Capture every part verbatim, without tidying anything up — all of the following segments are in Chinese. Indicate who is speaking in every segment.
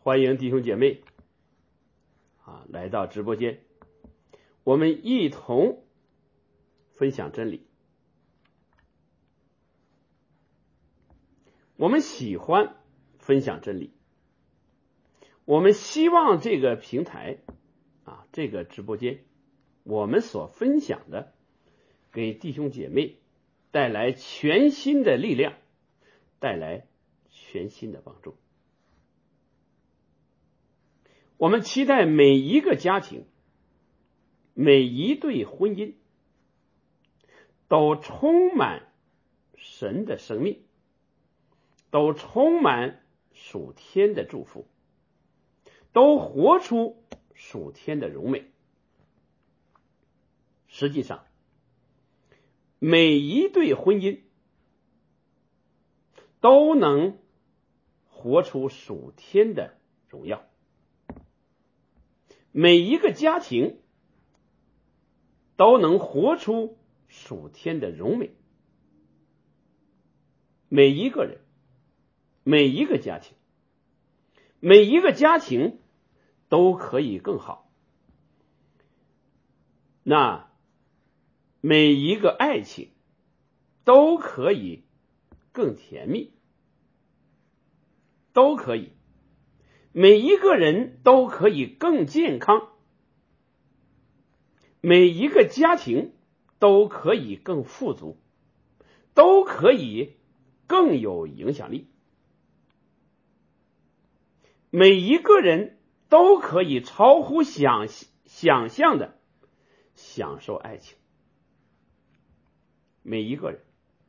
Speaker 1: 欢迎弟兄姐妹啊来到直播间，我们一同分享真理。我们喜欢分享真理，我们希望这个平台啊，这个直播间，我们所分享的给弟兄姐妹带来全新的力量，带来全新的帮助。我们期待每一个家庭，每一对婚姻都充满神的生命，都充满属天的祝福，都活出属天的荣美。实际上，每一对婚姻都能活出属天的荣耀，每一个家庭都能活出属天的荣美。每一个人，每一个家庭，每一个家庭都可以更好。那每一个爱情都可以更甜蜜，都可以。每一个人都可以更健康，每一个家庭都可以更富足，都可以更有影响力。每一个人都可以超乎想想象的享受爱情。每一个人，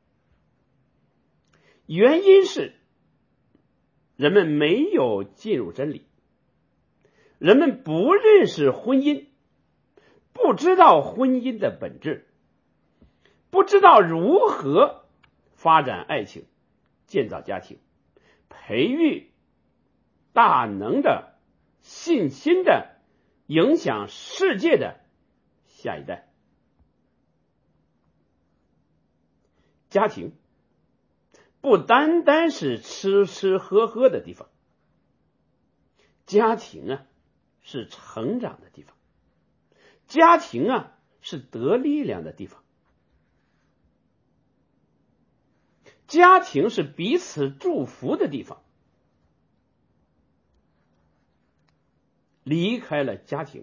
Speaker 1: 原因是人们没有进入真理，人们不认识婚姻，不知道婚姻的本质，不知道如何发展爱情，建造家庭，培育大能的、信心的、影响世界的下一代。家庭不单单是吃吃喝喝的地方，家庭啊是成长的地方，家庭啊是得力量的地方，家庭是彼此祝福的地方。离开了家庭，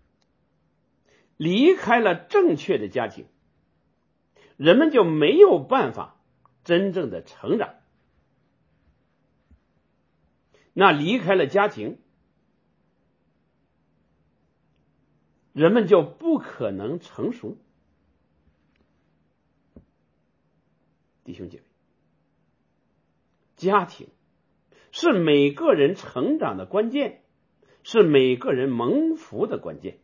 Speaker 1: 离开了正确的家庭，人们就没有办法真正的成长。那离开了家庭，人们就不可能成熟。弟兄姐妹，家庭是每个人成长的关键，是每个人蒙福的关键。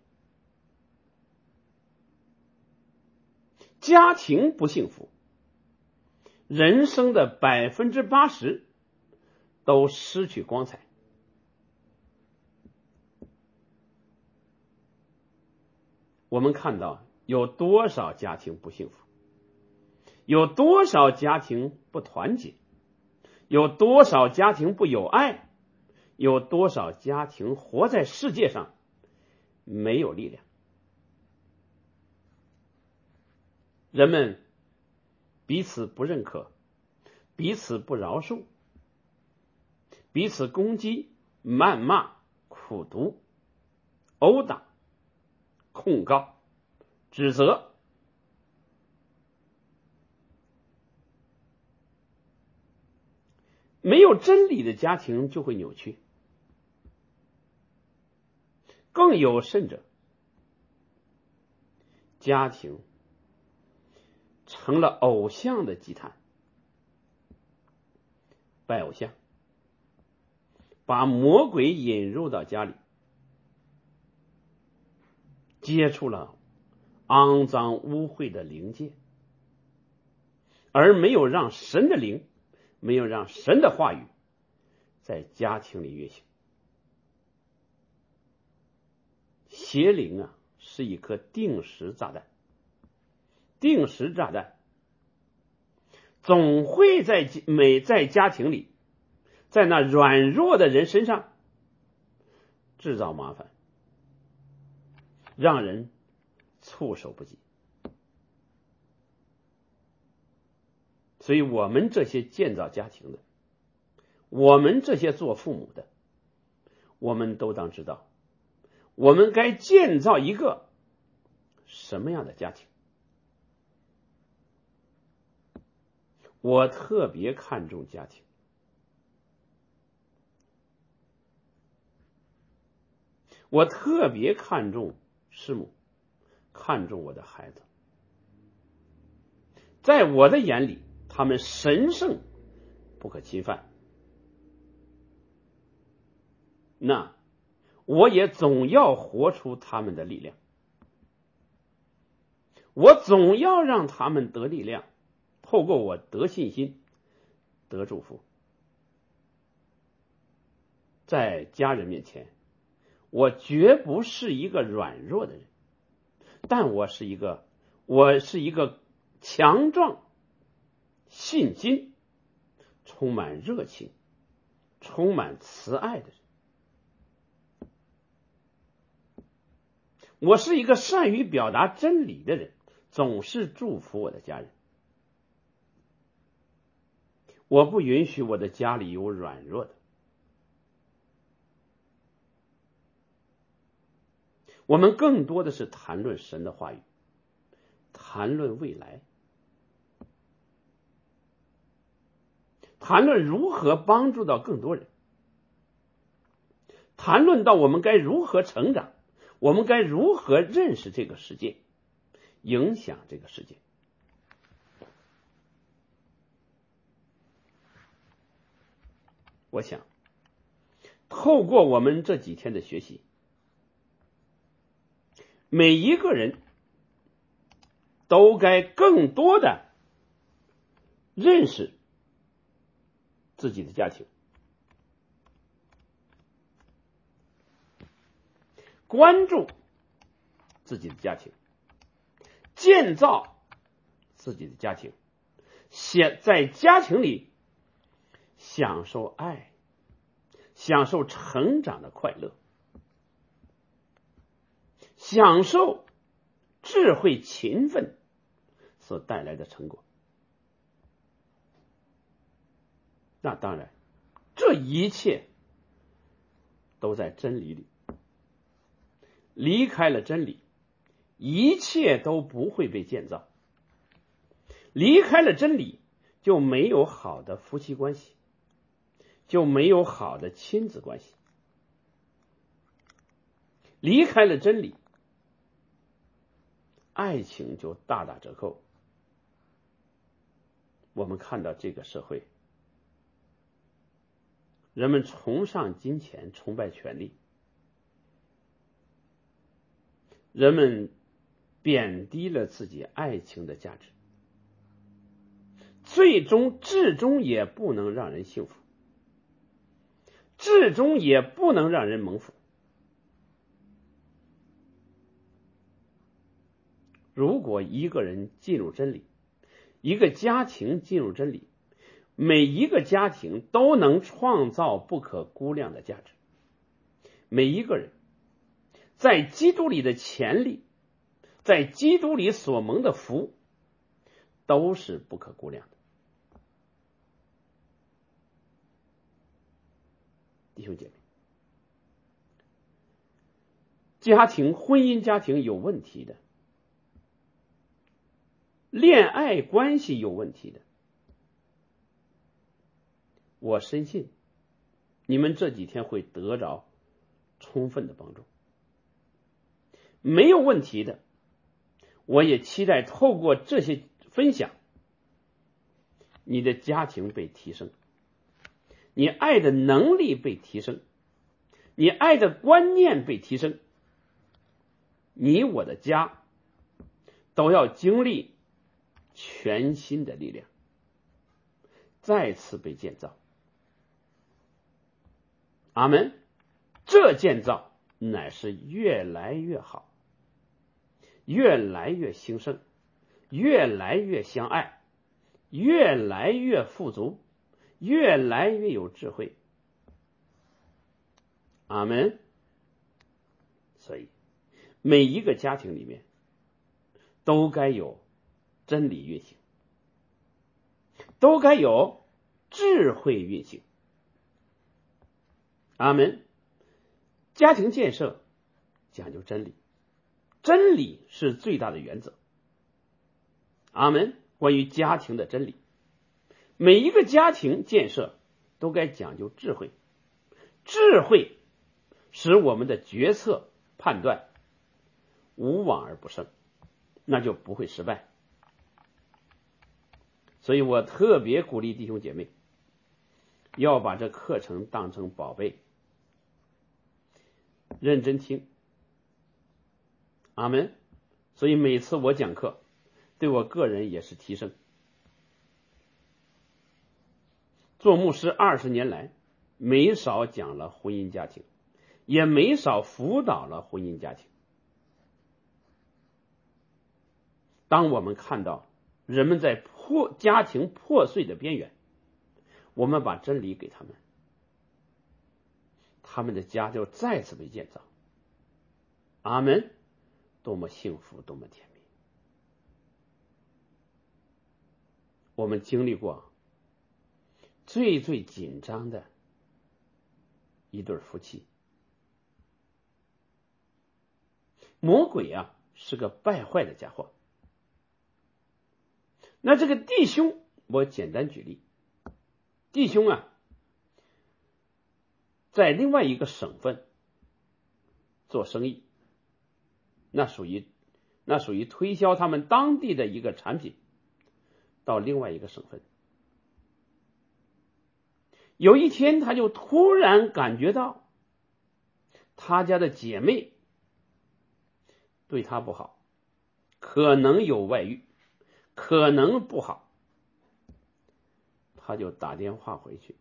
Speaker 1: 家庭不幸福，人生的百分之八十都失去光彩。我们看到有多少家庭不幸福，有多少家庭不团结，有多少家庭不有爱，有多少家庭活在世界上没有力量。人们彼此不认可，彼此不饶恕，彼此攻击、谩骂、苦毒、殴打、控告、指责。没有真理的家庭就会扭曲，更有甚者，家庭成了偶像的祭坛，拜偶像，把魔鬼引入到家里，接触了肮脏污秽的灵界，而没有让神的灵，没有让神的话语在家庭里运行。邪灵啊，是一颗定时炸弹，定时炸弹总会在每在家庭里，在那软弱的人身上制造麻烦，让人措手不及。所以我们这些建造家庭的，我们这些做父母的，我们都当知道，我们该建造一个什么样的家庭。我特别看重家庭，我特别看重师母，看重我的孩子，在我的眼里，他们神圣不可侵犯。那我也总要活出他们的力量，我总要让他们得力量，透过我得信心，得祝福。在家人面前，我绝不是一个软弱的人，但我是一个我是一个强壮、信心、充满热情、充满慈爱的人。我是一个善于表达真理的人，总是祝福我的家人。我不允许我的家里有软弱的。我们更多的是谈论神的话语，谈论未来，谈论如何帮助到更多人，谈论到我们该如何成长，我们该如何认识这个世界，影响这个世界。我想透过我们这几天的学习，每一个人都该更多的认识自己的家庭，关注自己的家庭，建造自己的家庭，在家庭里享受爱，享受成长的快乐，享受智慧勤奋所带来的成果。那当然，这一切都在真理里，离开了真理，一切都不会被建造。离开了真理，就没有好的夫妻关系，就没有好的亲子关系。离开了真理，爱情就大打折扣。我们看到这个社会，人们崇尚金钱，崇拜权力，人们贬低了自己爱情的价值，最终至终也不能让人幸福，至终也不能让人蒙福。如果一个人进入真理，一个家庭进入真理，每一个家庭都能创造不可估量的价值。每一个人在基督里的潜力，在基督里所蒙的福，都是不可估量的。弟兄姐妹，家庭、婚姻家庭有问题的，恋爱关系有问题的，我深信你们这几天会得着充分的帮助。没有问题的，我也期待透过这些分享，你的家庭被提升，你爱的能力被提升，你爱的观念被提升，你我的家都要经历全新的力量，再次被建造。阿们。这建造乃是越来越好，越来越兴盛，越来越相爱，越来越富足，越来越有智慧。阿们。 所以每一个家庭里面都该有真理运行，都该有智慧运行。阿门。家庭建设讲究真理，真理是最大的原则。阿门。关于家庭的真理，每一个家庭建设都该讲究智慧，智慧使我们的决策判断无往而不胜，那就不会失败。所以我特别鼓励弟兄姐妹要把这课程当成宝贝，认真听。阿门。所以每次我讲课对我个人也是提升。做牧师二十年来，没少讲了婚姻家庭，也没少辅导了婚姻家庭。当我们看到人们在破家庭破碎的边缘，我们把真理给他们，他们的家就再次被建造。阿门。多么幸福，多么甜蜜。我们经历过最最紧张的一对夫妻。魔鬼啊是个败坏的家伙。那这个弟兄，我简单举例，弟兄啊在另外一个省份做生意，那属于那属于推销他们当地的一个产品到另外一个省份。有一天他就突然感觉到他家的姐妹对他不好，可能有外遇，可能不好，他就打电话回去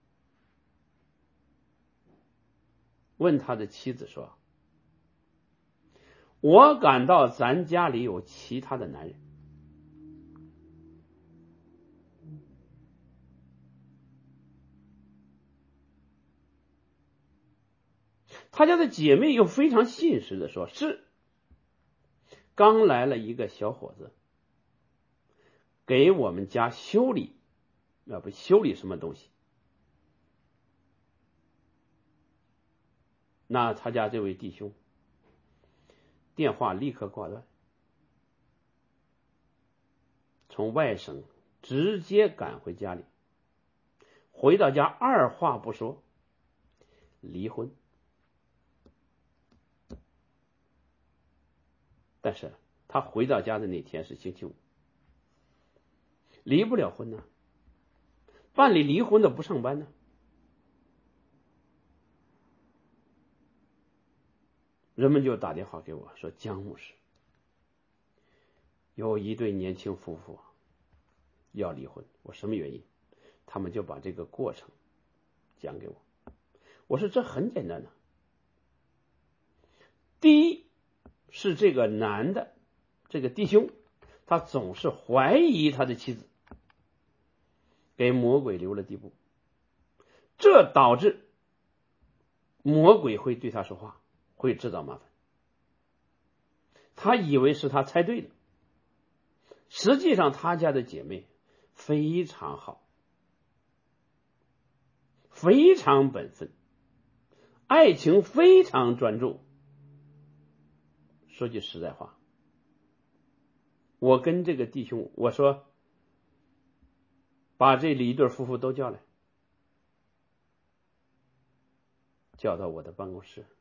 Speaker 1: 问他的妻子说，我感到咱家里有其他的男人。他家的姐妹又非常信实的说，是刚来了一个小伙子给我们家修理，要不修理什么东西。那他家这位弟兄电话立刻挂断，从外省直接赶回家里，回到家二话不说离婚。但是他回到家的那天是星期五，离不了婚呢，办理离婚的不上班呢。人们就打电话给我说，江牧师，有一对年轻夫妇要离婚。我什么原因？他们就把这个过程讲给我。我说这很简单的，第一是这个男的，这个弟兄，他总是怀疑他的妻子，给魔鬼留了地步，这导致魔鬼会对他说话，会制造麻烦。他以为是他猜对了，实际上他家的姐妹非常好，非常本分，爱情非常专注。说句实在话，我跟这个弟兄我说，把这里一对夫妇都叫来，叫到我的办公室，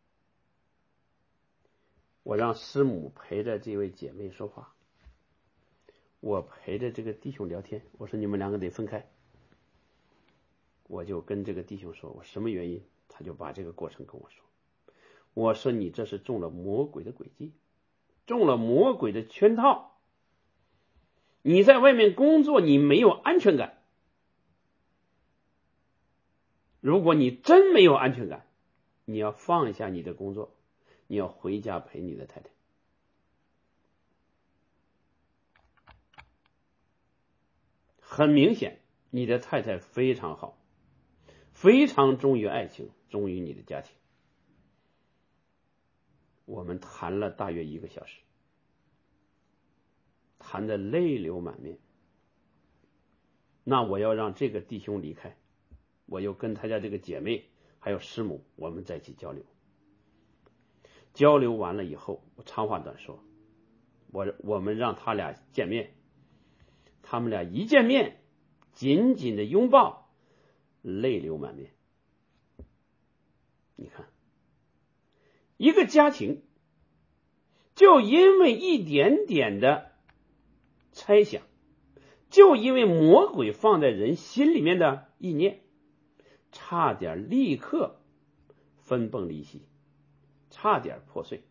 Speaker 1: 我让师母陪着这位姐妹说话，我陪着这个弟兄聊天。我说你们两个得分开。我就跟这个弟兄说，我什么原因？他就把这个过程跟我说。我说你这是中了魔鬼的诡计，中了魔鬼的圈套。你在外面工作，你没有安全感。如果你真没有安全感，你要放下你的工作，你要回家陪你的太太。很明显，你的太太非常好，非常忠于爱情，忠于你的家庭。 我们谈了大约一个小时，谈得泪流满面。那我要让这个弟兄离开，我又跟他家这个姐妹还有师母，我们在一起交流。交流完了以后，我长话短说，我我们让他俩见面，他们俩一见面，紧紧的拥抱，泪流满面。你看，一个家庭就因为一点点的猜想，就因为魔鬼放在人心里面的意念，差点立刻分崩离析，差点破碎，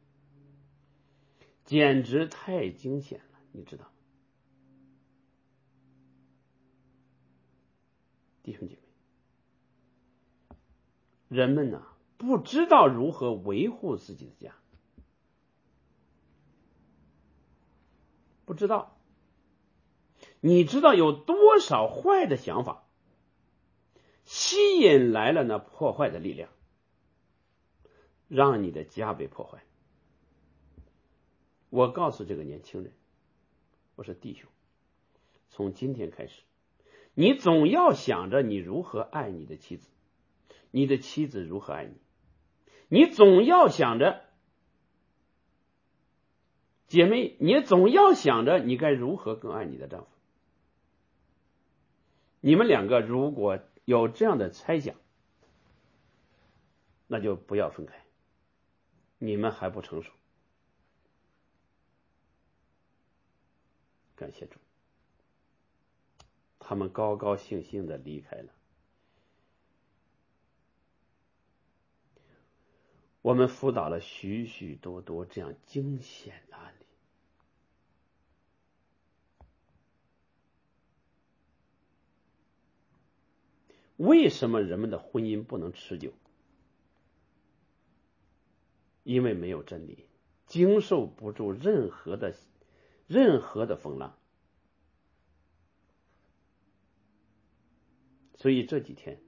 Speaker 1: 简直太惊险了，你知道吗？弟兄姐妹，人们呢、啊、不知道如何维护自己的家，不知道。你知道有多少坏的想法吸引来了那破坏的力量，让你的家被破坏。我告诉这个年轻人，我说弟兄，从今天开始，你总要想着你如何爱你的妻子，你的妻子如何爱你，你总要想着姐妹，你总要想着你该如何更爱你的丈夫。你们两个如果有这样的猜想，那就不要分开，你们还不成熟。感谢主，他们高高兴兴的离开了。我们辅导了许许多多这样惊险的案例。为什么人们的婚姻不能持久？因为没有真理，经受不住任何的任何的风浪。所以这几天，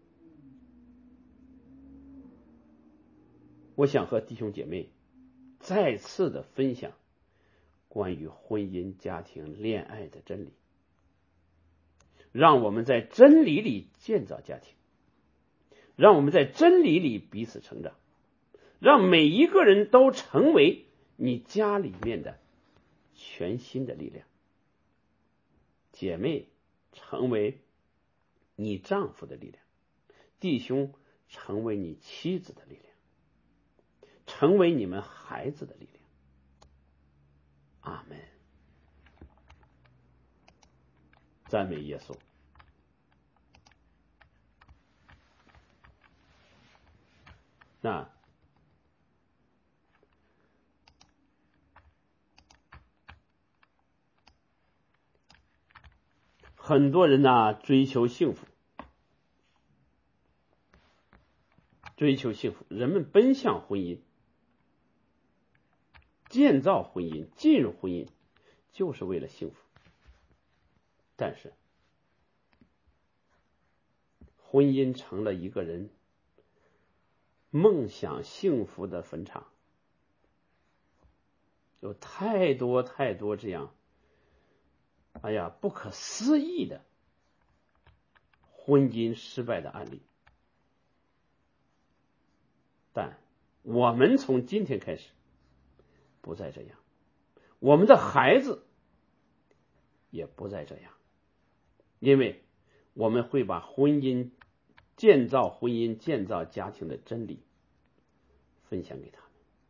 Speaker 1: 我想和弟兄姐妹再次的分享关于婚姻、家庭、恋爱的真理，让我们在真理里建造家庭，让我们在真理里彼此成长，让每一个人都成为你家里面的全新的力量。姐妹成为你丈夫的力量，弟兄成为你妻子的力量，成为你们孩子的力量。阿们。赞美耶稣。那很多人呢追求幸福，追求幸福，人们奔向婚姻，建造婚姻，进入婚姻，就是为了幸福。但是婚姻成了一个人梦想幸福的坟场，有太多太多这样哎呀不可思议的婚姻失败的案例。但我们从今天开始不再这样，我们的孩子也不再这样，因为我们会把婚姻建造婚姻建造家庭的真理分享给他们。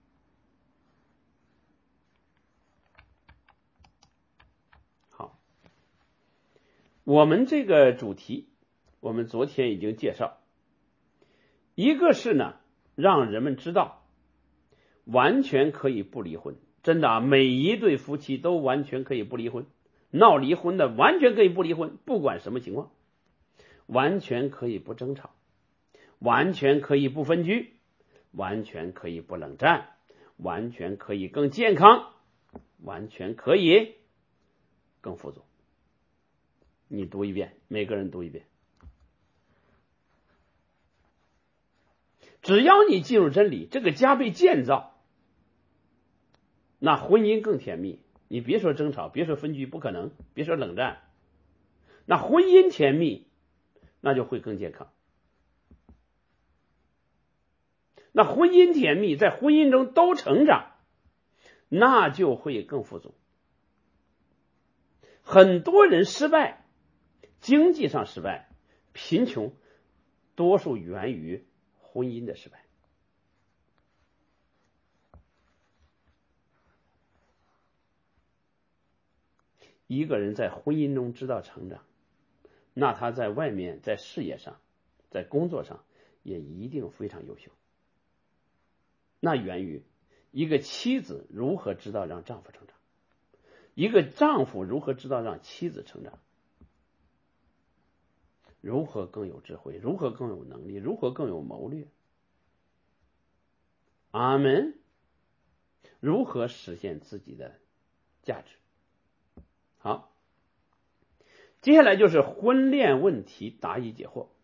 Speaker 1: 好，我们这个主题我们昨天已经介绍，一个是呢让人们知道完全可以不离婚，真的啊，每一对夫妻都完全可以不离婚，闹离婚的完全可以不离婚，不管什么情况，完全可以不争吵，完全可以不分居，完全可以不冷战，完全可以更健康，完全可以更富足。你读一遍，每个人读一遍。只要你进入真理，这个家被建造， 那婚姻更甜蜜。你别说争吵，别说分居，不可能，别说冷战，那婚姻甜蜜，那就会更健康。那婚姻甜蜜，在婚姻中都成长，那就会更富足。很多人失败，经济上失败，贫穷，多数源于婚姻的失败。一个人在婚姻中知道成长，那他在外面，在事业上，在工作上也一定非常优秀。那源于一个妻子如何知道让丈夫成长，一个丈夫如何知道让妻子成长，如何更有智慧，如何更有能力，如何更有谋略。阿们。如何实现自己的价值。好，接下来就是婚恋问题答疑解惑。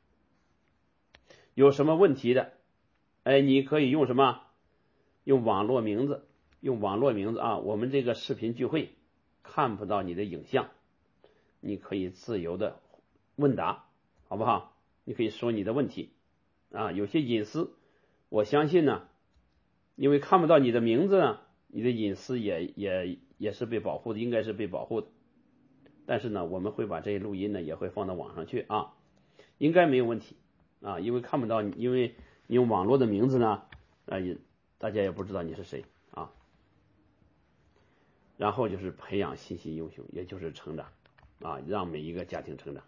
Speaker 1: 有什么问题的，哎，你可以用什么？用网络名字，用网络名字啊。我们这个视频聚会看不到你的影像，你可以自由的问答，好不好？你可以说你的问题啊，有些隐私，我相信呢，因为看不到你的名字呢，你的隐私也也也是被保护的，应该是被保护的。但是呢，我们会把这些录音呢也会放到网上去啊，应该没有问题啊，因为看不到你，因为用网络的名字呢，啊也大家也不知道你是谁啊。然后就是培养信息英雄，也就是成长啊，让每一个家庭成长。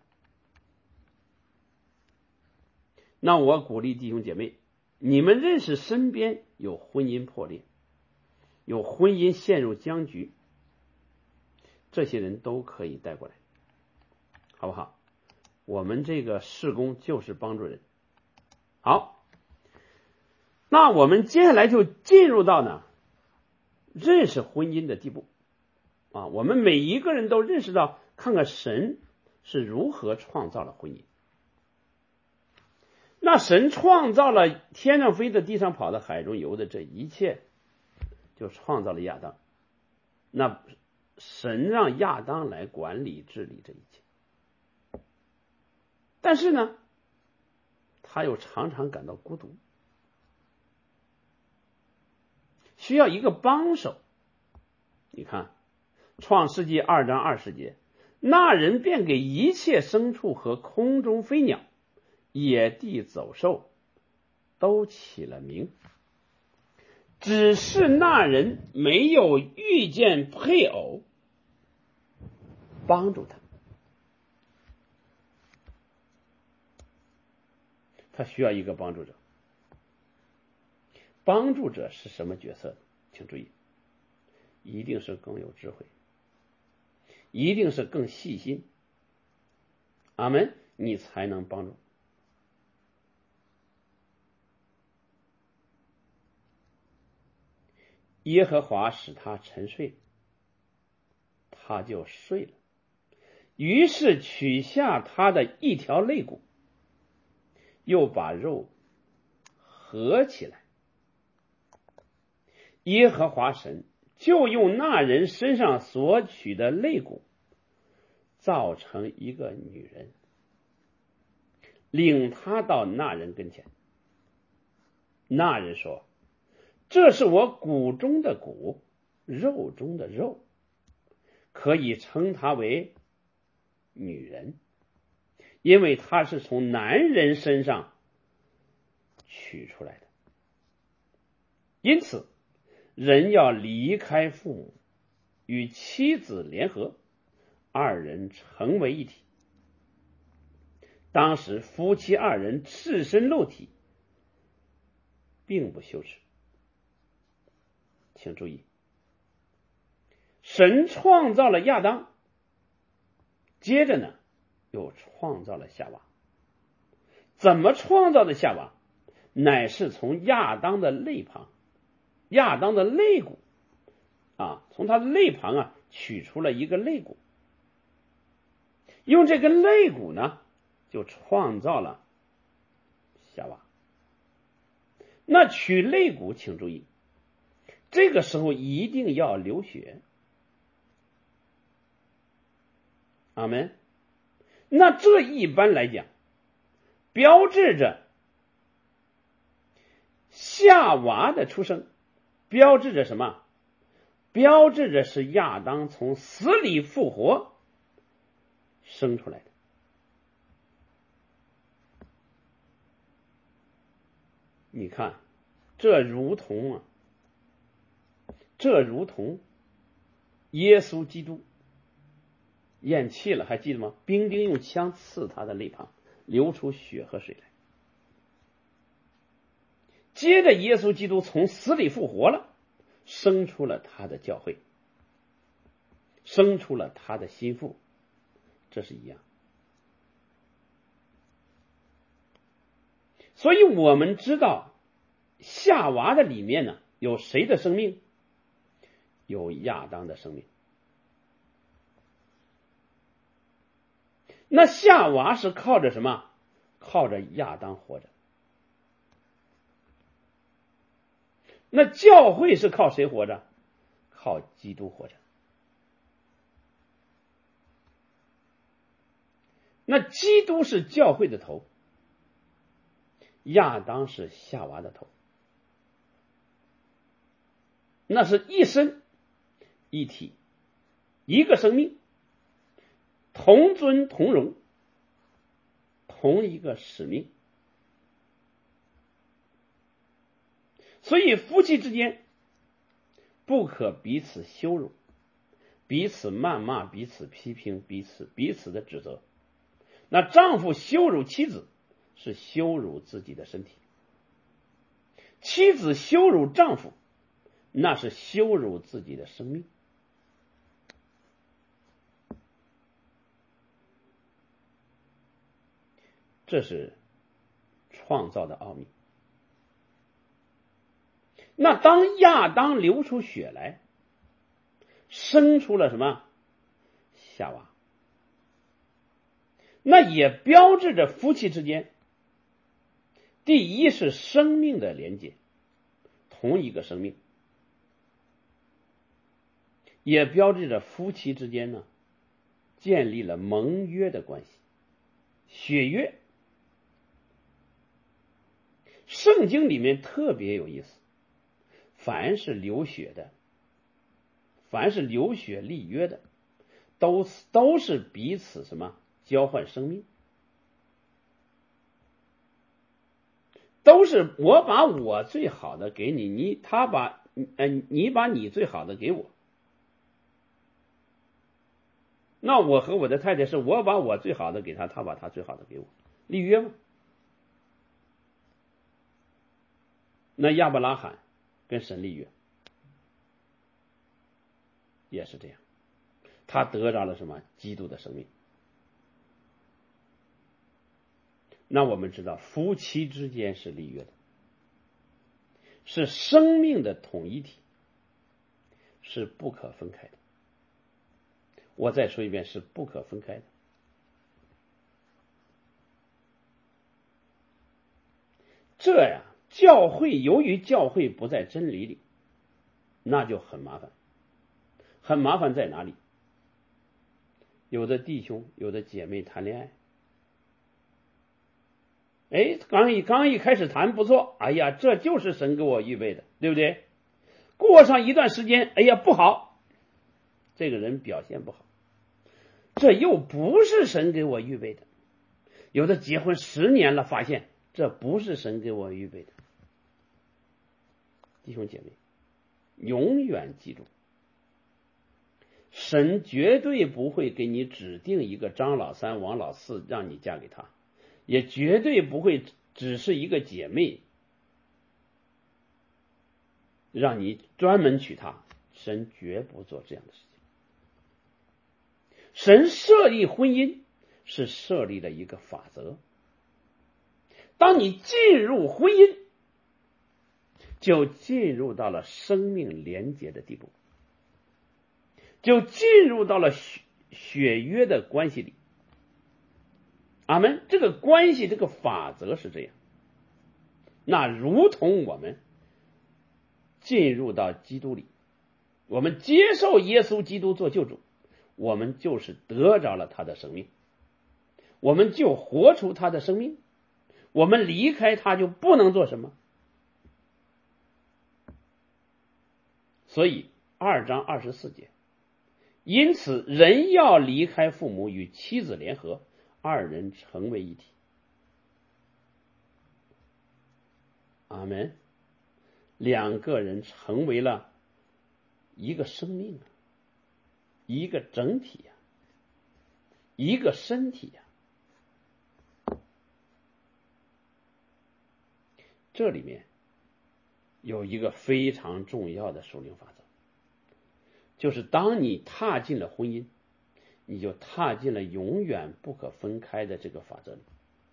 Speaker 1: 那我鼓励弟兄姐妹，你们认识身边有婚姻破裂，有婚姻陷入僵局，这些人都可以带过来，好不好？我们这个事工就是帮助人。好，那我们接下来就进入到呢认识婚姻的地步啊。我们每一个人都认识到，看看神是如何创造了婚姻。那神创造了天上飞的、地上跑的、海中游的，这一切就创造了亚当。那神让亚当来管理治理这一切，但是呢他又常常感到孤独，需要一个帮手。你看创世纪二章二十节，那人便给一切牲畜和空中飞鸟、野地走兽都起了名，只是那人没有遇见配偶帮助他。他需要一个帮助者。帮助者是什么角色？请注意，一定是更有智慧，一定是更细心。阿们，你才能帮助。耶和华使他沉睡，他就睡了，于是取下他的一条肋骨，又把肉合起来。耶和华神就用那人身上所取的肋骨造成一个女人，领他到那人跟前。那人说，这是我骨中的骨，肉中的肉，可以称她为女人，因为她是从男人身上取出来的。因此人要离开父母，与妻子联合，二人成为一体。当时夫妻二人赤身露体，并不羞耻。请注意，神创造了亚当，接着呢又创造了夏娃。怎么创造的夏娃？乃是从亚当的肋旁，亚当的肋骨啊，从他的肋旁啊取出了一个肋骨，用这个肋骨呢就创造了夏娃。那取肋骨，请注意， 这个时候一定要流血。阿们。那这一般来讲，标志着夏娃的出生，标志着什么？标志着是亚当从死里复活生出来的。你看，这如同啊，这如同耶稣基督咽气了，还记得吗？兵丁用枪刺他的肋旁，流出血和水来。接着耶稣基督从死里复活了，生出了他的教会，生出了他的心腹，这是一样。所以我们知道夏娃的里面呢，有谁的生命？有亚当的生命。那夏娃是靠着什么？靠着亚当活着。那教会是靠谁活着？靠基督活着。那基督是教会的头，亚当是夏娃的头，那是一身一体，一个生命，同尊同荣，同一个使命。所以夫妻之间不可彼此羞辱，彼此谩骂，彼此批评，彼此彼此的指责。那丈夫羞辱妻子是羞辱自己的身体，妻子羞辱丈夫那是羞辱自己的生命。这是创造的奥秘。那当亚当流出血来，生出了什么？夏娃。那也标志着夫妻之间，第一是生命的连接，同一个生命，也标志着夫妻之间呢，建立了盟约的关系，血约。圣经里面特别有意思，凡是流血的，凡是流血立约的，都都是彼此什么？交换生命，都是我把我最好的给你，你他把呃你把你最好的给我。那我和我的太太是我把我最好的给他，他把他最好的给我，立约吗？那亚伯拉罕跟神立约也是这样，他得着了什么？基督的生命。那我们知道夫妻之间是立约的，是生命的统一体，是不可分开的。我再说一遍，是不可分开的。这呀，教会由于教会不在真理里，那就很麻烦。很麻烦在哪里？有的弟兄有的姐妹谈恋爱，哎，刚一刚一开始谈不错，哎呀，这就是神给我预备的，对不对？过上一段时间，哎呀，不好，这个人表现不好，这又不是神给我预备的。有的结婚十年了，发现这不是神给我预备的。弟兄姐妹，永远记住，神绝对不会给你指定一个张老三、王老四让你嫁给他，也绝对不会只是一个姐妹让你专门娶她，神绝不做这样的事情。神设立婚姻是设立了一个法则，当你进入婚姻，就进入到了生命连结的地步，就进入到了血血约的关系里。阿们，这个关系，这个法则是这样。那如同我们进入到基督里，我们接受耶稣基督做救主，我们就是得着了他的生命，我们就活出他的生命，我们离开他就不能做什么。所以二章二十四节，因此人要离开父母，与妻子联合，二人成为一体。阿们。两个人成为了一个生命啊，一个整体呀、啊，一个身体呀、啊。这里面有一个非常重要的属灵法则，就是当你踏进了婚姻，你就踏进了永远不可分开的这个法则里。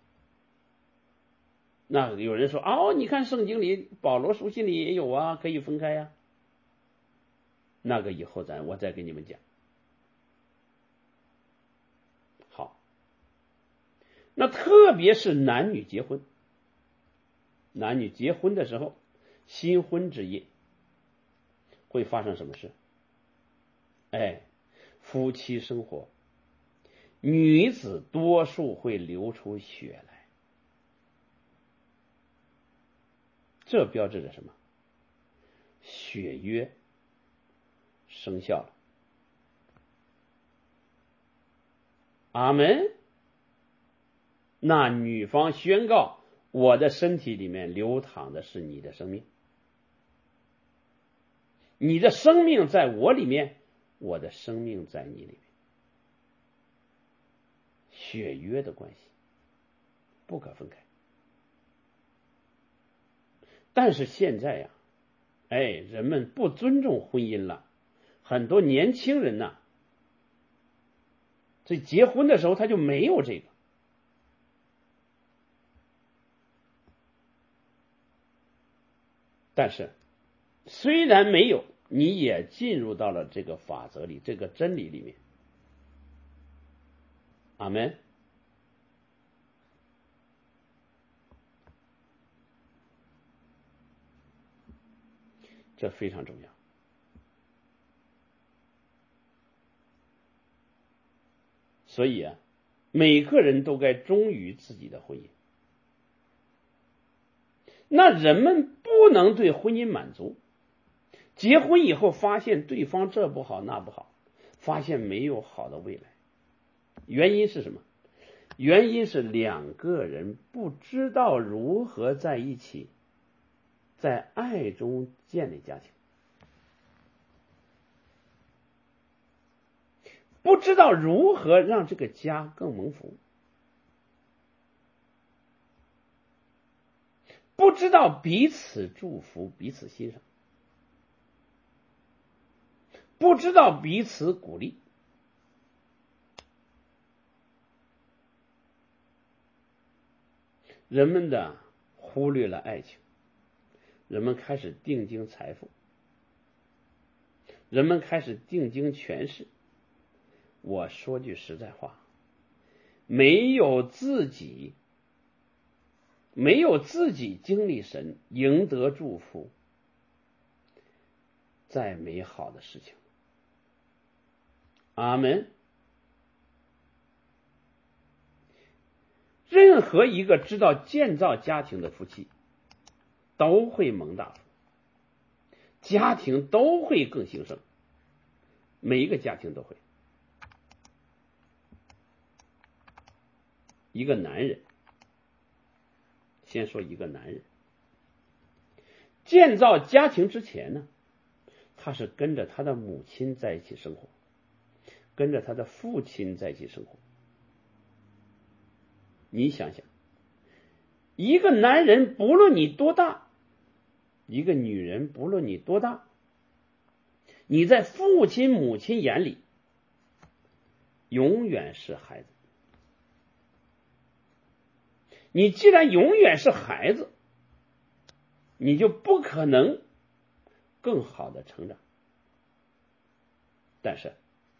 Speaker 1: 那有人说哦，你看圣经里保罗书信里也有啊，可以分开呀、啊。那个以后咱我再给你们讲。好，那特别是男女结婚，男女结婚的时候，新婚之夜会发生什么事？哎，夫妻生活，女子多数会流出血来。这标志着什么？血约生效了。阿们。那女方宣告，我的身体里面流淌的是你的生命，你的生命在我里面，我的生命在你里面。血约的关系不可分开。但是现在呀、啊，哎，人们不尊重婚姻了，很多年轻人呐，这结婚的时候他就没有这个。但是虽然没有，你也进入到了这个法则里，这个真理里面。阿们。这非常重要。所以啊，每个人都该忠于自己的婚姻。那人们不能对婚姻满足，结婚以后发现对方这不好那不好，发现没有好的未来。原因是什么？原因是两个人不知道如何在一起，在爱中建立家庭，不知道如何让这个家更蒙福，不知道彼此祝福，彼此欣赏，不知道彼此鼓励。人们的忽略了爱情，人们开始定睛财富，人们开始定睛权势。我说句实在话，没有自己没有自己经历神，赢得祝福，再美好的事情。阿们。任何一个知道建造家庭的夫妻都会蒙大福，家庭都会更兴盛，每一个家庭都会。一个男人，先说一个男人建造家庭之前呢，他是跟着他的母亲在一起生活，跟着他的父亲在一起生活。你想想，一个男人不论你多大，一个女人不论你多大，你在父亲母亲眼里永远是孩子。你既然永远是孩子，你就不可能更好的成长。但是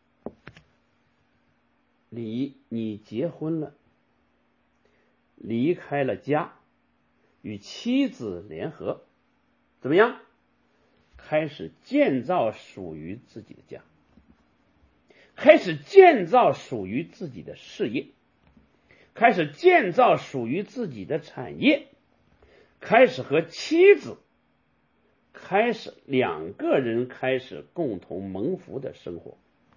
Speaker 1: 你你结婚了，离开了家，与妻子联合，怎么样？ 开始建造属于自己的家，开始建造属于自己的事业，开始建造属于自己的产业，开始和妻子开始两个人开始共同蒙福的生活。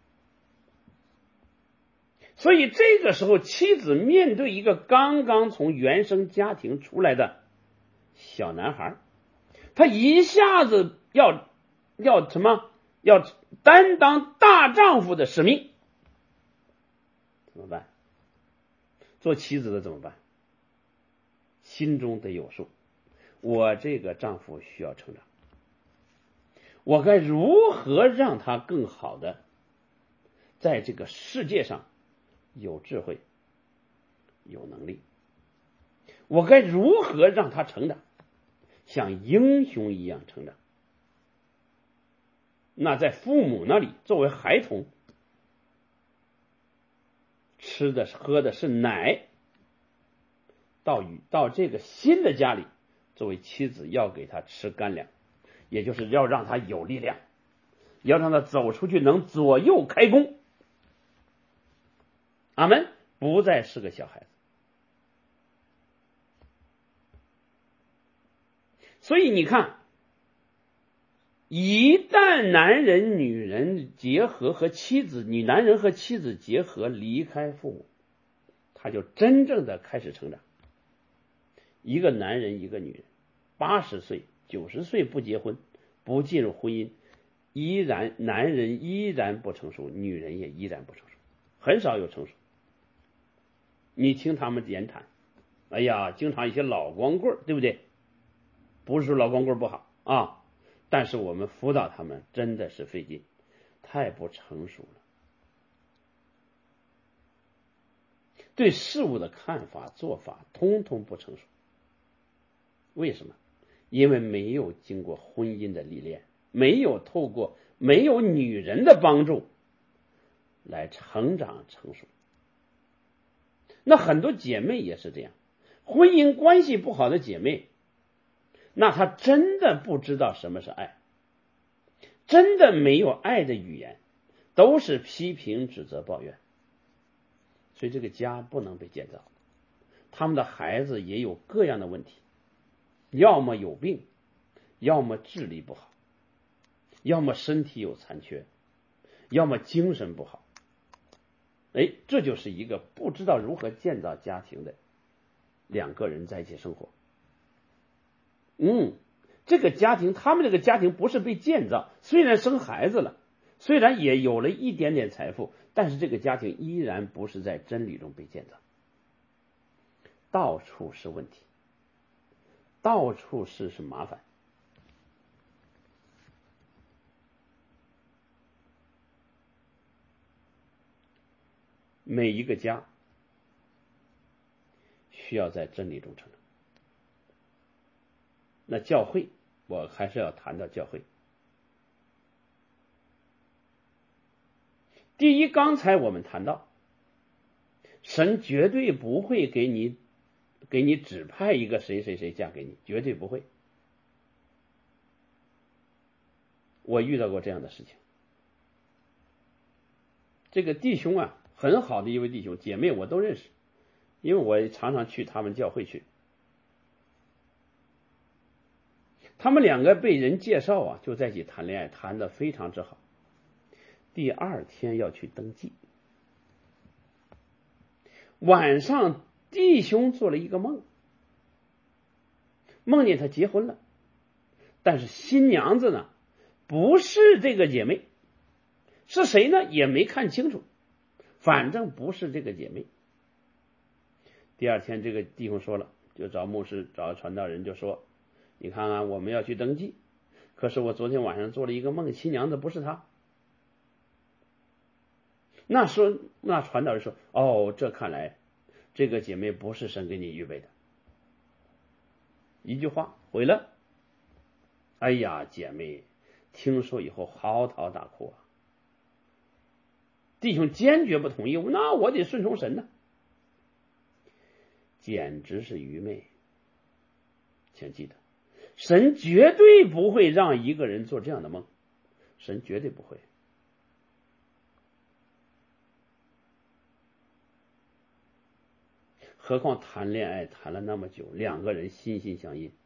Speaker 1: 所以这个时候，妻子面对一个刚刚从原生家庭出来的小男孩，他一下子要要什么？要担当大丈夫的使命，怎么办？做妻子的怎么办？心中得有数，我这个丈夫需要成长，我该如何让他更好的在这个世界上有智慧有能力，我该如何让他成长，像英雄一样成长。那在父母那里，作为孩童，吃的喝的是奶，到与到这个新的家里，作为妻子要给他吃干粮，也就是要让他有力量，要让他走出去能左右开弓。阿们，不再是个小孩子。所以你看，一旦男人女人结合，和妻子女男人和妻子结合，离开父母，他就真正的开始成长。一个男人一个女人，八十岁九十岁不结婚不进入婚姻，依然男人依然不成熟，女人也依然不成熟，很少有成熟。你听他们言谈，哎呀，经常一些老光棍，对不对？不是说老光棍不好啊，但是我们辅导他们真的是费劲，太不成熟了，对事物的看法做法通通不成熟。为什么？因为没有经过婚姻的历练，没有透过没有女人的帮助来成长成熟。那很多姐妹也是这样，婚姻关系不好的姐妹，那她真的不知道什么是爱，真的没有爱的语言，都是批评指责抱怨，所以这个家不能被建造。他们的孩子也有各样的问题，要么有病，要么智力不好，要么身体有残缺，要么精神不好。哎，这就是一个不知道如何建造家庭的两个人在一起生活。嗯，这个家庭，他们这个家庭不是被建造，虽然生孩子了，虽然也有了一点点财富，但是这个家庭依然不是在真理中被建造，到处是问题，到处是是麻烦。每一个家需要在真理中成长。那教会，我还是要谈到教会。第一，刚才我们谈到，神绝对不会给你给你指派一个谁谁谁嫁给你，绝对不会。我遇到过这样的事情。这个弟兄啊，很好的一位弟兄，姐妹我都认识，因为我常常去他们教会去。他们两个被人介绍啊，就在一起谈恋爱，谈得非常之好。第二天要去登记，晚上弟兄做了一个梦，梦见他结婚了，但是新娘子呢不是这个姐妹，是谁呢也没看清楚，反正不是这个姐妹。第二天这个弟兄说了，就找牧师找传道人就说，你看看我们要去登记，可是我昨天晚上做了一个梦，新娘子不是她。那说那传道人说，哦，这看来这个姐妹不是神给你预备的。一句话毁了。哎呀，姐妹听说以后嚎啕大哭啊。弟兄坚决不同意，那我得顺从神呢，简直是愚昧。请记得， 神绝对不会让一个人做这样的梦，神绝对不会。何况谈恋爱谈了那么久，两个人心心相印。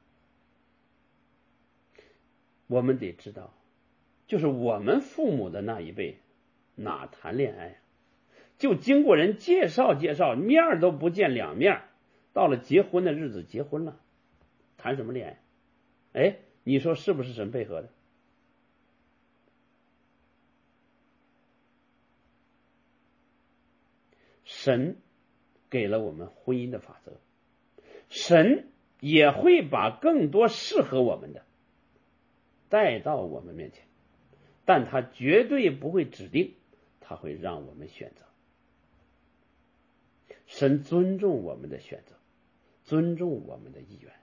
Speaker 1: 我们得知道，就是我们父母的那一辈哪谈恋爱啊，就经过人介绍介绍，面都不见两面，到了结婚的日子结婚了，谈什么恋爱？哎，你说是不是神配合的？神给了我们婚姻的法则，神也会把更多适合我们的带到我们面前，但他绝对不会指定，他会让我们选择。神尊重我们的选择，尊重我们的意愿，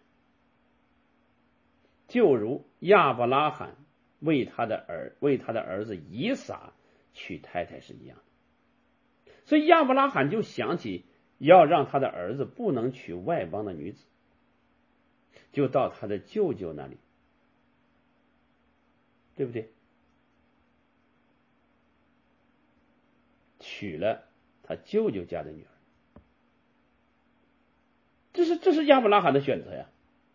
Speaker 1: 就如亚伯拉罕为他的儿为他的儿子以撒娶太太是一样的。所以亚伯拉罕就想起要让他的儿子不能娶外邦的女子，就到他的舅舅那里，对不对？娶了他舅舅家的女儿，这是这是亚伯拉罕的选择呀。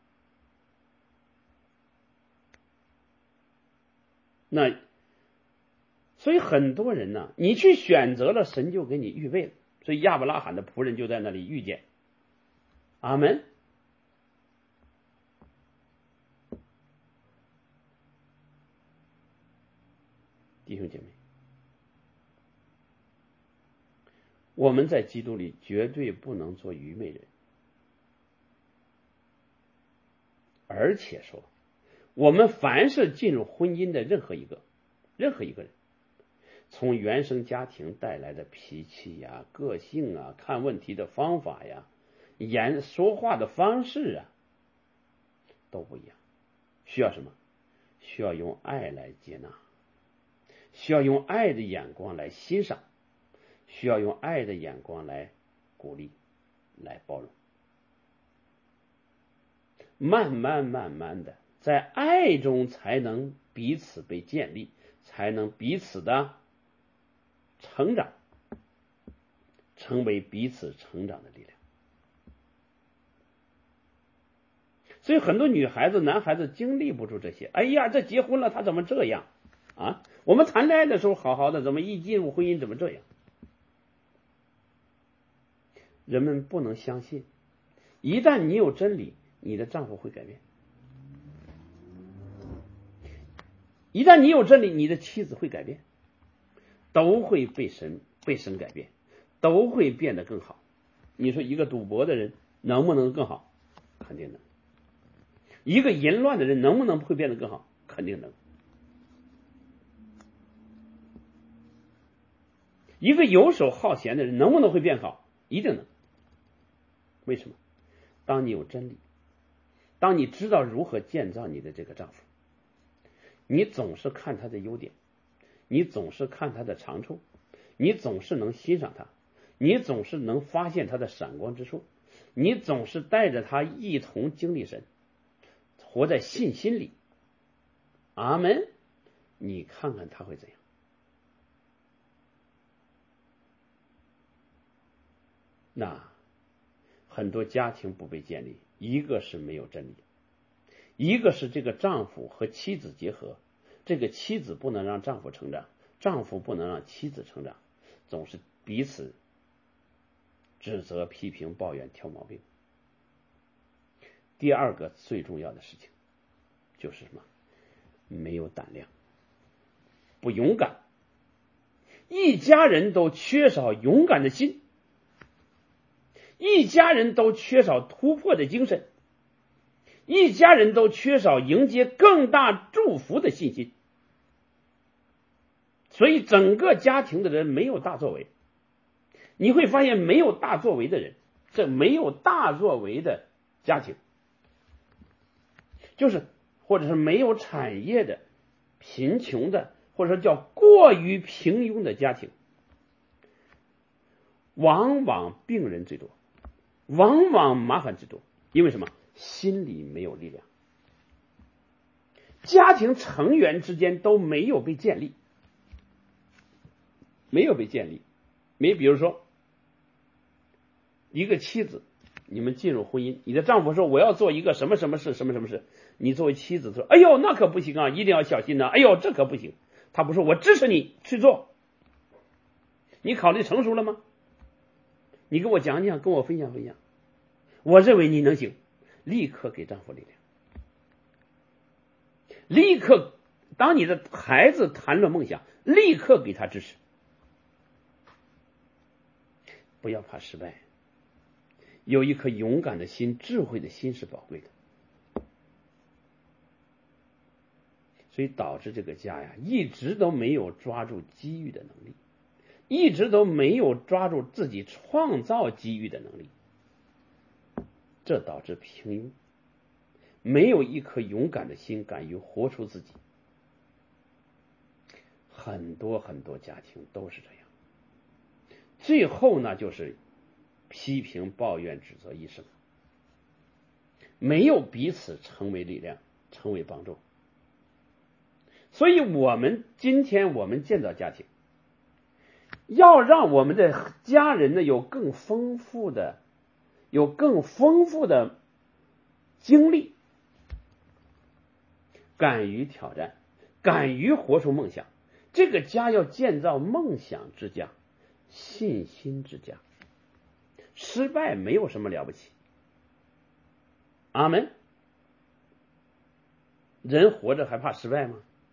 Speaker 1: 那所以很多人呢，你去选择了，神就给你预备了。所以亚伯拉罕的仆人就在那里遇见。阿门。弟兄姐妹，我们在基督里绝对不能做愚昧人，而且说，我们凡是进入婚姻的任何一个任何一个人，从原生家庭带来的脾气呀、个性啊、看问题的方法呀、言说话的方式啊，都不一样。需要什么？需要用爱来接纳，需要用爱的眼光来欣赏，需要用爱的眼光来鼓励，来包容。慢慢慢慢的，在爱中才能彼此被建立，才能彼此的成长，成为彼此成长的力量。所以很多女孩子男孩子经历不住这些，哎呀，这结婚了他怎么这样啊？我们谈恋爱的时候好好的，怎么一进入婚姻怎么这样？人们不能相信，一旦你有真理，你的丈夫会改变，一旦你有真理，你的妻子会改变，都会被神被神改变，都会变得更好。你说一个赌博的人能不能更好？肯定能。一个淫乱的人能不能会变得更好？肯定能。一个游手好闲的人能不能会变好？一定能。为什么？当你有真理，当你知道如何建造你的这个丈夫，你总是看他的优点，你总是看他的长处，你总是能欣赏他，你总是能发现他的闪光之处，你总是带着他一同经历神，活在信心里。阿门。你看看他会怎样？那很多家庭不被建立，一个是没有真理，一个是这个丈夫和妻子结合，这个妻子不能让丈夫成长，丈夫不能让妻子成长，总是彼此指责、批评、抱怨、挑毛病。第二个最重要的事情就是什么？没有胆量，不勇敢。一家人都缺少勇敢的心，一家人都缺少突破的精神，一家人都缺少迎接更大祝福的信心。所以整个家庭的人没有大作为。你会发现没有大作为的人，这没有大作为的家庭，就是或者是没有产业的贫穷的，或者说叫过于平庸的家庭，往往病人最多，往往麻烦最多。因为什么？心里没有力量。 家庭成员之间都没有被建立，没有被建立。没，比如说一个妻子，你们进入婚姻，你的丈夫说我要做一个什么什么事，什么什么事，你作为妻子说，哎呦那可不行啊，一定要小心呐、啊，哎呦这可不行。他不说我支持你去做，你考虑成熟了吗？你跟我讲讲，跟我分享分享，我认为你能行，立刻给丈夫力量。立刻，当你的孩子谈论梦想，立刻给他支持。不要怕失败，有一颗勇敢的心、智慧的心是宝贵的。所以导致这个家呀，一直都没有抓住机遇的能力，一直都没有抓住自己创造机遇的能力，这导致平庸，没有一颗勇敢的心，敢于活出自己。很多很多家庭都是这样，最后呢就是批评、抱怨、指责一生，没有彼此成为力量，成为帮助。所以我们今天我们建造家庭，要让我们的家人呢有更丰富的有更丰富的经历，敢于挑战，敢于活出梦想。这个家要建造梦想之家，信心之家。失败没有什么了不起，阿们。人活着还怕失败吗？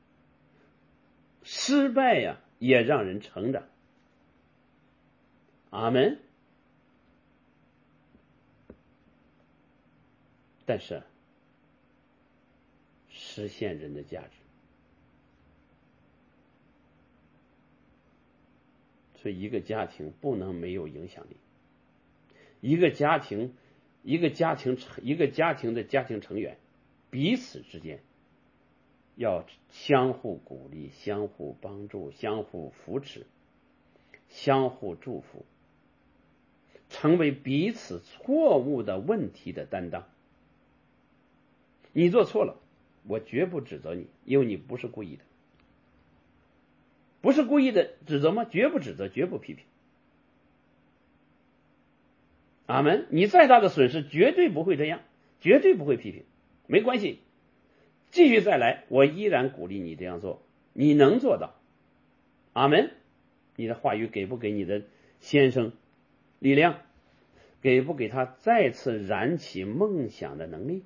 Speaker 1: 失败呀也让人成长，阿们。但是实现人的价值，所以一个家庭不能没有影响力。一个家庭一个家庭一个家庭的家庭成员彼此之间要相互鼓励，相互帮助，相互扶持，相互祝福，成为彼此错误的问题的担当。你做错了，我绝不指责你，因为你不是故意的。不是故意的指责吗？绝不指责，绝不批评。阿们。你再大的损失绝对不会这样，绝对不会批评，没关系，继续再来，我依然鼓励你这样做，你能做到。阿们。你的话语给不给你的先生力量？给不给他再次燃起梦想的能力？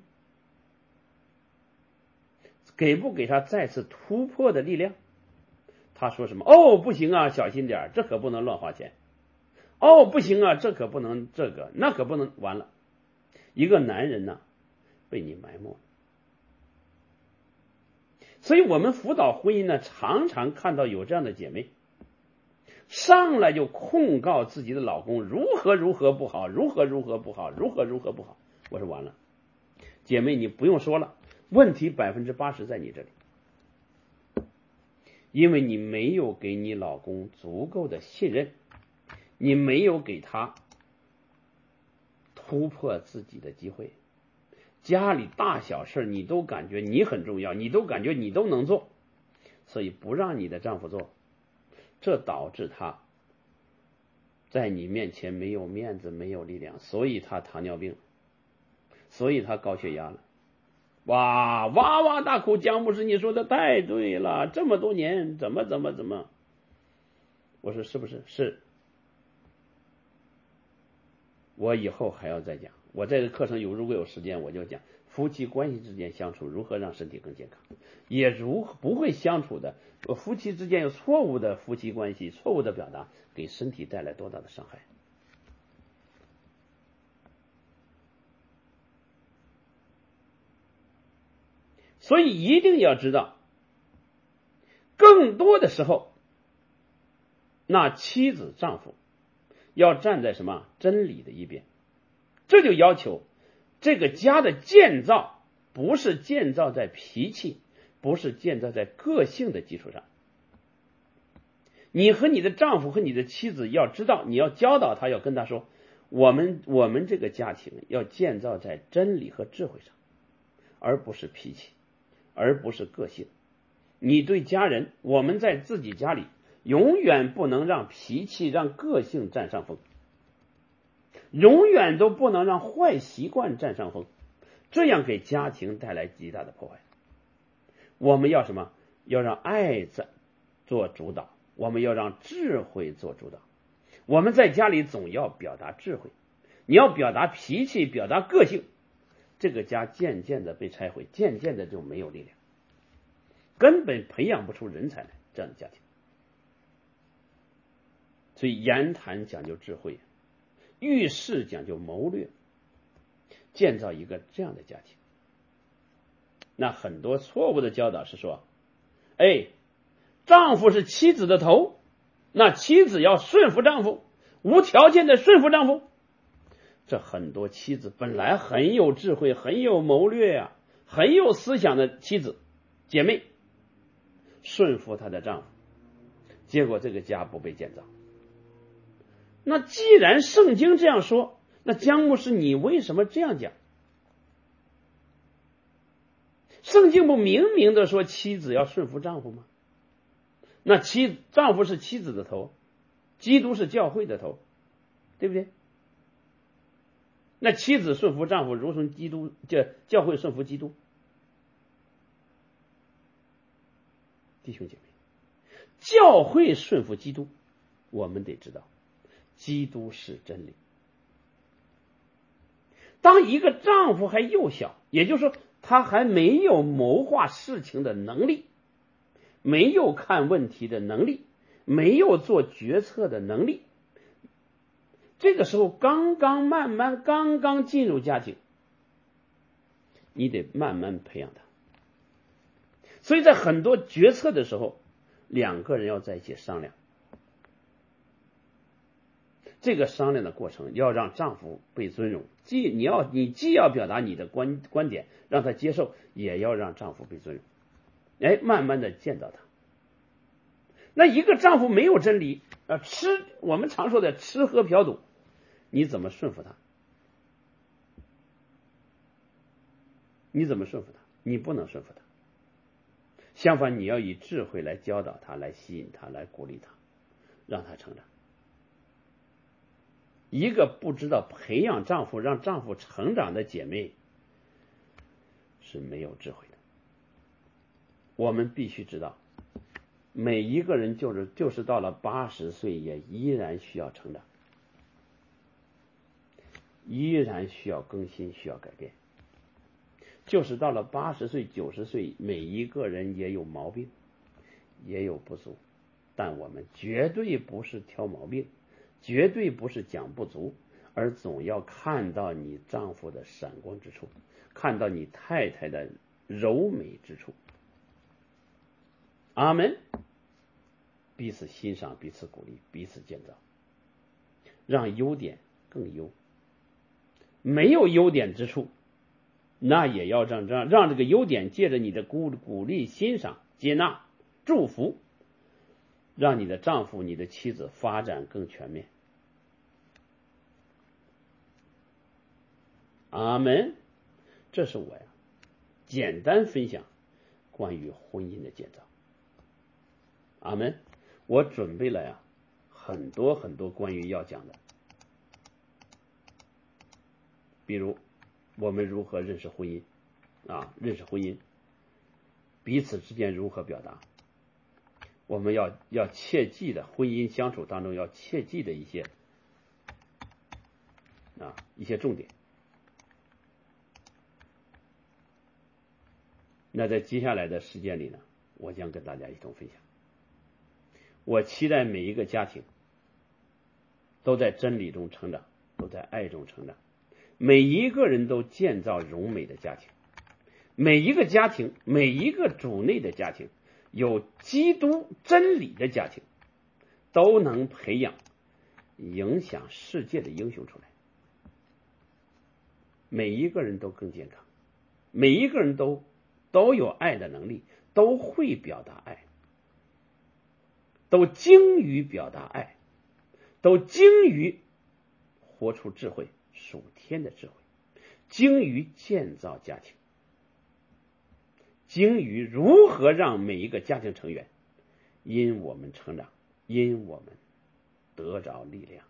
Speaker 1: 给不给他再次突破的力量？他说什么？哦，不行啊，小心点，这可不能乱花钱。哦，不行啊，这可不能这个，那可不能，完了，一个男人呢，被你埋没。所以我们辅导婚姻呢，常常看到有这样的姐妹，上来就控告自己的老公如何如何不好，如何如何不好，如何如何不好。我说完了，姐妹你不用说了，问题百分之八十在你这里，因为你没有给你老公足够的信任，你没有给他突破自己的机会。家里大小事你都感觉你很重要，你都感觉你都能做，所以不让你的丈夫做，这导致他在你面前没有面子，没有力量，所以他糖尿病，所以他高血压了。哇，哇哇大哭，姜牧师你说的太对了，这么多年怎么怎么怎么。我说是不是？是。我以后还要再讲，我在这课程有如果有时间我就讲夫妻关系之间相处如何让身体更健康，也如不会相处的夫妻之间有错误的夫妻关系，错误的表达给身体带来多大的伤害。所以一定要知道，更多的时候那妻子丈夫要站在什么真理的一边，这就要求这个家的建造不是建造在脾气，不是建造在个性的基础上。你和你的丈夫和你的妻子要知道，你要教导他，要跟他说，我们我们这个家庭要建造在真理和智慧上，而不是脾气， 而不是个性。你对家人，我们在自己家里永远不能让脾气、让个性占上风，永远都不能让坏习惯占上风，这样给家庭带来极大的破坏。我们要什么？要让爱做主导，我们要让智慧做主导。我们在家里总要表达智慧，你要表达脾气，表达个性，这个家渐渐的被拆毁，渐渐的就没有力量，根本培养不出人才来，这样的家庭。所以言谈讲究智慧，遇事讲究谋略，建造一个这样的家庭。那很多错误的教导是说，哎，丈夫是妻子的头，那妻子要顺服丈夫，无条件的顺服丈夫。这很多妻子本来很有智慧、很有谋略呀、啊，很有思想的妻子姐妹，顺服她的丈夫，结果这个家不被建造。那既然圣经这样说，那姜牧师你为什么这样讲？圣经不明明的说妻子要顺服丈夫吗？那妻丈夫是妻子的头，基督是教会的头，对不对？那妻子顺服丈夫如同基督教教会顺服基督。弟兄姐妹，教会顺服基督，我们得知道基督是真理。当一个丈夫还幼小，也就是说他还没有谋划事情的能力，没有看问题的能力，没有做决策的能力，这个时候刚刚慢慢刚刚进入家庭，你得慢慢培养他。所以在很多决策的时候，两个人要在一起商量，这个商量的过程要让丈夫被尊荣，既你要你既要表达你的观观点让他接受，也要让丈夫被尊荣，哎，慢慢的见到他。那一个丈夫没有真理啊，吃我们常说的吃喝嫖赌，你怎么顺服他？你怎么顺服他？你不能顺服他。相反，你要以智慧来教导他，来吸引他，来鼓励他，让他成长。一个不知道培养丈夫让丈夫成长的姐妹是没有智慧的。我们必须知道，每一个人就是就是到了八十岁也依然需要成长，依然需要更新，需要改变。就是到了八十岁九十岁，每一个人也有毛病，也有不足，但我们绝对不是挑毛病，绝对不是讲不足，而总要看到你丈夫的闪光之处，看到你太太的柔美之处。阿们。彼此欣赏，彼此鼓励，彼此建造，让优点更优，没有优点之处，那也要让让让这个优点借着你的鼓鼓励、欣赏、接纳、祝福，让你的丈夫、你的妻子发展更全面。阿们。这是我呀简单分享关于婚姻的建造。阿们。我准备了呀很多很多关于要讲的，比如我们如何认识婚姻啊，认识婚姻，彼此之间如何表达，我们要要切记的婚姻相处当中要切记的一些啊一些重点。那在接下来的时间里呢，我将跟大家一同分享。我期待每一个家庭都在真理中成长，都在爱中成长，每一个人都建造荣美的家庭，每一个家庭，每一个主内的家庭，有基督真理的家庭，都能培养影响世界的英雄出来。每一个人都更健康，每一个人都都有爱的能力，都会表达爱，都精于表达爱，都精于活出智慧，属天的智慧，精于建造家庭， 精于如何让每一个家庭成员因我们成长，因我们得着力量。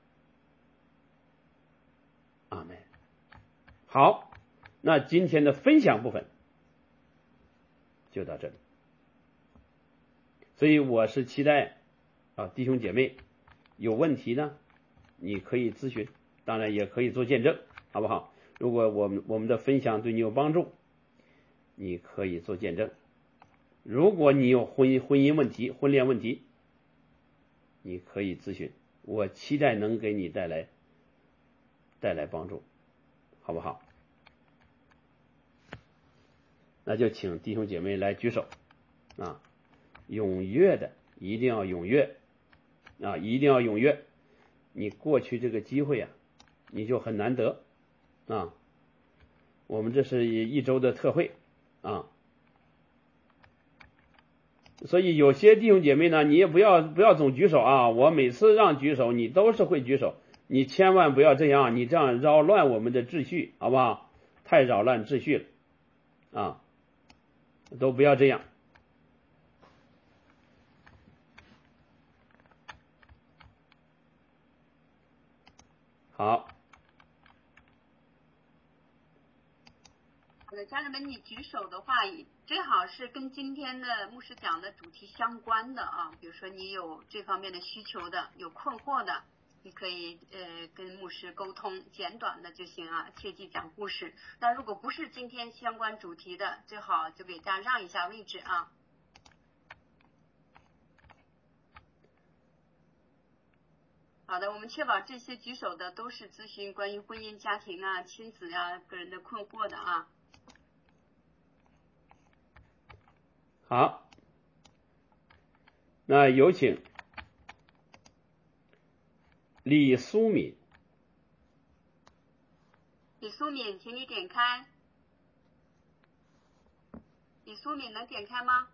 Speaker 1: 阿们。好，那今天的分享部分就到这里。所以我是期待啊，弟兄姐妹有问题呢，你可以咨询，当然也可以做见证，好不好？如果我们我们的分享对你有帮助，你可以做见证。如果你有婚姻婚姻问题、婚恋问题，你可以咨询，我期待能给你带来带来帮助，好不好？那就请弟兄姐妹来举手啊，踊跃的，一定要踊跃啊，一定要踊跃。你过去这个机会啊，你就很难得啊。我们这是一周的特会啊，所以有些弟兄姐妹呢，你也不要不要总举手啊。我每次让举手，你都是会举手，你千万不要这样，你这样扰乱我们的秩序，好不好？太扰乱秩序了啊，都不要这样。好，
Speaker 2: 好的，家人们，你举手的话，最好是跟今天的牧师讲的主题相关的啊，比如说你有这方面的需求的，有困惑的，你可以呃跟牧师沟通，简短的就行啊，切记讲故事。那如果不是今天相关主题的，最好就给大家让一下位置啊。好的，我们确保这些举手的都是咨询关于婚姻、家庭啊、亲子啊、个人的困惑的啊。
Speaker 1: 好，那有请李苏敏。
Speaker 2: 李苏敏，请你点开。李苏敏能点开吗？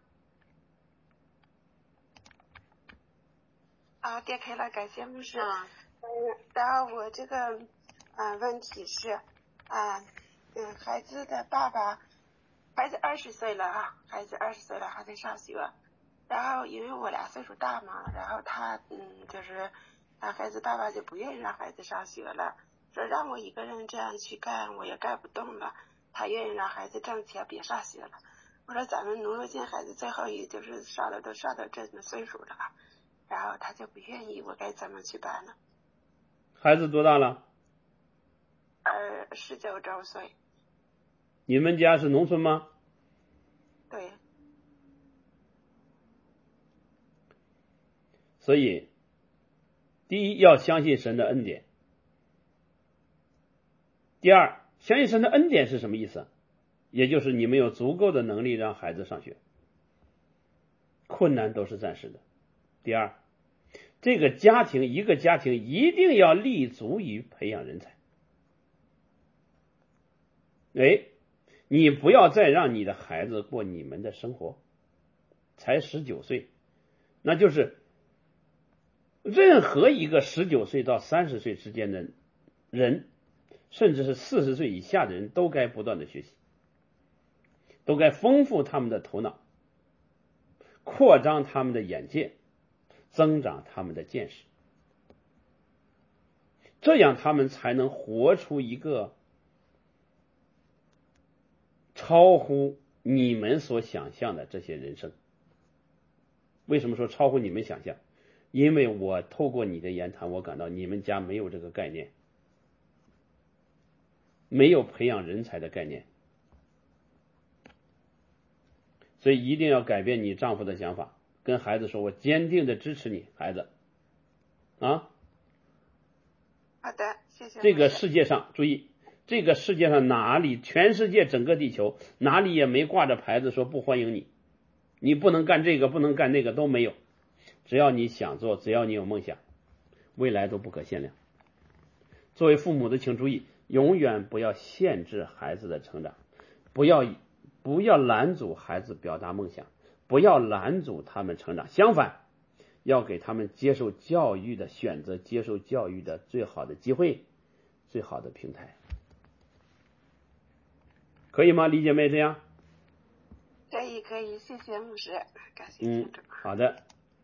Speaker 3: 啊，点开了，感谢牧师。
Speaker 2: 嗯，
Speaker 3: 然后我这个啊、呃、问题是啊嗯孩子的爸爸，孩子二十岁了啊，孩子二十岁了还在上学，然后因为我俩岁数大嘛，然后他嗯就是啊孩子爸爸就不愿意让孩子上学了，说让我一个人这样去干我也干不动了，他愿意让孩子挣钱别上学了。我说咱们农乐县孩子最后也就是上了都上到这个岁数了，然后他就不愿意，我该怎么去办呢？
Speaker 1: 孩子多大了？
Speaker 3: 呃，十九周岁。
Speaker 1: 你们家是农村吗？
Speaker 3: 对。
Speaker 1: 所以，第一要相信神的恩典。第二，相信神的恩典是什么意思？也就是你们有足够的能力让孩子上学，困难都是暂时的。第二，这个家庭一个家庭一定要立足于培养人才。哎，你不要再让你的孩子过你们的生活，才十九岁，那就是任何一个十九岁到三十岁之间的人，甚至是四十岁以下的人都该不断的学习，都该丰富他们的头脑，扩张他们的眼界，增长他们的见识，这样他们才能活出一个超乎你们所想象的这些人生。为什么说超乎你们想象？因为我透过你的言谈，我感到你们家没有这个概念，没有培养人才的概念，所以一定要改变你丈夫的想法，跟孩子说，我坚定的支持你，孩子啊。
Speaker 3: 好的，谢谢。
Speaker 1: 这个世界上，注意，这个世界上哪里，全世界整个地球哪里也没挂着牌子说不欢迎你，你不能干这个，不能干那个，都没有。只要你想做，只要你有梦想，未来都不可限量。作为父母的请注意，永远不要限制孩子的成长，不要不要拦阻孩子表达梦想，不要拦阻他们成长，相反要给他们接受教育的选择，接受教育的最好的机会，最好的平台。可以吗，李姐妹？这样
Speaker 3: 可可以可以，谢谢牧师，感谢
Speaker 1: 嗯
Speaker 3: 听众。
Speaker 1: 好的。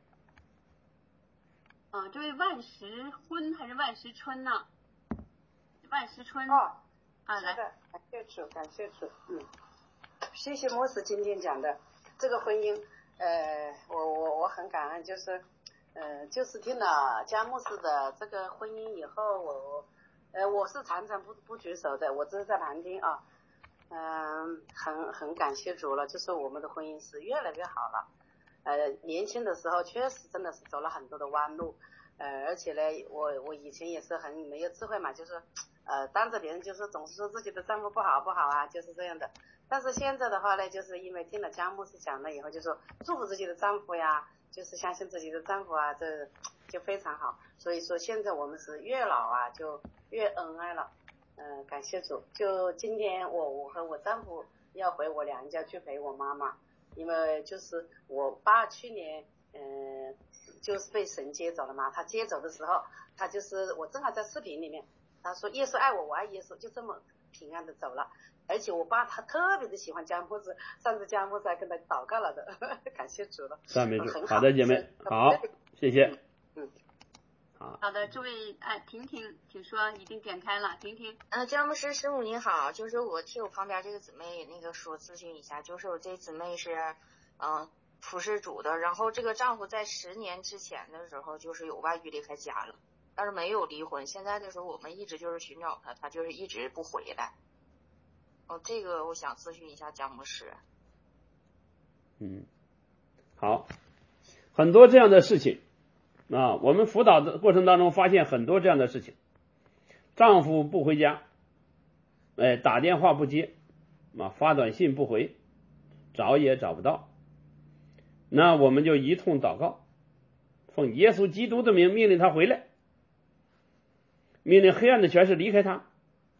Speaker 2: 嗯、呃，这位万时婚还是万时春呢？万时春。
Speaker 4: 哦，
Speaker 2: 啊，来。
Speaker 4: 是的，感谢主，感谢主，嗯，谢谢牧师今天讲的这个婚姻，呃，我我我很感恩，就是，呃，就是听了佳牧师的这个婚姻以后，我，呃，我是常常不不举手的，我只是在旁听啊，嗯、呃，很很感谢主了，就是我们的婚姻是越来越好了，呃，年轻的时候确实真的是走了很多的弯路，呃，而且呢，我我以前也是很没有智慧嘛，就是。呃，当着别人就是总是说自己的丈夫不好不好啊，就是这样的。但是现在的话呢，就是因为听了佳牧师讲了以后，就说祝福自己的丈夫呀，就是相信自己的丈夫啊，这就非常好。所以说现在我们是越老啊就越恩爱了。嗯、呃，感谢主。就今天我我和我丈夫要回我娘家去陪我妈妈，因为就是我爸去年嗯、呃、就是被神接走了嘛，他接走的时候，他就是我正好在视频里面。他说耶稣爱我，我爱耶稣，就这么平安的走了。而且我爸他特别的喜欢佳牧师，上次佳牧师还跟他祷告了的，感谢主了。
Speaker 1: 赞美主。
Speaker 4: 很
Speaker 1: 好的姐妹，好，谢谢。
Speaker 4: 嗯，
Speaker 1: 好。
Speaker 2: 好的，这位哎婷婷，请说，已经点开了，婷婷。
Speaker 5: 嗯，佳牧师师母您好，就是我替我旁边这个姊妹那个说咨询一下，就是我这姊妹是嗯服侍主的，然后这个丈夫在十年之前的时候就是有外遇离开家了。但是没有离婚，现在的时候我们一直就是寻找他，他就是一直不回来。哦，这个我想咨询一下佳牧师。
Speaker 1: 嗯，好，很多这样的事情啊，我们辅导的过程当中发现很多这样的事情，丈夫不回家，哎，打电话不接，啊，发短信不回，找也找不到，那我们就一通祷告，奉耶稣基督的名命令他回来。命令黑暗的权势离开他。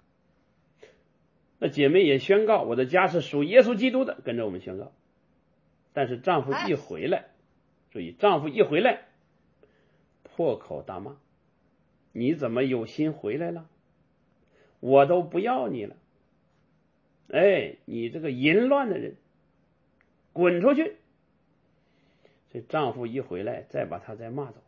Speaker 1: 那姐妹也宣告我的家是属耶稣基督的，跟着我们宣告。但是丈夫一回来，注意丈夫一回来破口大骂，你怎么有心回来了？我都不要你了，哎，你这个淫乱的人，滚出去。所以丈夫一回来再把他再骂走。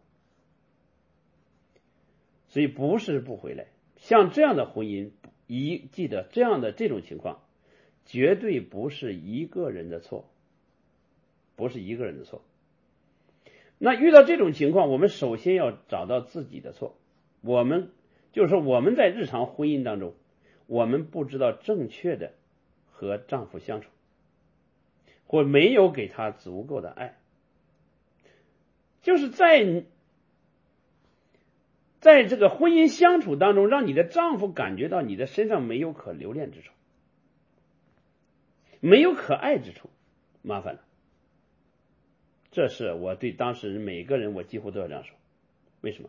Speaker 1: 所以不是不回来，像这样的婚姻，一记得这样的这种情况，绝对不是一个人的错，不是一个人的错。那遇到这种情况，我们首先要找到自己的错。我们就是说我们在日常婚姻当中，我们不知道正确的和丈夫相处，或没有给他足够的爱，就是在。在这个婚姻相处当中，让你的丈夫感觉到你的身上没有可留恋之处，没有可爱之处，麻烦了。这是我对当事人每个人我几乎都要这样说。为什么？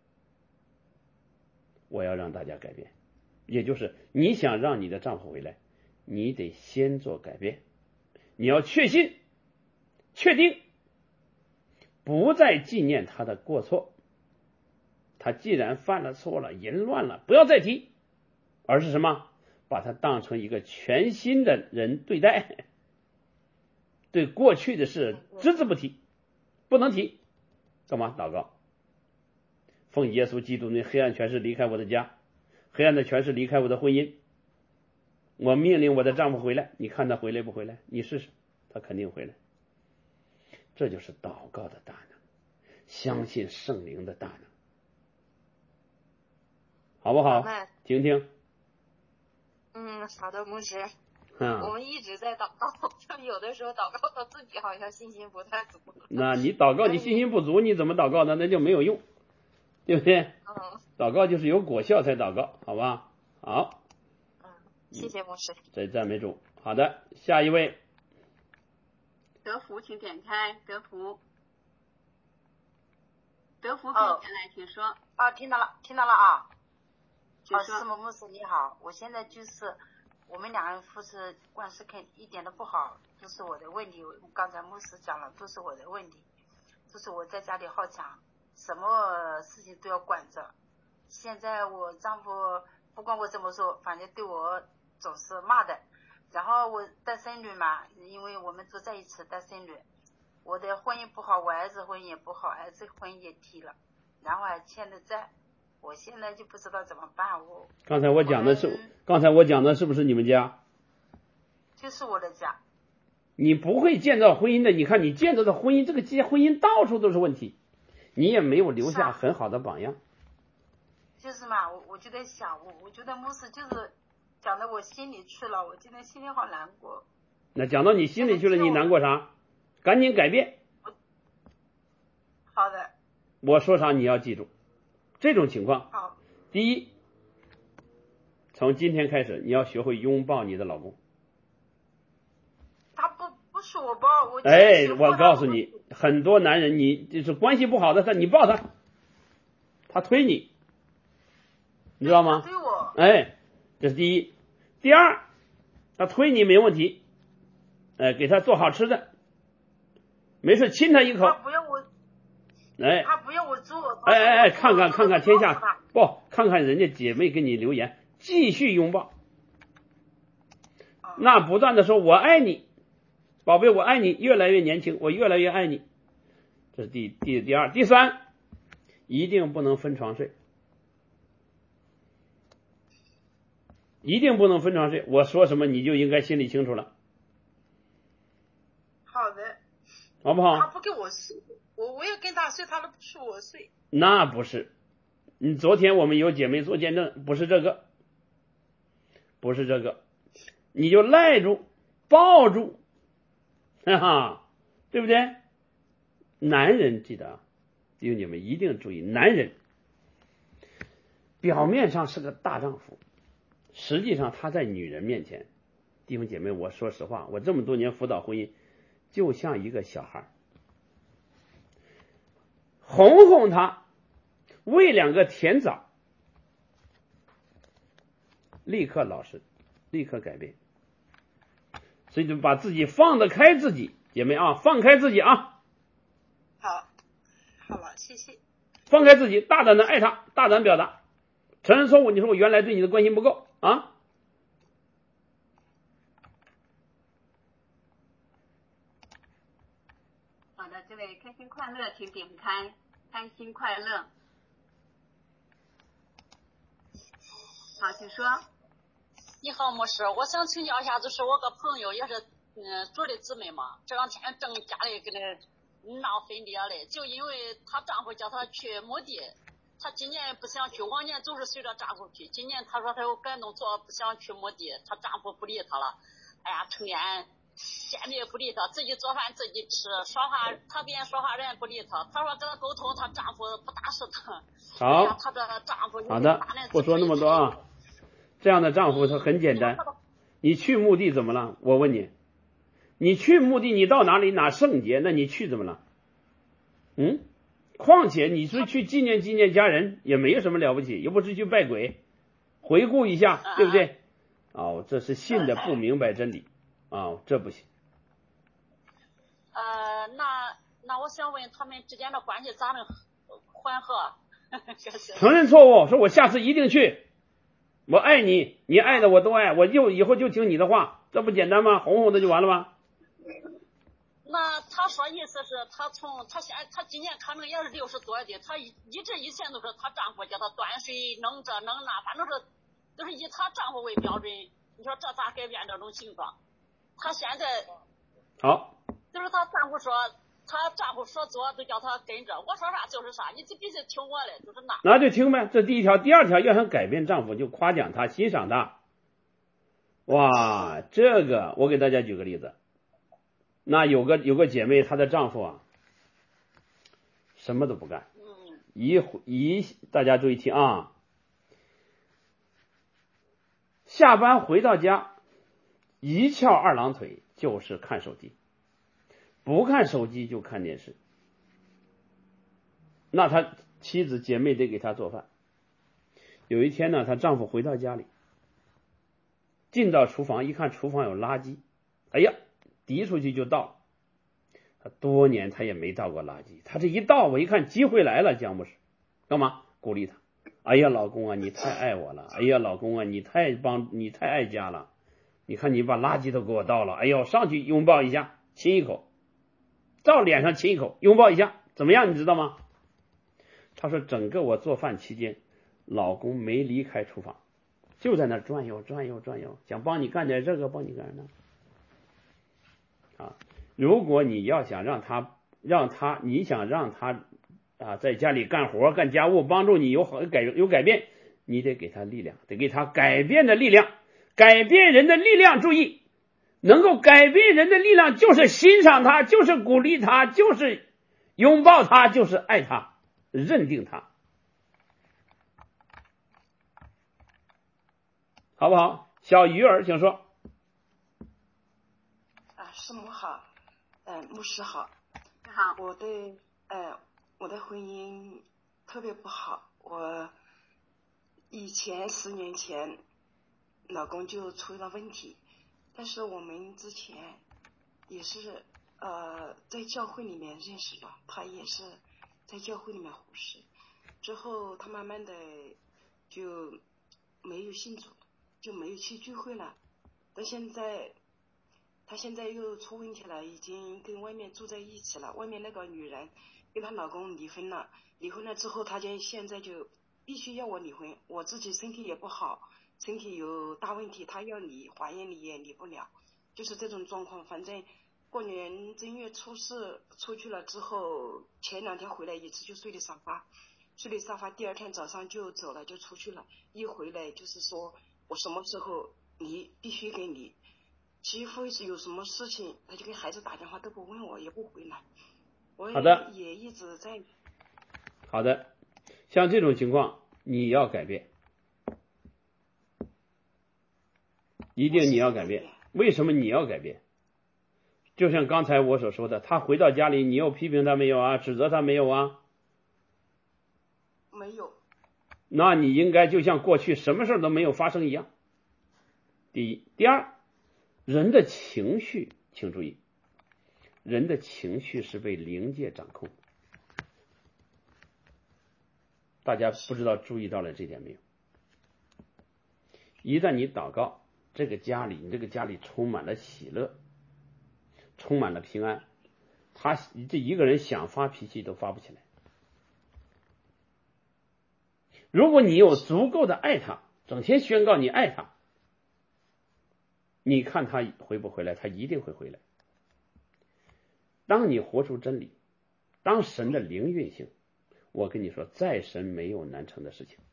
Speaker 1: 我要让大家改变，也就是你想让你的丈夫回来，你得先做改变，你要确信确定不再纪念他的过错，他既然犯了错了，淫乱了，不要再提，而是什么？把他当成一个全新的人对待，对过去的事只字不提，不能提。干嘛？祷告，奉耶稣基督的黑暗权势离开我的家，黑暗的权势离开我的婚姻，我命令我的丈夫回来，你看他回来不回来？你试试，他肯定回来。这就是祷告的大能，相信圣灵的大能，好不好？婷婷。
Speaker 5: 嗯，好的，牧师。
Speaker 1: 嗯，
Speaker 5: 我们一直在祷告，但有的时候祷告到自己好像信心不太足。
Speaker 1: 那你祷告你信心不足，你怎么祷告呢？那就没有用，对不对？
Speaker 5: 嗯。
Speaker 1: 祷告就是有果效才祷告，好吧？好。
Speaker 5: 嗯，谢谢牧师。
Speaker 1: 这赞美主。好的，下一位。
Speaker 2: 德福，请点开德福。德福可以前来，请说。
Speaker 4: 啊，听到了，听到了啊。
Speaker 2: 请
Speaker 4: 说。啊，师母牧师你好，我现在就是我们两个夫妻关系肯一点都不好，都是我的问题。刚才牧师讲了，都是我的问题，就是我在家里好强，什么事情都要管着。现在我丈夫不管我怎么说，反正对我总是骂的。 然后我带孙女嘛，因为我们住在一起带孙女，我的婚姻不好，我儿子婚姻也不好，儿子婚姻也提了，然后还欠的债，我现在就不知道怎么办。我
Speaker 1: 刚才我讲的是，刚才我讲的是不是你们家？
Speaker 4: 就是我的家。
Speaker 1: 你不会建造婚姻的，你看你建造的婚姻，这个婚姻到处都是问题，你也没有留下很好的榜样。
Speaker 4: 就是嘛，我我就在想，我我觉得牧师就是讲到我心里去了，我今天心里好难过。
Speaker 1: 那讲到你心里去了，你难过啥？赶紧改变。
Speaker 4: 好的。
Speaker 1: 我说啥你要记住，这种情况。
Speaker 4: 好。
Speaker 1: 第一，从今天开始，你要学会拥抱你的老公。
Speaker 4: 他不不是我抱，我
Speaker 1: 哎，我告诉你，很多男人你就是关系不好的，你抱他，他推你。你知道吗？
Speaker 4: 推我，
Speaker 1: 哎，这是第一。第二，他推你没问题，哎，给他做好吃的，没事亲他一口。
Speaker 4: 他不要我，
Speaker 1: 哎，
Speaker 4: 他不要我做。
Speaker 1: 哎哎哎，看看看看天下，不看看人家姐妹给你留言，继续拥抱，那不断的说我爱你，宝贝，我爱你，越来越年轻，我越来越爱你。这是第第第二，第三，一定不能分床睡。一定不能分床睡，我说什么你就应该心里清楚了。
Speaker 4: 好的，
Speaker 1: 好不好？
Speaker 4: 他不跟我睡，我我也跟他睡，他都不许我睡。
Speaker 1: 那不是，你昨天我们有姐妹做见证，不是这个，不是这个，你就赖住，抱住，哈哈，对不对？男人记得啊，弟兄姐妹一定注意，男人表面上是个大丈夫。实际上他在女人面前，弟兄姐妹，我说实话，我这么多年辅导婚姻，就像一个小孩，哄哄他，喂两个甜枣，立刻老实，立刻改变。所以就把自己放得开自己，姐妹啊，放开自己啊。
Speaker 4: 好，好了，谢谢。
Speaker 1: 放开自己，大胆的爱他，大胆表达，承认错误。你说我原来对你的关心不够啊。
Speaker 2: 好的，这位开心快乐，请点开开心快乐。好，请说。
Speaker 6: 你好，牧师，我想请教一下，就是我个朋友也是嗯主的姊妹嘛，这两天正家里跟那闹分裂嘞，就因为她丈夫叫她去墓地，她今年不想去，往年总是随着丈夫去，今年她说她有感动做不想去墓地，她丈夫不理她了，哎呀，成天闲的也不理她，自己做饭自己吃，说话她别人说话人也不理她，她说跟她沟通，她丈夫不搭适她。
Speaker 1: 好，
Speaker 6: 哎、她的丈夫
Speaker 1: 好的，不说那么多啊。这样的丈夫他很简单，你去墓地怎么了？我问你，你去墓地，你到哪里哪圣节，那你去怎么了？嗯，况且你是去纪念纪念家人，也没有什么了不起，又不是去拜鬼，回顾一下，对不对？哦，这是信的不明白真理啊、哦，这不行。
Speaker 6: 呃，那那我想问他们之间的关系咋能缓和？
Speaker 1: 承认错误，说我下次一定去。我爱你，你爱的我都爱，我就以后就听你的话，这不简单吗？哄哄的就完了吗？
Speaker 6: 那他说意思是他从他现他今年可能也是六十多的，他一直以前都是她丈夫叫他端水弄这弄那，反正是都是以她丈夫为标准。你说这咋改变这种情况？她现在
Speaker 1: 好，
Speaker 6: 就是她丈夫说。她丈夫说做都叫她跟着，我说啥就是啥，你必须听我的，就是那。
Speaker 1: 那就听呗，这第一条。第二条，要想改变丈夫，就夸奖他，欣赏他。哇，这个我给大家举个例子。那有个有个姐妹，她的丈夫啊，什么都不干，一一大家注意听啊，下班回到家，一翘二郎腿就是看手机。不看手机就看电视，那他妻子姐妹得给他做饭。有一天呢，她丈夫回到家里，进到厨房一看厨房有垃圾，哎呀，递出去就倒。他多年他也没倒过垃圾，他这一倒，我一看机会来了，姜牧师干嘛鼓励他？哎呀，老公啊，你太爱我了！哎呀，老公啊，你太帮，你太爱家了！ 你看你把垃圾都给我倒了，哎呦，上去拥抱一下，亲一口，照脸上亲一口，拥抱一下，怎么样？你知道吗？他说整个我做饭期间，老公没离开厨房，就在那转悠转悠转悠，想帮你干点这个，帮你干点那啊。如果你要想让他让他你想让他啊在家里干活干家务，帮助你有好改有改变，你得给他力量，得给他改变的力量。改变人的力量，注意，能够改变人的力量就是欣赏他，就是鼓励他，就是拥抱他，就是爱他，认定他，好不好？小鱼儿请说。
Speaker 3: 啊，师母好，呃，牧师好。
Speaker 2: 好。
Speaker 3: 我的呃，我的婚姻特别不好，我以前十年前老公就出了问题，但是我们之前也是呃在教会里面认识的，他也是在教会里面服侍，之后他慢慢的就没有信主，就没有去聚会了，到现在他现在又出问题了，已经跟外面住在一起了，外面那个女人跟她老公离婚了，离婚了之后他就现在就必须要我离婚，我自己身体也不好，身体有大问题，他要离，怀孕离也离不了，就是这种状况。反正过年正月初四出去了之后，前两天回来一次就睡的沙发，睡的沙发，第二天早上就走了，就出去了，一回来就是说我什么时候离必须给离，几乎是有什么事情他就给孩子打电话都不问我，也不回来，我也一直在。
Speaker 1: 好的，像这种情况你要改变，一定你要改变。为什么你要改变？就像刚才我所说的，他回到家里，你又批评他没有啊？指责他没有啊？
Speaker 3: 没有。
Speaker 1: 那你应该就像过去什么事都没有发生一样。第一，第二，人的情绪，请注意，人的情绪是被灵界掌控。大家不知道注意到了这点没有？一旦你祷告，这个家里，你这个家里充满了喜乐，充满了平安，他这一个人想发脾气都发不起来。如果你有足够的爱他，整天宣告你爱他，你看他回不回来？他一定会回来。当你活出真理，当神的灵运行，我跟你说，在神没有难成的事情。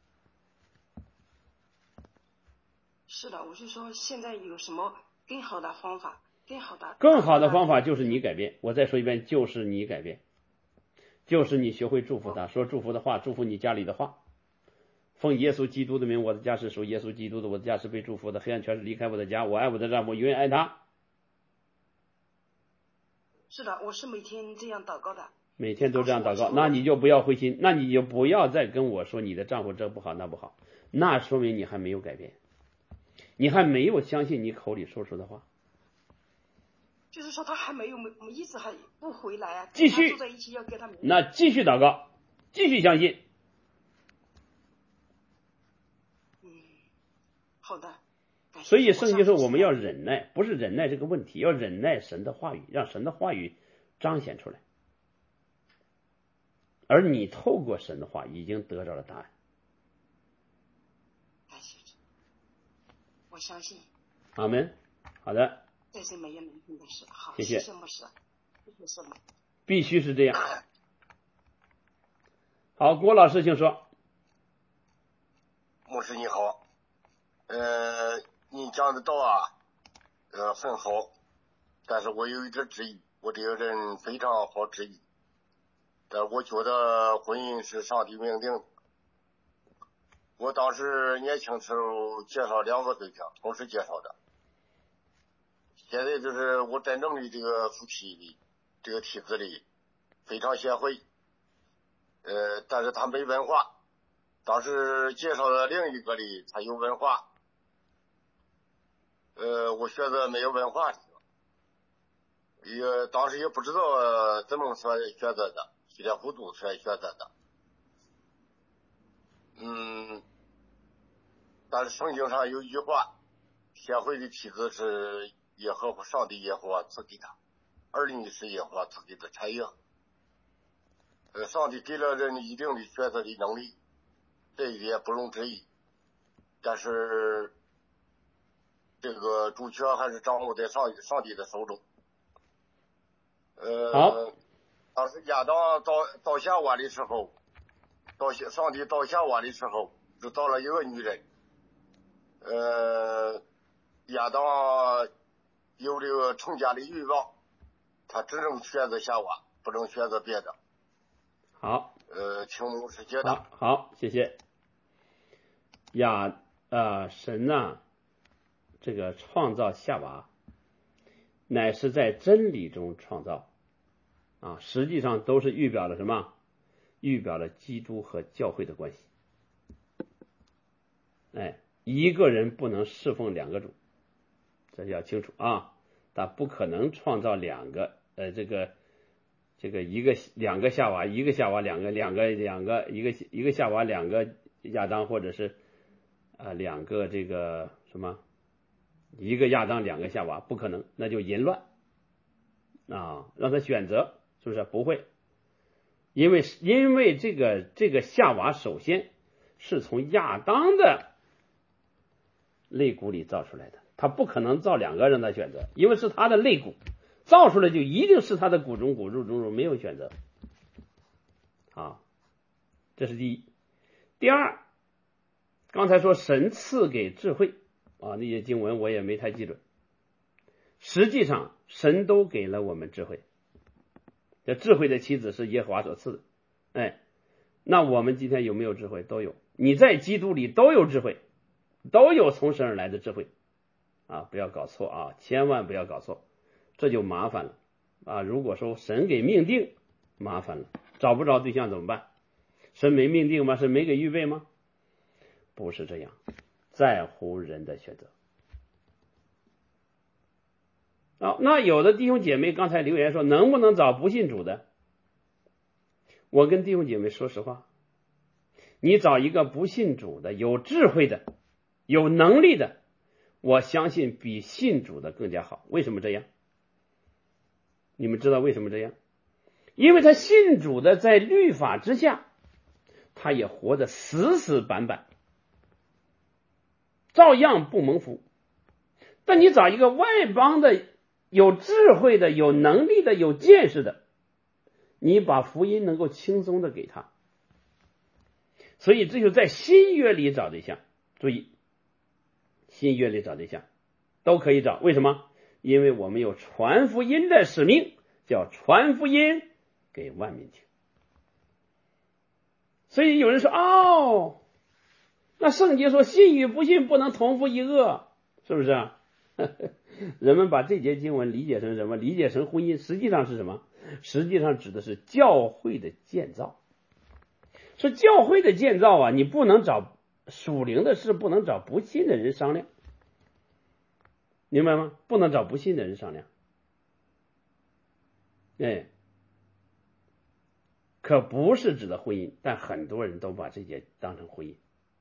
Speaker 3: 是的，我就说现在有什么更好的方法？更好的
Speaker 1: 更好的方法就是你改变。我再说一遍，就是你改变，就是你学会祝福他，说祝福的话，祝福你家里的话。奉耶稣基督的名，我的家是属耶稣基督的，我的家是被祝福的，黑暗全是离开我的家，我爱我的丈夫，永远爱他。
Speaker 3: 是的，我是每天这样祷告的。
Speaker 1: 每天都这样祷告，那你就不要灰心，那你就不要再跟我说你的丈夫这不好那不好，那说明你还没有改变，你还没有相信你口里说出的话。
Speaker 3: 就是说他还没有一直还不回来啊，
Speaker 1: 继续
Speaker 3: 住在一起要给他。
Speaker 1: 那继续祷告，继续相信。
Speaker 3: 嗯，好的。
Speaker 1: 所以圣经说我们要忍耐，不是忍耐这个问题，要忍耐神的话语，让神的话语彰显出来。而你透过神的话已经得到了答案。
Speaker 3: 感谢主，我相信。
Speaker 1: 阿门。好的。
Speaker 3: 这是没有能听的事。好，
Speaker 1: 谢谢。
Speaker 3: 谢谢牧师，谢谢师母。
Speaker 1: 必须是这样。好，郭老师请说。
Speaker 7: 牧师你好，呃，你讲的道啊，呃，很好，但是我有一点质疑，我这个人非常好质疑。但我觉得婚姻是上帝命定。我当时年轻时候介绍两个对象，同时介绍的。现在就是我真正的这个夫妻里，这个妻子里非常贤惠，呃，但是他没文化。当时介绍的另一个里，他有文化，呃，我选择没有文化的，也当时也不知道怎么说选择的。稀里糊涂才选择的，嗯，但是圣经上有一句话， 先回的妻子是耶和华上帝耶和华赐给他，儿女是耶和华赐给的产业。呃，上帝给了人一定的选择的能力，这一点不容置疑。但是这个主权还是掌握在上上帝的手中。呃，
Speaker 1: 好，
Speaker 7: 当时亚当到到夏娃的时候，到上帝到夏娃的时候，就到了一个女人。呃，亚当有这个成家的欲望，他只能选择夏娃，不能选择别的。
Speaker 1: 好，
Speaker 7: 呃，请牧师解答。
Speaker 1: 好，好，谢谢。亚呃，神呐、这个创造夏娃，乃是在真理中创造啊，实际上都是预表了什么？预表了基督和教会的关系。哎，一个人不能侍奉两个主，这要清楚啊。他不可能创造两个呃，这个这个一个两个夏娃，一个夏娃，两个两个两个一个一个夏娃，两个亚当，或者是啊、呃、两个这个什么一个亚当两个夏娃，不可能，那就淫乱啊，让他选择，是不是？不会，因为因为这个这个夏娃首先是从亚当的肋骨里造出来的，他不可能造两个让他选择，因为是他的肋骨造出来，就一定是他的骨中骨肉中肉，没有选择啊，这是第一。第二，刚才说神赐给智慧啊，那些经文我也没太记准，实际上神都给了我们智慧，这智慧的妻子是耶和华所赐的。哎，那我们今天有没有智慧？都有，你在基督里都有智慧，都有从神而来的智慧啊，不要搞错啊，千万不要搞错，这就麻烦了啊。如果说神给命定，麻烦了，找不着对象怎么办？神没命定吗？神没给预备吗？不是这样，在乎人的选择。好，那有的弟兄姐妹刚才留言说能不能找不信主的？我跟弟兄姐妹说实话，你找一个不信主的、有智慧的、有能力的，我相信比信主的更加好。为什么这样？你们知道为什么这样？因为他信主的在律法之下，他也活得死死板板，照样不蒙福。但你找一个外邦的、有智慧的、有能力的、有见识的，你把福音能够轻松的给他。所以这就在新约里找对象，注意，新约里找对象都可以找，为什么？因为我们有传福音的使命，叫传福音给万民听。所以有人说，哦，那圣经说信与不信不能同负一恶，是不是啊？人们把这节经文理解成什么？理解成婚姻，实际上是什么？实际上指的是教会的建造。说教会的建造啊，你不能找属灵的事，不能找不信的人商量，明白吗？不能找不信的人商量。哎，可不是指的婚姻，但很多人都把这些当成婚姻。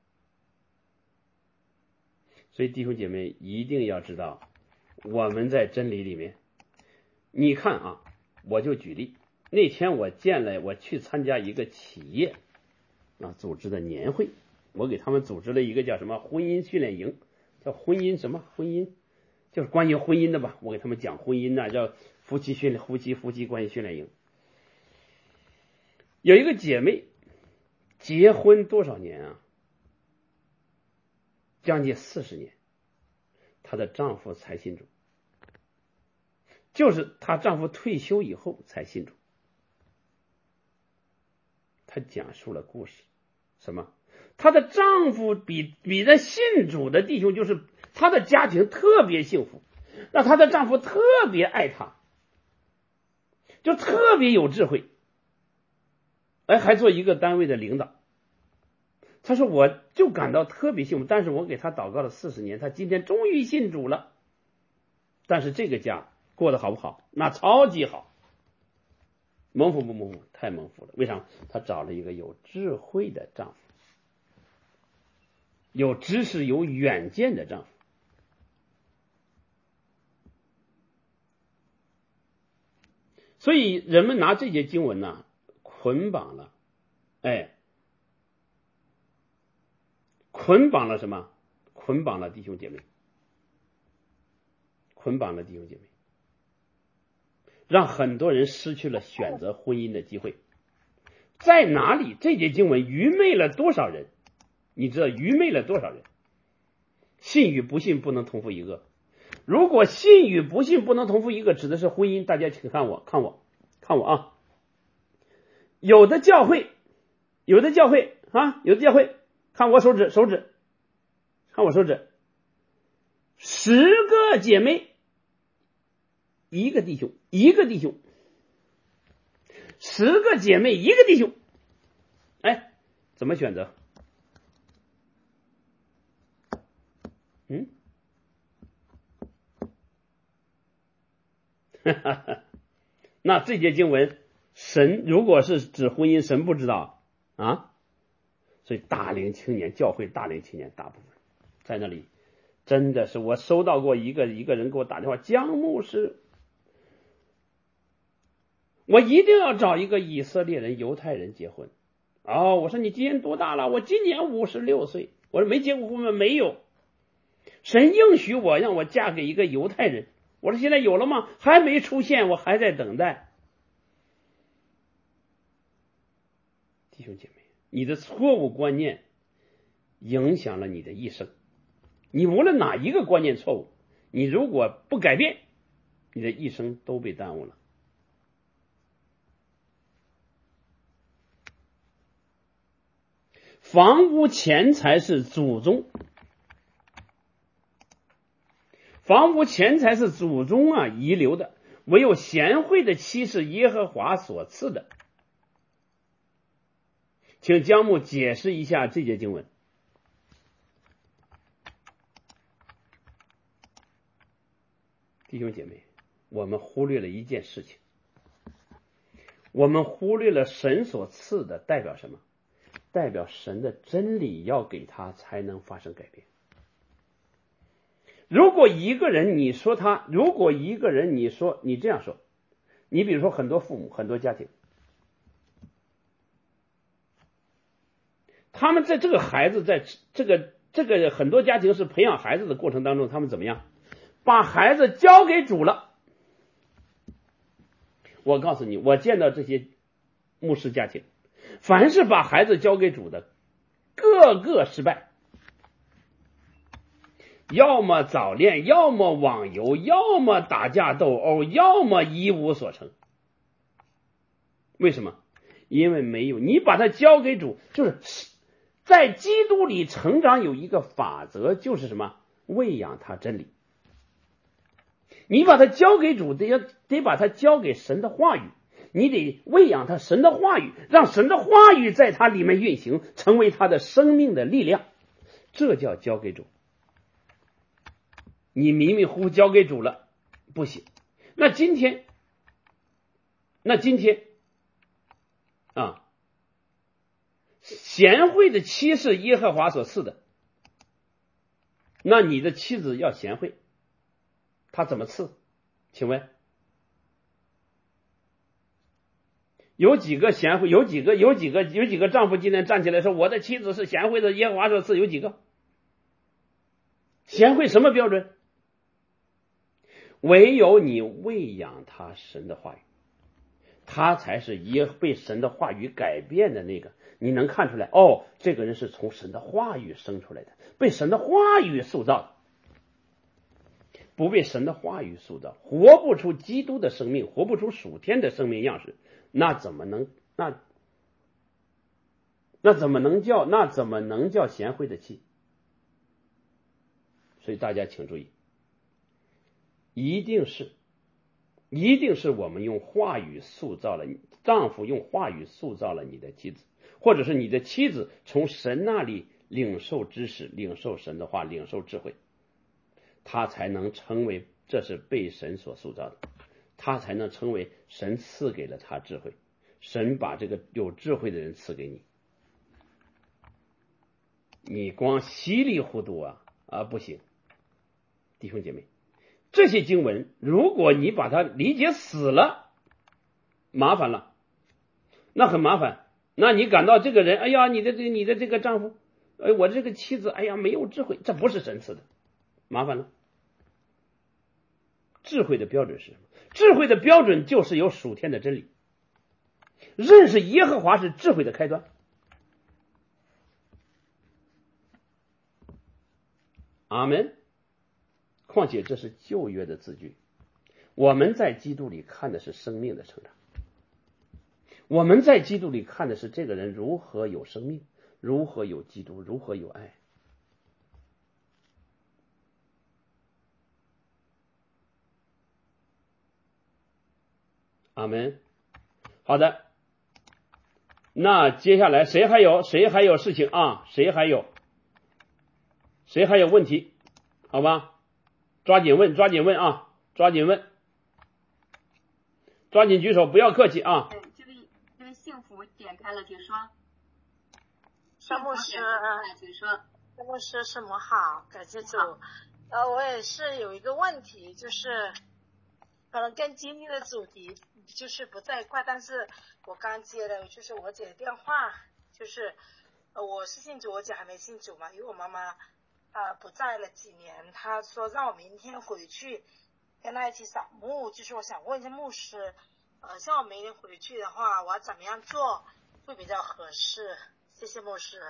Speaker 1: 所以弟兄姐妹一定要知道，我们在真理里面，你看啊，我就举例，那天我见了，我去参加一个企业啊组织的年会，我给他们组织了一个叫什么婚姻训练营，叫婚姻什么婚姻，就是关于婚姻的吧，我给他们讲婚姻呐、啊，叫夫妻训练夫妻夫妻关系训练营。有一个姐妹结婚多少年啊？将近四十年，她的丈夫才信主，就是她丈夫退休以后才信主。她讲述了故事，什么？她的丈夫比比那信主的弟兄，就是她的家庭特别幸福，那她的丈夫特别爱她，就特别有智慧，哎，还做一个单位的领导。他说我就感到特别幸福，但是我给他祷告了四十年，他今天终于信主了。但是这个家过得好不好？那超级好，蒙福不蒙福？太蒙福了。为啥？他找了一个有智慧的丈夫，有知识有远见的丈夫。 所以人们拿这节经文呢捆绑了，哎，捆绑了什么？捆绑了弟兄姐妹，捆绑了弟兄姐妹，让很多人失去了选择婚姻的机会。在哪里？这节经文愚昧了多少人？你知道愚昧了多少人？信与不信不能同负一个。如果信与不信不能同负一个，指的是婚姻。大家请看我，看我，看我啊！有的教会，有的教会啊，有的教会，看我手指，手指，看我手指，十个姐妹，一个弟兄，一个弟兄，十个姐妹，一个弟兄，哎，怎么选择？嗯？那这节经文，神如果是指婚姻，神不知道啊。所以大龄青年教会大龄青年大部分在那里，真的是我收到过一个一个人给我打电话，江牧师，我一定要找一个以色列人犹太人结婚。哦，我说你今年多大了？我今年五十六岁。我说没结过婚吗？没有。神应许我让我嫁给一个犹太人。我说现在有了吗？还没出现，我还在等待。弟兄姐妹，你的错误观念影响了你的一生。你无论哪一个观念错误，你如果不改变，你的一生都被耽误了。房屋钱财是祖宗，房屋钱财是祖宗啊遗留的，唯有贤惠的妻是耶和华所赐的。请江牧解释一下这节经文。弟兄姐妹，我们忽略了一件事情，我们忽略了神所赐的代表什么？代表神的真理要给他才能发生改变。如果一个人你说他，如果一个人你说你这样说，你比如说很多父母很多家庭，他们在这个孩子在这个这个很多家庭是培养孩子的过程当中，他们怎么样把孩子交给主了。我告诉你，我见到这些牧师家庭，凡是把孩子交给主的，个个失败，要么早恋，要么网游，要么打架斗殴，要么一无所成。为什么？因为没有你把他交给主，就是在基督里成长有一个法则，就是什么？喂养他真理。你把他交给主，得要得把他交给神的话语，你得喂养他神的话语，让神的话语在他里面运行，成为他的生命的力量，这叫交给主。你迷迷糊糊交给主了，不行。那今天，那今天啊，贤惠的妻是耶和华所赐的，那你的妻子要贤惠，他怎么赐？请问有几个贤惠？有几个？有几个？有几个丈夫今天站起来说我的妻子是贤惠的，耶和华所赐？有几个？贤惠什么标准？唯有你喂养他神的话语，他才是耶被神的话语改变的那个。你能看出来，哦，这个人是从神的话语生出来的，被神的话语塑造的。不被神的话语塑造，活不出基督的生命，活不出属天的生命样式，那怎么能那那怎么能叫那怎么能叫贤惠的妻？所以大家请注意，一定是一定是我们用话语塑造了你，丈夫用话语塑造了你的妻子，或者是你的妻子从神那里领受知识，领受神的话，领受智慧，他才能成为，这是被神所塑造的，他才能成为神赐给了他智慧，神把这个有智慧的人赐给你。你光稀里糊涂啊啊不行。弟兄姐妹，这些经文如果你把它理解死了， 麻烦了，那很麻烦。那你感到这个人，哎呀，你的这你的这个丈夫，哎，我这个妻子，哎呀，没有智慧，这不是神赐的，麻烦了。智慧的标准是什么？智慧的标准就是有属天的真理，认识耶和华是智慧的开端。阿门。况且这是旧约的字句，我们在基督里看的是生命的成长，我们在基督里看的是这个人如何有生命，如何有基督，如何有爱。阿门。好的，那接下来谁还有谁还有事情啊？谁还有谁还有问题？好吧，抓紧问，抓紧问啊，抓紧问，抓紧举手，不要客气啊。
Speaker 2: 对，这位这位幸福点开了，请说。
Speaker 8: 张牧师，
Speaker 2: 请说。
Speaker 8: 张牧师，师母好，感谢主。呃，我也是有一个问题，就是可能跟今天的主题就是不在一块，但是我刚接了就是我姐的电话，就是呃我是信主，我姐还没信主嘛，因为我妈妈啊、呃、不在了几年，她说让我明天回去跟她一起扫墓，就是我想问一下牧师，呃像我明天回去的话，我要怎么样做会比较合适？谢谢牧师。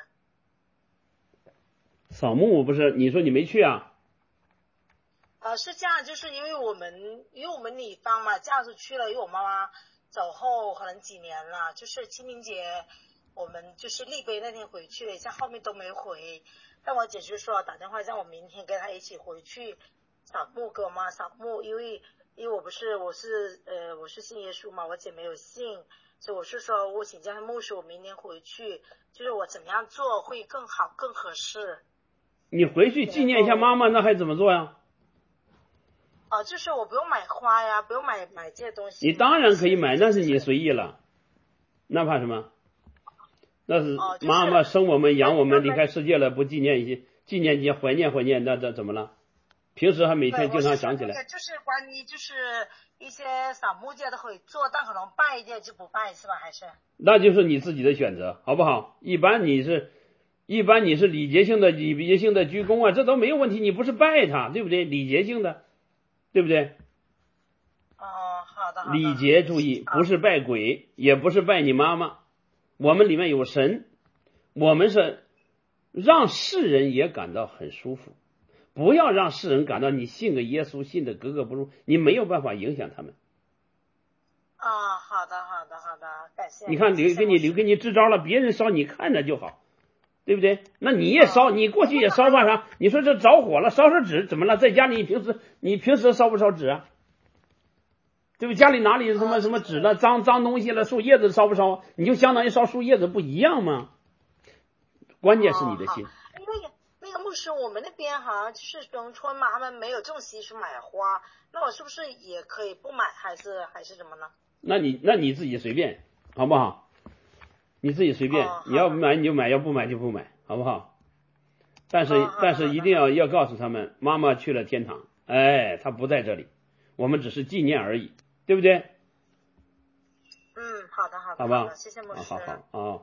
Speaker 1: 扫墓不是你说你没去啊？
Speaker 8: 呃，是这样，就是因为我们因为我们女方嘛，这样子去了，因为我妈妈走后可能几年了，就是清明节我们就是立碑那天回去了，像后面都没回。但我姐就说打电话让我明天跟她一起回去扫墓，给我妈扫墓，因为因为我不是我是呃我是信耶稣嘛，我姐没有信，所以我是说我请教牧师，我明天回去就是我怎么样做会更好更合适。
Speaker 1: 你回去纪念一下妈妈，那还怎么做呀？
Speaker 8: 哦、呃，就是我不用买花呀，不用买买这些东西。
Speaker 1: 你当然可以买，那是你随意了，那怕什么？那是妈妈生我们养我们离开世界了，不纪念一些纪念一些怀念怀念，那这怎么了？平时还每天经常想起来。
Speaker 8: 就是关于就是一些扫墓节都可以做，但可能拜一点就不拜是吧？还是？
Speaker 1: 那就是你自己的选择，好不好？一般你是。一般你是礼节性的礼节性的鞠躬啊，这都没有问题，你不是拜他，对不对？礼节性的，对不对？
Speaker 8: 哦，好的。好的
Speaker 1: 礼节注意，不是拜鬼，也不是拜你妈妈，我们里面有神，我们是让世人也感到很舒服，不要让世人感到你信个耶稣信的格格不入，你没有办法影响他们。
Speaker 8: 啊、哦，好的，好的，好的，感谢。
Speaker 1: 你看刘给你刘给你支招了，别人烧你看着就好。对不对？那你也烧，你过去也烧把啥？你说这着火了，烧烧纸怎么了？在家里你平时你平时烧不烧纸啊？对不对？家里哪里什么什么纸了，脏脏东西了，树叶子烧不烧？你就相当于烧树叶子不一样吗？关键是你的心。
Speaker 8: 那个那个牧师，我们那边好像就是农村嘛，他们没有这种习俗买花，那我是不是也可以不买，还是还是什么呢？
Speaker 1: 那你那你自己随便，好不好？你自己随便，
Speaker 8: 哦、
Speaker 1: 你要买你就买，要不买就不买，好不好？但是、
Speaker 8: 哦、
Speaker 1: 但是一定要要告诉他们，妈妈去了天堂，哎，她不在这里，我们只是纪念而已，对不对？
Speaker 8: 嗯，好的好的，
Speaker 1: 好吧，
Speaker 8: 谢谢牧师。
Speaker 1: 好好好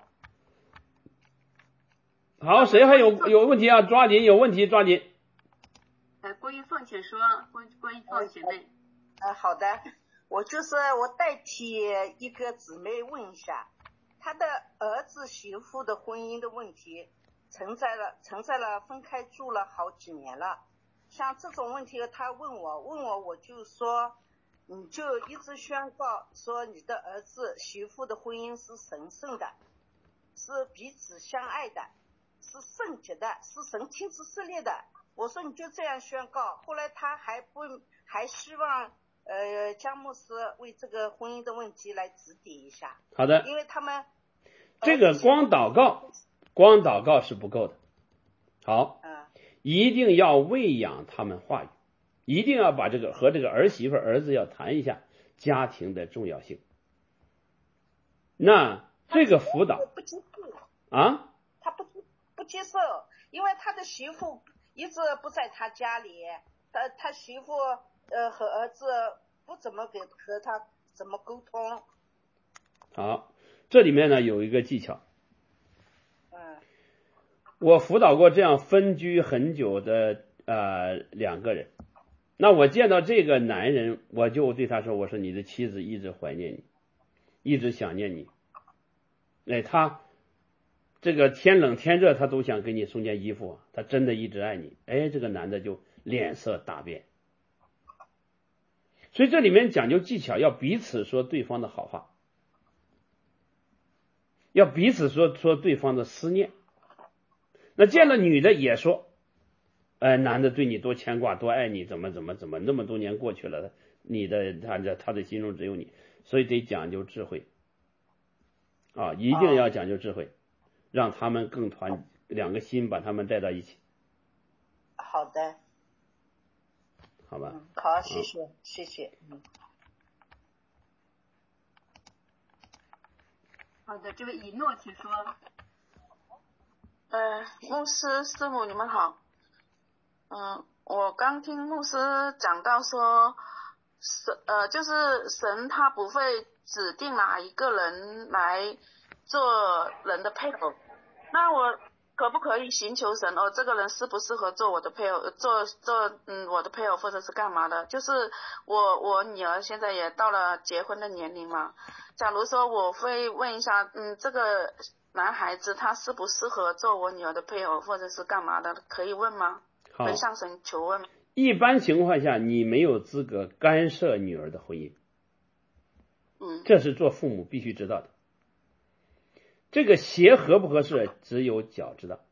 Speaker 1: 啊，好，谁还有有问题啊？抓紧，有问题抓紧。
Speaker 2: 呃，郭玉凤，请说，郭郭玉凤姐妹。
Speaker 9: 呃，好的，我就是我代替一个姊妹问一下。他的儿子媳妇的婚姻的问题存在了存在了分开住了好几年了，像这种问题他问我问我我就说你就一直宣告说你的儿子媳妇的婚姻是神圣的，是彼此相爱的，是圣洁的，是神亲自设立的。我说你就这样宣告，后来他还不还希望呃江牧师为这个婚姻的问题来指点一下。
Speaker 1: 好的，
Speaker 9: 因为他们
Speaker 1: 这个光祷告，光祷告是不够的。好，
Speaker 9: 嗯，
Speaker 1: 一定要喂养他们话语，一定要把这个和这个儿媳妇儿子要谈一下家庭的重要性。那这个辅导
Speaker 9: 不接受
Speaker 1: 啊，
Speaker 9: 他不不接受，因为他的媳妇一直不在他家里，他他媳妇呃和儿子不怎么给和他怎么沟通。
Speaker 1: 好，这里面呢有一个技巧。
Speaker 9: 嗯，
Speaker 1: 我辅导过这样分居很久的呃两个人，那我见到这个男人，我就对他说，我说你的妻子一直怀念你，一直想念你，哎，他这个天冷天热他都想给你送件衣服，他真的一直爱你。哎，这个男的就脸色大变。所以这里面讲究技巧，要彼此说对方的好话，要彼此说说对方的思念。那见了女的也说，哎，男的对你多牵挂多爱你，怎么怎么怎么那么多年过去了，你的他的他的心中只有你，所以得讲究智慧啊，一定要讲究智慧，让他们更团，两个心把他们带到一起。
Speaker 9: 好的，
Speaker 1: 好吧，
Speaker 9: 嗯，好，谢谢，嗯、谢谢，嗯。
Speaker 2: 好的，这位以诺，请说。
Speaker 10: 呃，牧师师母你们好，嗯，我刚听牧师讲到说，神呃就是神他不会指定哪一个人来做人的配偶，那我可不可以寻求神哦？这个人适不适合做我的配偶，做做嗯我的配偶或者是干嘛的？就是我我女儿现在也到了结婚的年龄嘛，假如说我会问一下，嗯这个男孩子他适不适合做我女儿的配偶或者是干嘛的？可以问吗？可以向神求问吗？
Speaker 1: 一般情况下你没有资格干涉女儿的婚姻，
Speaker 10: 嗯，
Speaker 1: 这是做父母必须知道的。这个鞋合不合适，只有脚知道。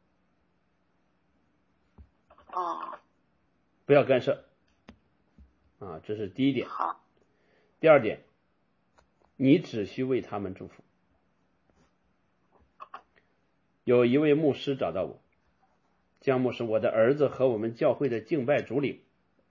Speaker 10: 哦，
Speaker 1: 不要干涉啊，这是第一点。
Speaker 10: 好。
Speaker 1: 第二点，你只需为他们祝福。有一位牧师找到我，江牧师，我的儿子和我们教会的敬拜主领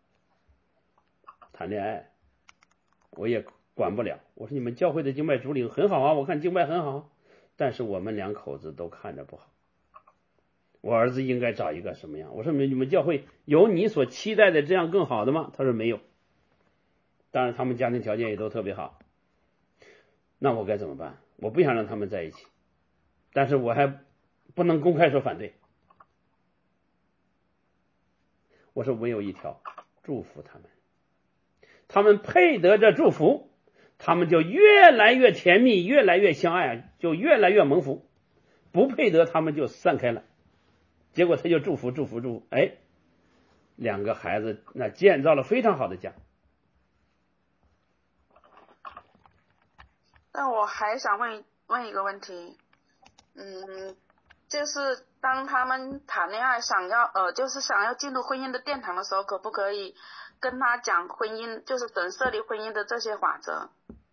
Speaker 1: 谈恋爱，我也管不了。我说你们教会的敬拜主领很好啊，我看敬拜很好，但是我们两口子都看着不好。我儿子应该找一个什么样？我说你们教会有你所期待的这样更好的吗？他说没有。当然他们家庭条件也都特别好，那我该怎么办？我不想让他们在一起，但是我还不能公开说反对。我说唯有一条，祝福他们，他们配得这祝福，他们就越来越甜蜜，越来越相爱，就越来越蒙福。不配得他们就散开了。结果他就祝福祝福祝福，哎，两个孩子那建造了非常好的家。
Speaker 10: 那我还想问问一个问题，嗯，就是当他们谈恋爱想要呃，就是想要进入婚姻的殿堂的时候，可不可以跟他讲婚姻，就是神设立婚姻的这些法则？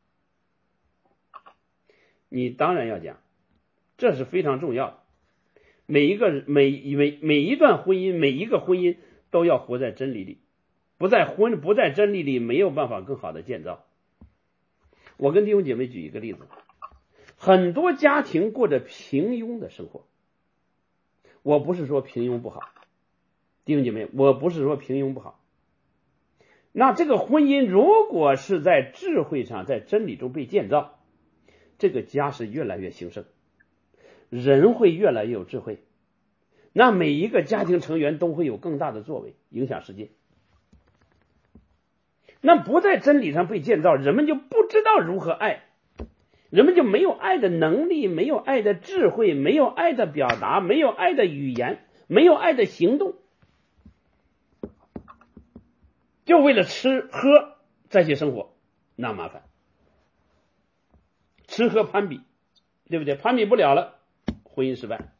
Speaker 1: 你当然要讲，这是非常重要的。每一个每每每一段婚姻，每一个婚姻都要活在真理里，不在婚不在真理里，没有办法更好的建造。我跟弟兄姐妹举一个例子，很多家庭过着平庸的生活。我不是说平庸不好，弟兄姐妹，我不是说平庸不好。那这个婚姻如果是在智慧上，在真理中被建造，这个家是越来越兴盛，人会越来越有智慧，那每一个家庭成员都会有更大的作为，影响世界。那不在真理上被建造，人们就不知道如何爱，人们就没有爱的能力，没有爱的智慧，没有爱的表达，没有爱的语言，没有爱的行动，就为了吃喝在一起生活，那麻烦。吃喝攀比，对不对？攀比不了了，婚姻失败，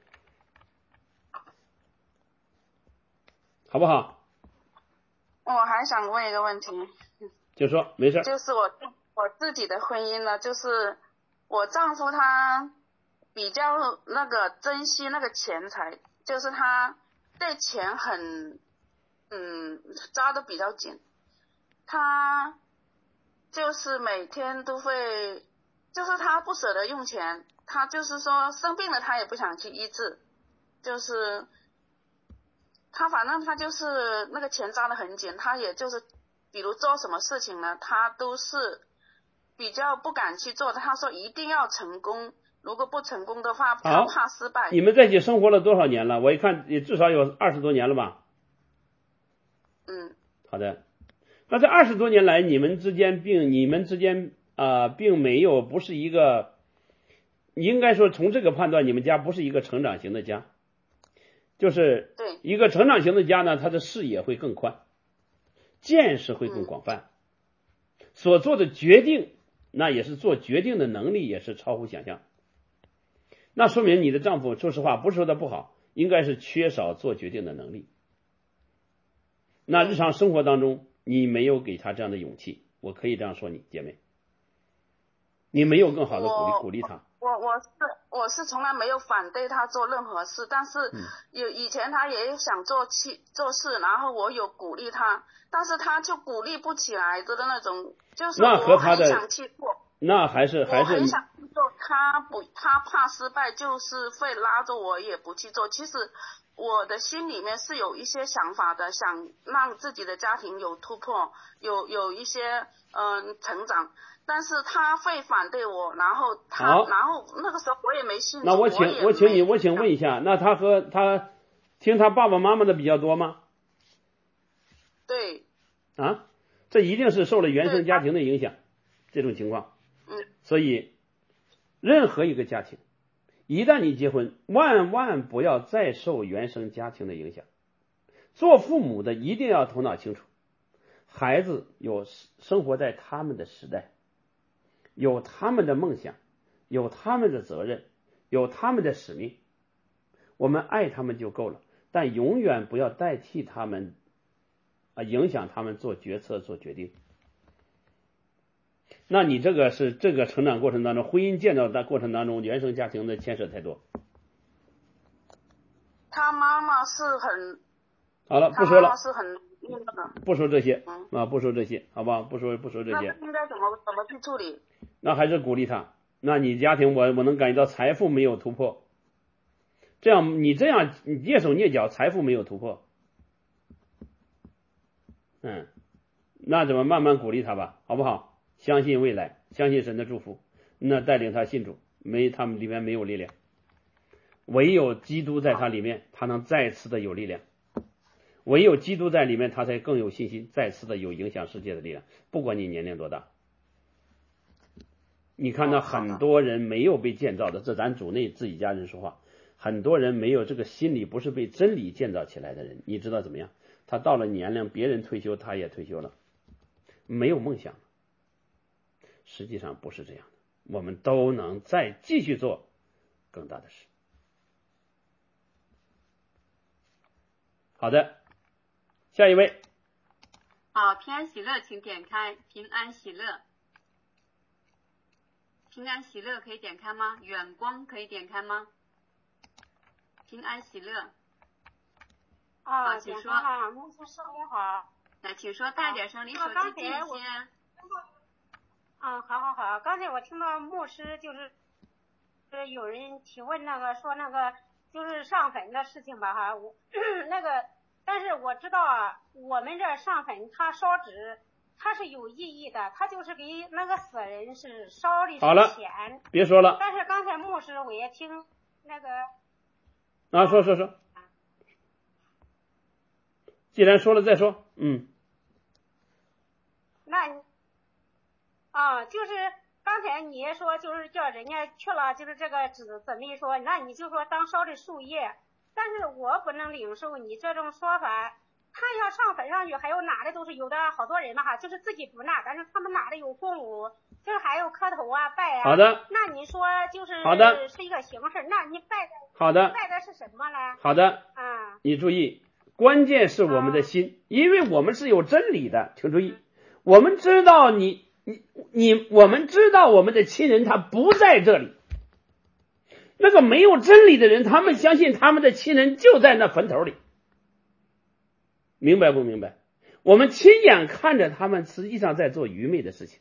Speaker 1: 好不好？
Speaker 10: 我还想问一个问题，
Speaker 1: 就说没事。
Speaker 10: 就是我我自己的婚姻呢，就是我丈夫他比较那个珍惜那个钱财，就是他对钱很嗯抓得比较紧，他就是每天都会，就是他不舍得用钱，他就是说生病了他也不想去医治，就是他反正他就是那个钱抓得很紧，他也就是比如做什么事情呢，他都是比较不敢去做，他说一定要成功，如果不成功的话，他怕失败。
Speaker 1: 你们在一起生活了多少年了？我一看也至少有二十多年了吧？
Speaker 10: 嗯。
Speaker 1: 好的，那这二十多年来，你们之间并你们之间啊、呃，并没有不是一个，应该说从这个判断，你们家不是一个成长型的家，就是一个成长型的家呢，它的视野会更宽，见识会更广泛，嗯、所做的决定，那也是做决定的能力也是超乎想象。那说明你的丈夫，说实话，不是说他不好，应该是缺少做决定的能力。那日常生活当中，你没有给他这样的勇气，我可以这样说你姐妹，你没有更好的鼓励鼓励他。
Speaker 10: 我我是我是从来没有反对他做任何事，但是有以前他也想做去做事，然后我有鼓励他，但是他就鼓励不起来的那种，就是我很想去做，
Speaker 1: 那还是还是
Speaker 10: 我很想去做，他不他怕失败，就是会拉着我也不去做。其实我的心里面是有一些想法的，想让自己的家庭有突破，有有一些嗯、呃、成长。但是他会反对我，然后他，然后那个时候我也没信主。
Speaker 1: 那我请我请你，我请问一下，那他和他听他爸爸妈妈的比较多吗？
Speaker 10: 对。
Speaker 1: 啊，这一定是受了原生家庭的影响，这种情况。
Speaker 10: 嗯。
Speaker 1: 所以，任何一个家庭，一旦你结婚，万万不要再受原生家庭的影响。做父母的一定要头脑清楚，孩子有生活在他们的时代。有他们的梦想，有他们的责任，有他们的使命，我们爱他们就够了，但永远不要代替他们啊，影响他们做决策做决定。那你这个是这个成长过程当中，婚姻建造的过程当中，原生家庭的牵涉太多。
Speaker 10: 他妈妈是很
Speaker 1: 好了，不说了，
Speaker 10: 他妈妈是很
Speaker 1: 不说这些啊，不说这些，好吧，不说不说这些。
Speaker 10: 那应该怎么怎么去处理？
Speaker 1: 那还是鼓励他。那你家庭我我能感觉到财富没有突破，这样你这样你蹑手蹑脚，财富没有突破，嗯，那怎么慢慢鼓励他吧，好不好？相信未来，相信神的祝福，那带领他信主，没他们里面没有力量，唯有基督在他里面，他能再次的有力量。唯有基督在里面，他才更有信心，再次的有影响世界的力量。不管你年龄多大，你看到很多人没有被建造的，这咱主内自己家人说话，很多人没有这个心理，不是被真理建造起来的人，你知道怎么样？他到了年龄，别人退休，他也退休了，没有梦想。实际上不是这样的，我们都能再继续做更大的事。好的。下一位，
Speaker 2: 好，平安喜乐，请点开平安喜乐，平安喜乐可以点开吗？远光可以点开吗？平安喜乐，
Speaker 11: 啊，
Speaker 2: 请说。
Speaker 11: 牧师师母好。
Speaker 2: 来，请说，大点声，离手机近一些。
Speaker 11: 嗯，好好好，刚才我听到牧师就是呃有人提问那个说那个就是上坟的事情吧哈，我那个。但是我知道啊，我们这上坟他烧纸，它是有意义的，他就是给那个死人是烧的是钱。
Speaker 1: 别说了。
Speaker 11: 但是刚才牧师我也听那个。
Speaker 1: 啊，说说说。既然说了再说，嗯。
Speaker 11: 那，啊，就是刚才你也说，就是叫人家去了，就是这个纸怎么一说，那你就说当烧的树叶。但是我不能领受你这种说法，他要上坟上去，还有拿的都是有的好多人嘛哈，就是自己不拿，但是他们拿的有供物，就是还有磕头啊拜啊。
Speaker 1: 好的。
Speaker 11: 那你说就是
Speaker 1: 好的
Speaker 11: 是一个形式，那你拜的
Speaker 1: 好的
Speaker 11: 拜的是什么呢？
Speaker 1: 好的
Speaker 11: 啊，
Speaker 1: 你注意，关键是我们的心，啊、因为我们是有真理的，请注意，我们知道你你你，我们知道我们的亲人他不在这里。那个没有真理的人，他们相信他们的亲人就在那坟头里，明白不明白？我们亲眼看着他们实际上在做愚昧的事情，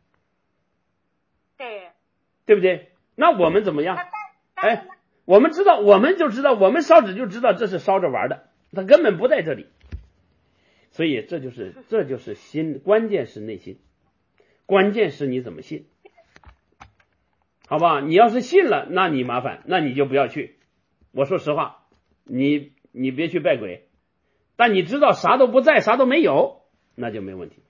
Speaker 11: 对，
Speaker 1: 对不对？那我们怎么样？哎，我们知道，我们就知道，我们烧纸就知道这是烧着玩的，他根本不在这里。所以这就是这就是心，关键是内心，关键是你怎么信。 好吧？你要是信了，那你麻烦，那你就不要去。我说实话，你你别去拜鬼，但你知道啥都不在，啥都没有，那就没问题。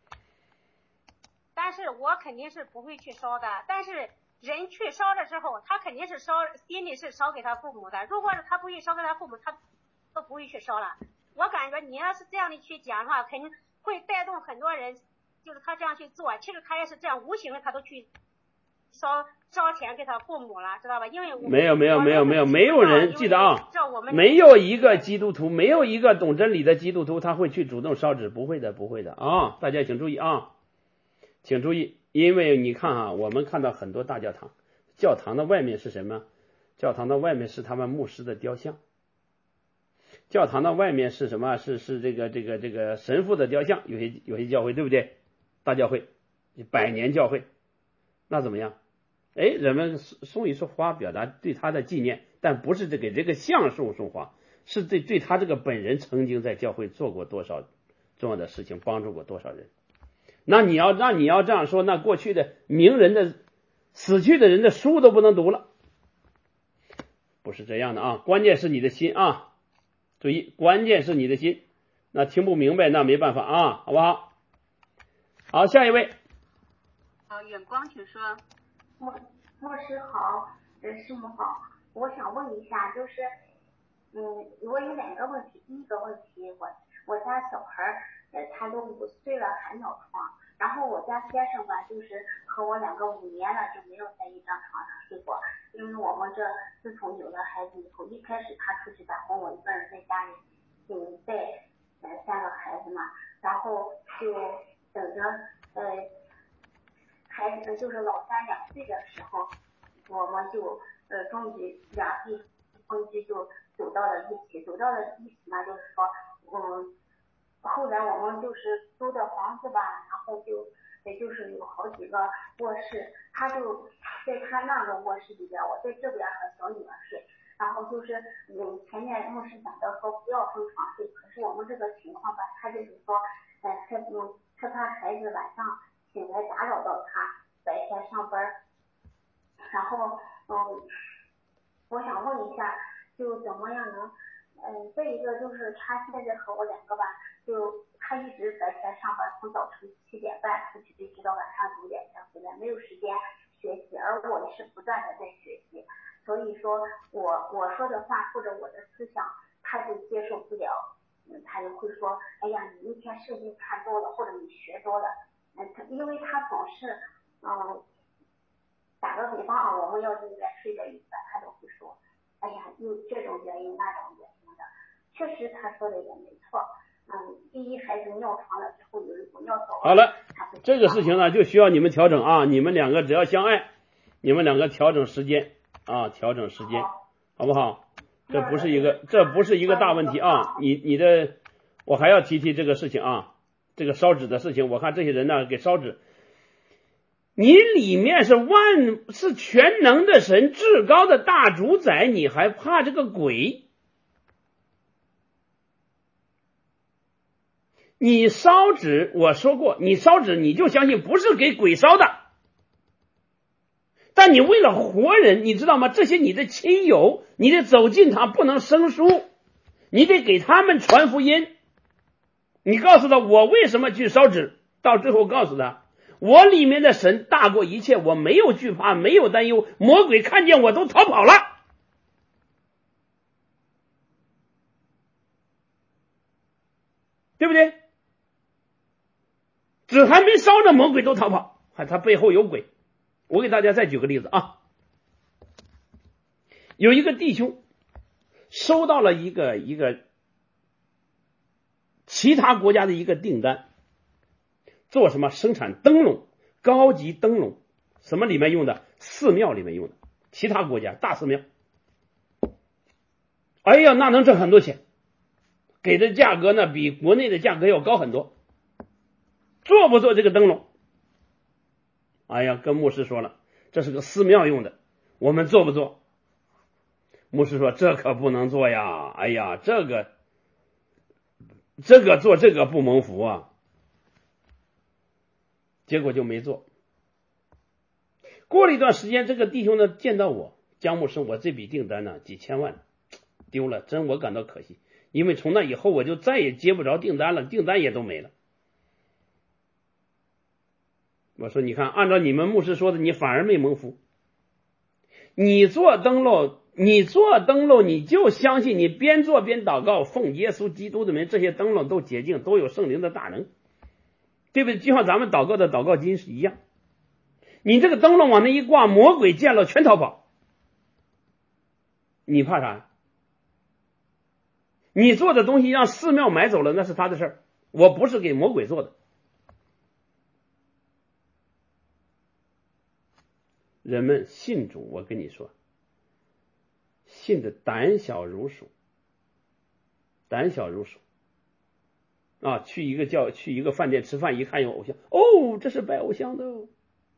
Speaker 11: 但是我肯定是不会去烧的，但是人去烧了之后，他肯定是烧，心里是烧给他父母的。如果是他不会烧给他父母，他都不会去烧了。我感觉你要是这样的去讲的话，肯定会带动很多人，就是他这样去做，其实他也是这样无形的，他都去烧烧钱给他父母了，知道吧？因为
Speaker 1: 没有没有没有没有没有人记得啊，没有一个基督徒，没有一个懂真理的基督徒，他会去主动烧纸，不会的不会的啊！大家请注意啊，请注意，因为你看啊，我们看到很多大教堂，教堂的外面是什么？教堂的外面是他们牧师的雕像，教堂的外面是什么？是是这个这个这个神父的雕像，有些有些教会对不对？大教会，百年教会，那怎么样？哎，人们送一束花表达对他的纪念，但不是这给这个像送送花，是对对他这个本人曾经在教会做过多少重要的事情，帮助过多少人。那你要那你要这样说，那过去的名人的死去的人的书都不能读了，不是这样的啊！关键是你的心啊，注意，关键是你的心。那听不明白那没办法啊，好不好？好，下一位。
Speaker 2: 好，远光，请说。
Speaker 12: 牧牧师好，呃，师母好，我想问一下，就是，嗯，我有两个问题。第一个问题，我我家小孩儿，呃，他都五岁了还尿床，然后我家先生吧，就是和我两个五年了就没有在一张床上睡过，因为我们这自从有了孩子以后，一开始他出去打工，我一个人在家里，嗯，带呃三个孩子嘛，然后就等着呃。孩子就是老三两岁的时候，我们就呃终于两地分居，就走到了一起。走到了一起呢，就是说，嗯，后来我们就是租的房子吧，然后就也就是有好几个卧室，他就在他那个卧室里边，我在这边和小女儿睡。然后就是嗯，前面牧师讲的说不要分床睡，可是我们这个情况吧，他就是说，呃，害嗯害怕孩子晚上醒来打扰到他，白天上班，然后嗯，我想问一下，就怎么样能，嗯，再一个就是他现在和我两个吧，就他一直白天上班，从早晨七点半出去，一直到晚上九点才回来，没有时间学习，而我也是不断的在学习，所以说我我说的话或者我的思想，他就接受不了，嗯，他就会说，哎呀，你一天圣经看多了，或者你学多了。嗯，他因为他总是，嗯，打个比方啊，我们要是在睡在一起，他都会说，哎呀，有这种原因那种原因的。确实他说的也没错，嗯，第一孩子尿床了之后有一股尿走。
Speaker 1: 好了，这个事情呢就需要你们调整啊，你们两个只要相爱，你们两个调整时间啊，调整时间，好, 好不好？这不是一个，这不是一个大问题啊，你你的，我还要提提这个事情啊。这个烧纸的事情，我看这些人呢给烧纸，你里面是万是全能的神，至高的大主宰，你还怕这个鬼？你烧纸，我说过，你烧纸你就相信不是给鬼烧的，但你为了活人，你知道吗？这些你的亲友，你得走近他，不能生疏，你得给他们传福音。你告诉他我为什么去烧纸，到最后告诉他我里面的神大过一切，我没有惧怕，没有担忧，魔鬼看见我都逃跑了，对不对？纸还没烧着，魔鬼都逃跑，还他背后有鬼。我给大家再举个例子啊，有一个弟兄收到了一个一个其他国家的一个订单，做什么？生产灯笼，高级灯笼，什么里面用的？寺庙里面用的，其他国家大寺庙。哎呀，那能挣很多钱，给的价格呢比国内的价格要高很多。做不做这个灯笼？哎呀，跟牧师说了，这是个寺庙用的，我们做不做？牧师说这可不能做呀，哎呀，这个这个做这个不蒙福啊，结果就没做。 过了一段时间，这个弟兄呢见到我，江牧师，我这笔订单呢几千万丢了，真我感到可惜，因为从那以后我就再也接不着订单了，订单也都没了。我说你看，按照你们牧师说的，你反而没蒙福。你做灯笼，你做灯笼，你就相信你边做边祷告，奉耶稣基督的名，这些灯笼都洁净，都有圣灵的大能，对不对？就像咱们祷告的祷告经是一样。你这个灯笼往那一挂，魔鬼见了全逃跑，你怕啥？你做的东西让寺庙买走了，那是他的事儿，我不是给魔鬼做的。人们信主，我跟你说，信的胆小如鼠，胆小如鼠啊！去一个教，去一个饭店吃饭，一看有偶像，哦，这是拜偶像的哦。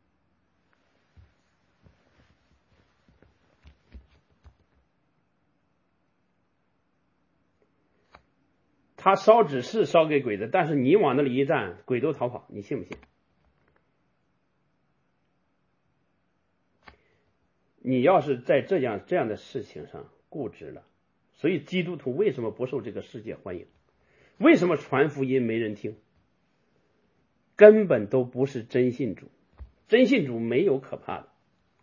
Speaker 1: 他烧纸是烧给鬼的，但是你往那里一站，鬼都逃跑，你信不信？你要是在这样这样的事情上固执了，所以基督徒为什么不受这个世界欢迎？为什么传福音没人听？根本都不是真信主，真信主没有可怕的。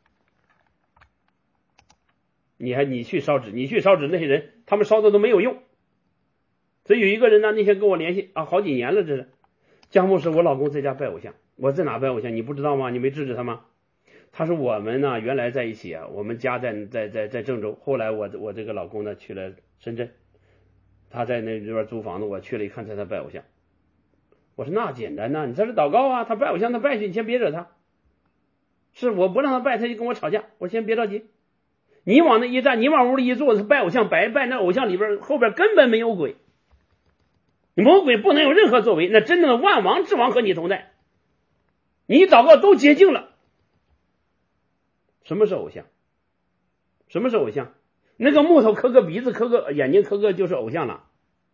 Speaker 1: 你还你去烧纸，你去烧纸，那些人他们烧的都没有用。所以有一个人呢，那天跟我联系啊，好几年了，这是江牧师，我老公在家拜偶像，我在哪拜偶像？你不知道吗？你没制止他吗？他说我们呢原来在一起啊，我们家在在在在郑州，后来我我这个老公呢去了深圳，他在那边租房子，我去了一看，在他拜偶像。我说那简单呐，你在这祷告啊，他拜偶像他拜去，你先别惹他。是我不让他拜，他就跟我吵架。我说先别着急，你往那一站，你往屋里一坐，他拜偶像白拜，那偶像里边后边根本没有鬼，魔鬼不能有任何作为，那真正的万王之王和你同在，你祷告都洁净了。什么是偶像？什么是偶像？那个木头磕个鼻子，磕个眼睛，磕个就是偶像了？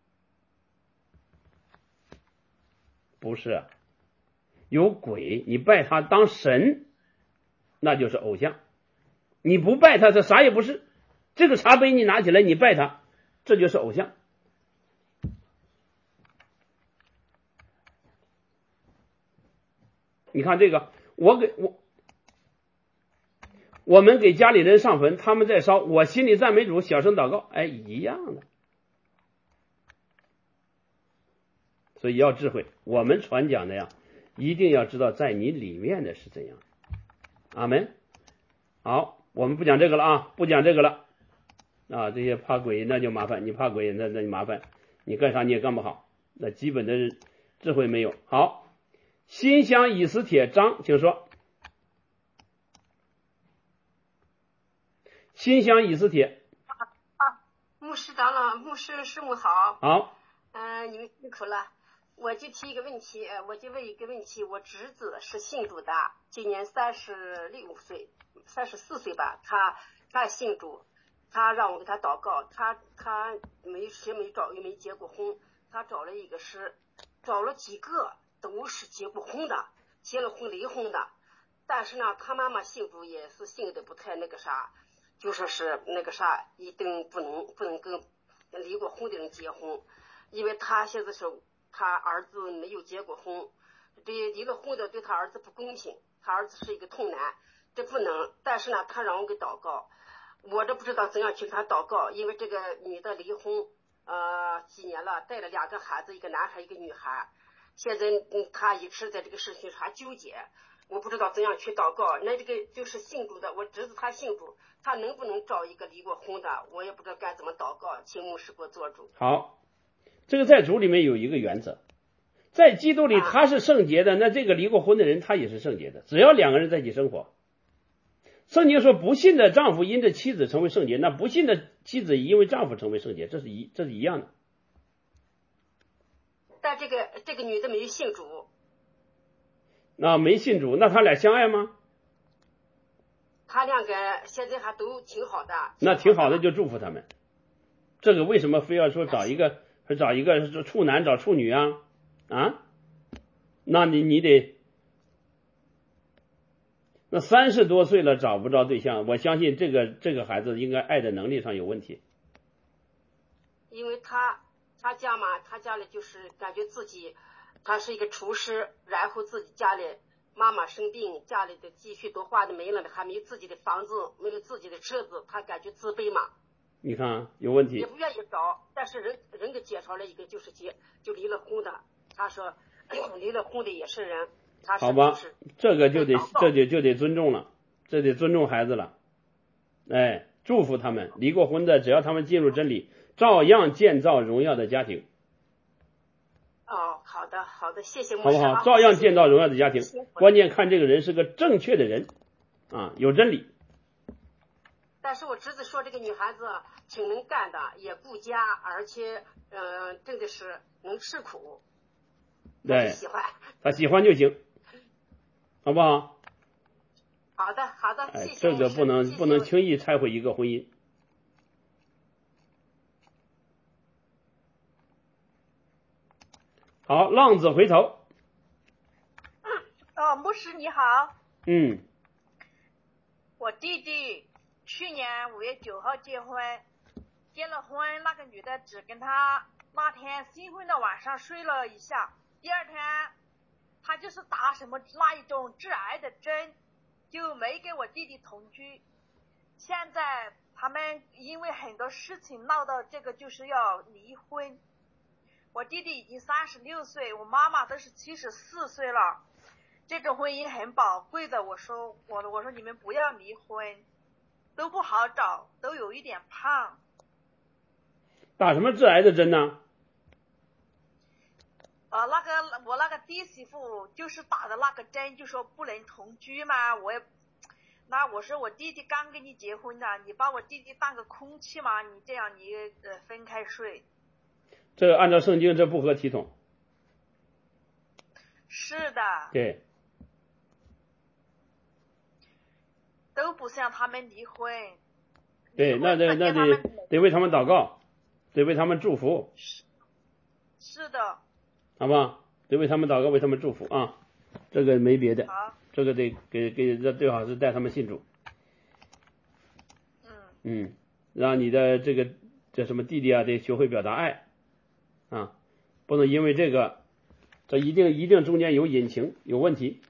Speaker 1: 不是，有鬼，你拜他当神，那就是偶像。你不拜他，他啥也不是。这个茶杯你拿起来，你拜他，这就是偶像。你看这个，我给我。我们给家里人上坟，他们在烧，我心里赞美主，小声祷告，哎，一样的。所以要智慧，我们传讲的呀，一定要知道在你里面的是怎样。阿门。好，我们不讲这个了啊，不讲这个了啊。这些怕鬼那就麻烦，你怕鬼那那就麻烦，你干啥你也干不好，那基本的智慧没有。好，心香以斯帖章，请说。心香以斯帖
Speaker 13: 啊啊，牧师长老，牧师师母好。
Speaker 1: 好。
Speaker 13: 嗯、呃，你们辛苦了。我就提一个问题，我就问一个问题。我侄子是信主的，今年三十六岁，三十四岁吧。他他信主，他让我给他祷告。他他没谁没找，又没结过婚。他找了一个是，找了几个都是结过婚的，结了婚离婚的。但是呢，他妈妈信主也是信的不太那个啥。就说是那个啥，一定不能不能跟离过婚的人结婚，因为他现在是他儿子没有结过婚，对离了婚的对他儿子不公平，他儿子是一个童男，这不能。但是呢，他让我给祷告，我这不知道怎样去给他祷告，因为这个女的离婚呃几年了，带了两个孩子，一个男孩一个女孩，现在嗯他一直在这个事情上还纠结。我不知道怎样去祷告，那这个就是信主的，我侄子他信主，他能不能找一个离过婚的，我也不知道该怎么祷告，请牧师给我做主。
Speaker 1: 好，这个在主里面有一个原则，在基督里他是圣洁的，那这个离过婚的人他也是圣洁的，只要两个人在一起生活。圣经说不信的丈夫因着妻子成为圣洁，那不信的妻子因为丈夫成为圣洁，这是一这是一样的。
Speaker 13: 但这个这个女的没有信主。
Speaker 1: 那没信主，那他俩相爱吗？
Speaker 13: 他两个现在还都挺好的。
Speaker 1: 那挺好的，就祝福他们。这个为什么非要说找一个找一个处男找处女啊？啊？那你你得， 那三十多岁了找不着对象，我相信这个这个孩子应该爱的能力上有问题。
Speaker 13: 因为他他家嘛，他家里就是感觉自己他是一个厨师，然后自己家里妈妈生病，家里的积蓄都花的没了，还没自己的房子，没有自己的车子，他感觉自卑嘛。
Speaker 1: 你看、啊、有问题，
Speaker 13: 也不愿意找，但是人人给介绍了一个就是结就离了婚的，他说离了婚的也是人，他是
Speaker 1: 好吧，
Speaker 13: 就是
Speaker 1: 这个就得这就就得尊重了，这得尊重孩子了，哎，祝福他们，离过婚的只要他们进入真理，照样建造荣耀的家庭。
Speaker 13: 哦，好的好的，谢谢牧师，
Speaker 1: 好不好？照样建造荣耀的家庭，关键看这个人是个正确的人啊，有真理。
Speaker 13: 但是我侄子说这个女孩子挺能干的，也顾家，而且嗯、呃，真的是能吃苦。
Speaker 1: 对，
Speaker 13: 喜欢
Speaker 1: 他喜欢就行，好不好？
Speaker 13: 好的好的，
Speaker 1: 哎，
Speaker 13: 谢谢
Speaker 1: 这个不能
Speaker 13: 谢谢
Speaker 1: 不能轻易拆毁一个婚姻。好，浪子回头。
Speaker 8: 哦，牧师你好。
Speaker 1: 嗯。
Speaker 8: 我弟弟去年五月九号结婚，结了婚，那个女的只跟他那天新婚的晚上睡了一下，第二天他就是打什么那一种致癌的针，就没给我弟弟同居。现在他们因为很多事情闹到这个就是要离婚。我弟弟已经三十六岁，我妈妈都是七十四岁了，这种婚姻很宝贵的。我说我我说你们不要离婚，都不好找，都有一点胖。
Speaker 1: 打什么致癌的针呢？
Speaker 8: 呃，那个我那个弟媳妇就是打的那个针，就说不能同居嘛。我也，那我说我弟弟刚跟你结婚的，你把我弟弟当个空气嘛，你这样你呃分开睡。
Speaker 1: 这个按照圣经这不合体统。
Speaker 8: 是的。
Speaker 1: 对。
Speaker 8: 都不想他们离婚。
Speaker 1: 对，那得那得得为他们祷告，得为他们祝福。
Speaker 8: 是是的。
Speaker 1: 好吧，得为他们祷告，为他们祝福啊。这个没别的，
Speaker 8: 好，
Speaker 1: 这个得给给最好是带他们信主。
Speaker 8: 嗯。
Speaker 1: 嗯，让你的这个这什么弟弟啊，得学会表达爱啊，不能因为这个，这一定一定中间有隐情，有问题。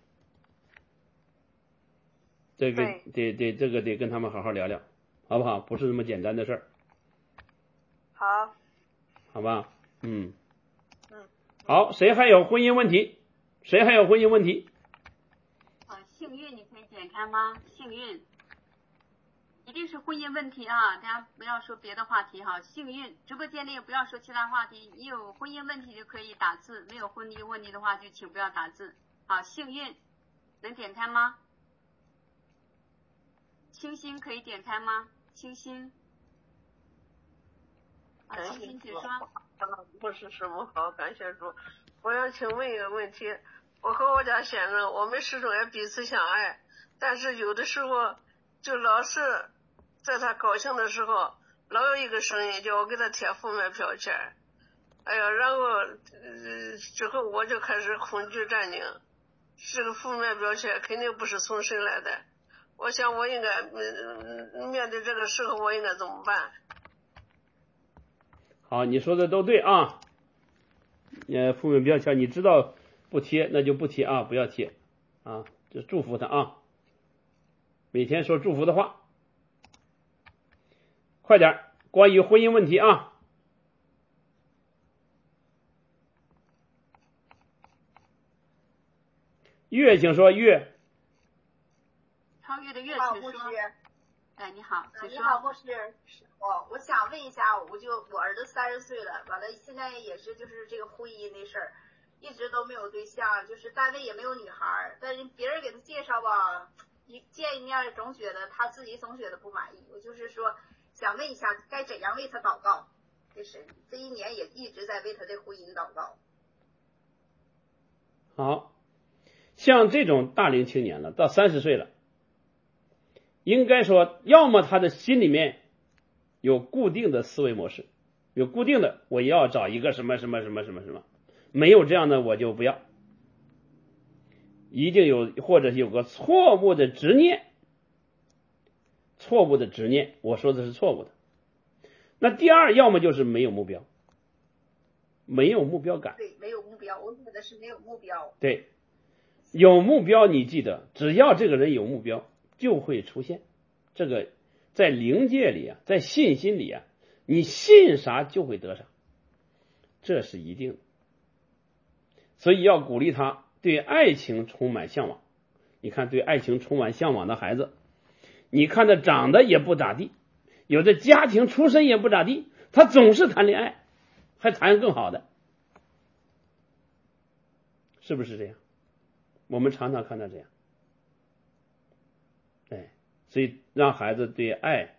Speaker 1: 这个得得这个得跟他们好好聊聊，好不好？不是那么简单的事儿。
Speaker 8: 好。
Speaker 1: 好吧，嗯。
Speaker 8: 嗯。
Speaker 1: 好，谁还有婚姻问题？谁还有婚姻问题？
Speaker 2: 啊，幸运你可以点开吗？幸运，一定是婚姻问题啊！大家不要说别的话题哈。幸运，直播间里也不要说其他话题，你有婚姻问题就可以打字，没有婚姻问题的话就请不要打字。好，幸运，能点开吗？清新可以点开吗？清新。啊，清新姐说。
Speaker 14: 不是什么好，感谢主。我要请问一个问题，我和我家先生，我们始终也彼此相爱，但是有的时候就老是在他高兴的时候，老有一个声音叫我给他贴负面标签，哎呀，然后呃之后我就开始恐惧战惊，这个负面标签肯定不是从神来的，我想我应该嗯面对这个时候我应该怎么办？
Speaker 1: 好，你说的都对啊。呃，负面标签你知道不贴那就不贴啊，不要贴啊，就祝福他啊，每天说祝福的话。快点，关于婚姻问题啊。月，请说月。
Speaker 2: 超越的月，
Speaker 15: 请
Speaker 2: 说。哎，你好，请说。
Speaker 15: 你好，牧师，我我想问一下，我就我儿子三十岁了，完了现在也是就是这个婚姻的事儿，一直都没有对象，就是单位也没有女孩，但是别人给他介绍吧，一见一面总觉得他自己总觉得不满意。我就是说想问一下，该怎样为他祷告？这是这一年也一直在为他的婚姻祷告。
Speaker 1: 好，像这种大龄青年了，到三十岁了。应该说，要么他的心里面有固定的思维模式，有固定的我要找一个什么什么什么什么什么，没有这样的我就不要。 一定有或者有个错误的执念，错误的执念，我说的是错误的。那第二，要么就是没有目标，没有目标感。
Speaker 15: 对，没有目标，我指的是没有目标。
Speaker 1: 对，有目标，你记得，只要这个人有目标，就会出现。这个在灵界里啊，在信心里啊，你信啥就会得啥，这是一定的。所以要鼓励他对爱情充满向往。你看，对爱情充满向往的孩子，你看他长得也不咋地，有的家庭出身也不咋地，他总是谈恋爱，还谈更好的，是不是这样？我们常常看到这样。哎，所以让孩子对爱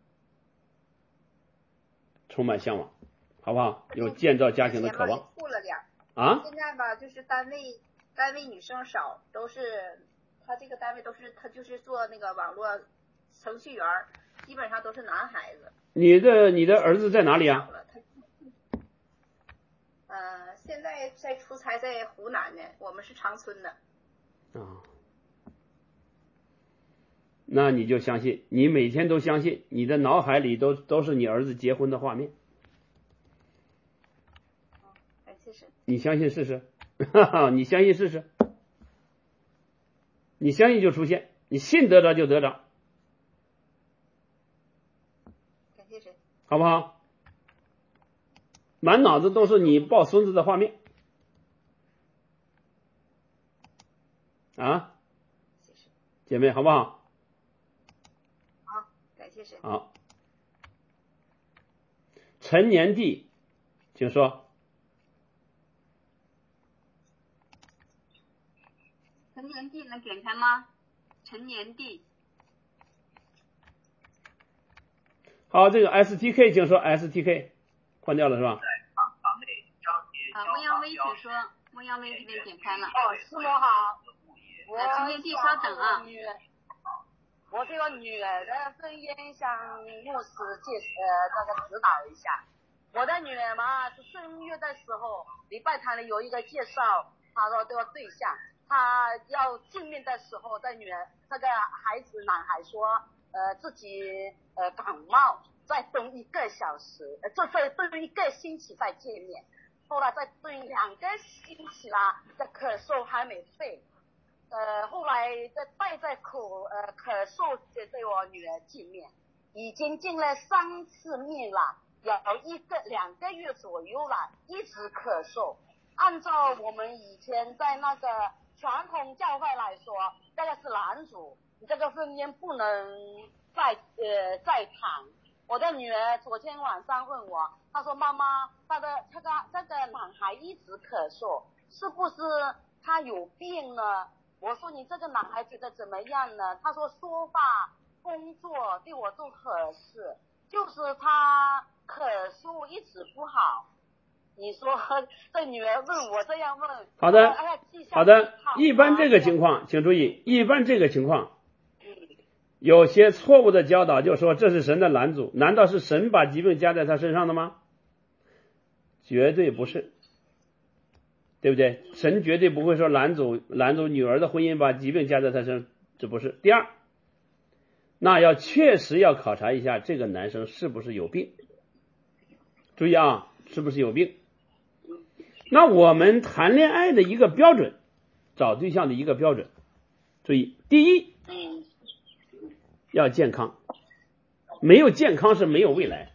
Speaker 1: 充满向往，好不好？有建造家庭的渴望。
Speaker 15: 过了点
Speaker 1: 啊，
Speaker 15: 现在吧，就是单位单位女生少，都是他这个单位都是他就是做那个网络程序员，基本上都是男孩子。
Speaker 1: 你的你的儿子在哪里啊？
Speaker 15: 呃，现在在出差，在湖南呢，我们是长春的。
Speaker 1: 啊，那你就相信，你每天都相信，你的脑海里都都是你儿子结婚的画面。
Speaker 15: 感谢神。
Speaker 1: 你相信试试，你相信试试，你相信就出现，你信得着就得着，
Speaker 15: 感谢神，
Speaker 1: 好不好？满脑子都是你抱孙子的画面啊，姐妹，好不好？
Speaker 15: 好，感谢神。
Speaker 1: 好，陈年娣，请说。
Speaker 2: 陈年娣能点开吗？陈年娣。
Speaker 1: 好，这个 S T K 请说 S T K 换掉了是吧？
Speaker 2: 啊，温阳威请说，温阳威这边点开了。
Speaker 16: 哦，师母好。我
Speaker 2: 陈年娣稍等啊。
Speaker 16: 我这个女儿的婚姻向牧师介呃那个指导一下。我的女儿嘛是正月的时候，礼拜堂里有一个介绍，她说这个对象。他要见面的时候，在女儿这个孩子男孩说，呃自己呃感冒，再等一个小时，呃这再等一个星期再见面。后来再等两个星期啦，这咳嗽还没退，呃后来再带着口呃咳嗽就对我女儿见面，已经见了三次面了，有一个两个月左右了，一直咳嗽。按照我们以前在那个传统教会来说，这个是男主，你这个婚姻不能再呃再谈。我的女儿昨天晚上问我，她说妈妈，她的这个这个男孩一直咳嗽，是不是他有病呢？我说你这个男孩觉得怎么样呢？她说说话、工作对我都合适，就是他咳嗽一直不好。你说这女儿问我这样问，
Speaker 1: 好的，好的。一般这个情况，请注意，一般这个情况，有些错误的教导就说这是神的拦阻，难道是神把疾病加在他身上的吗？绝对不是，对不对？神绝对不会说拦阻拦阻女儿的婚姻，把疾病加在他身上，这不是。第二，那要确实要考察一下这个男生是不是有病，注意啊，是不是有病？那我们谈恋爱的一个标准，找对象的一个标准，注意，第一，要健康，没有健康是没有未来。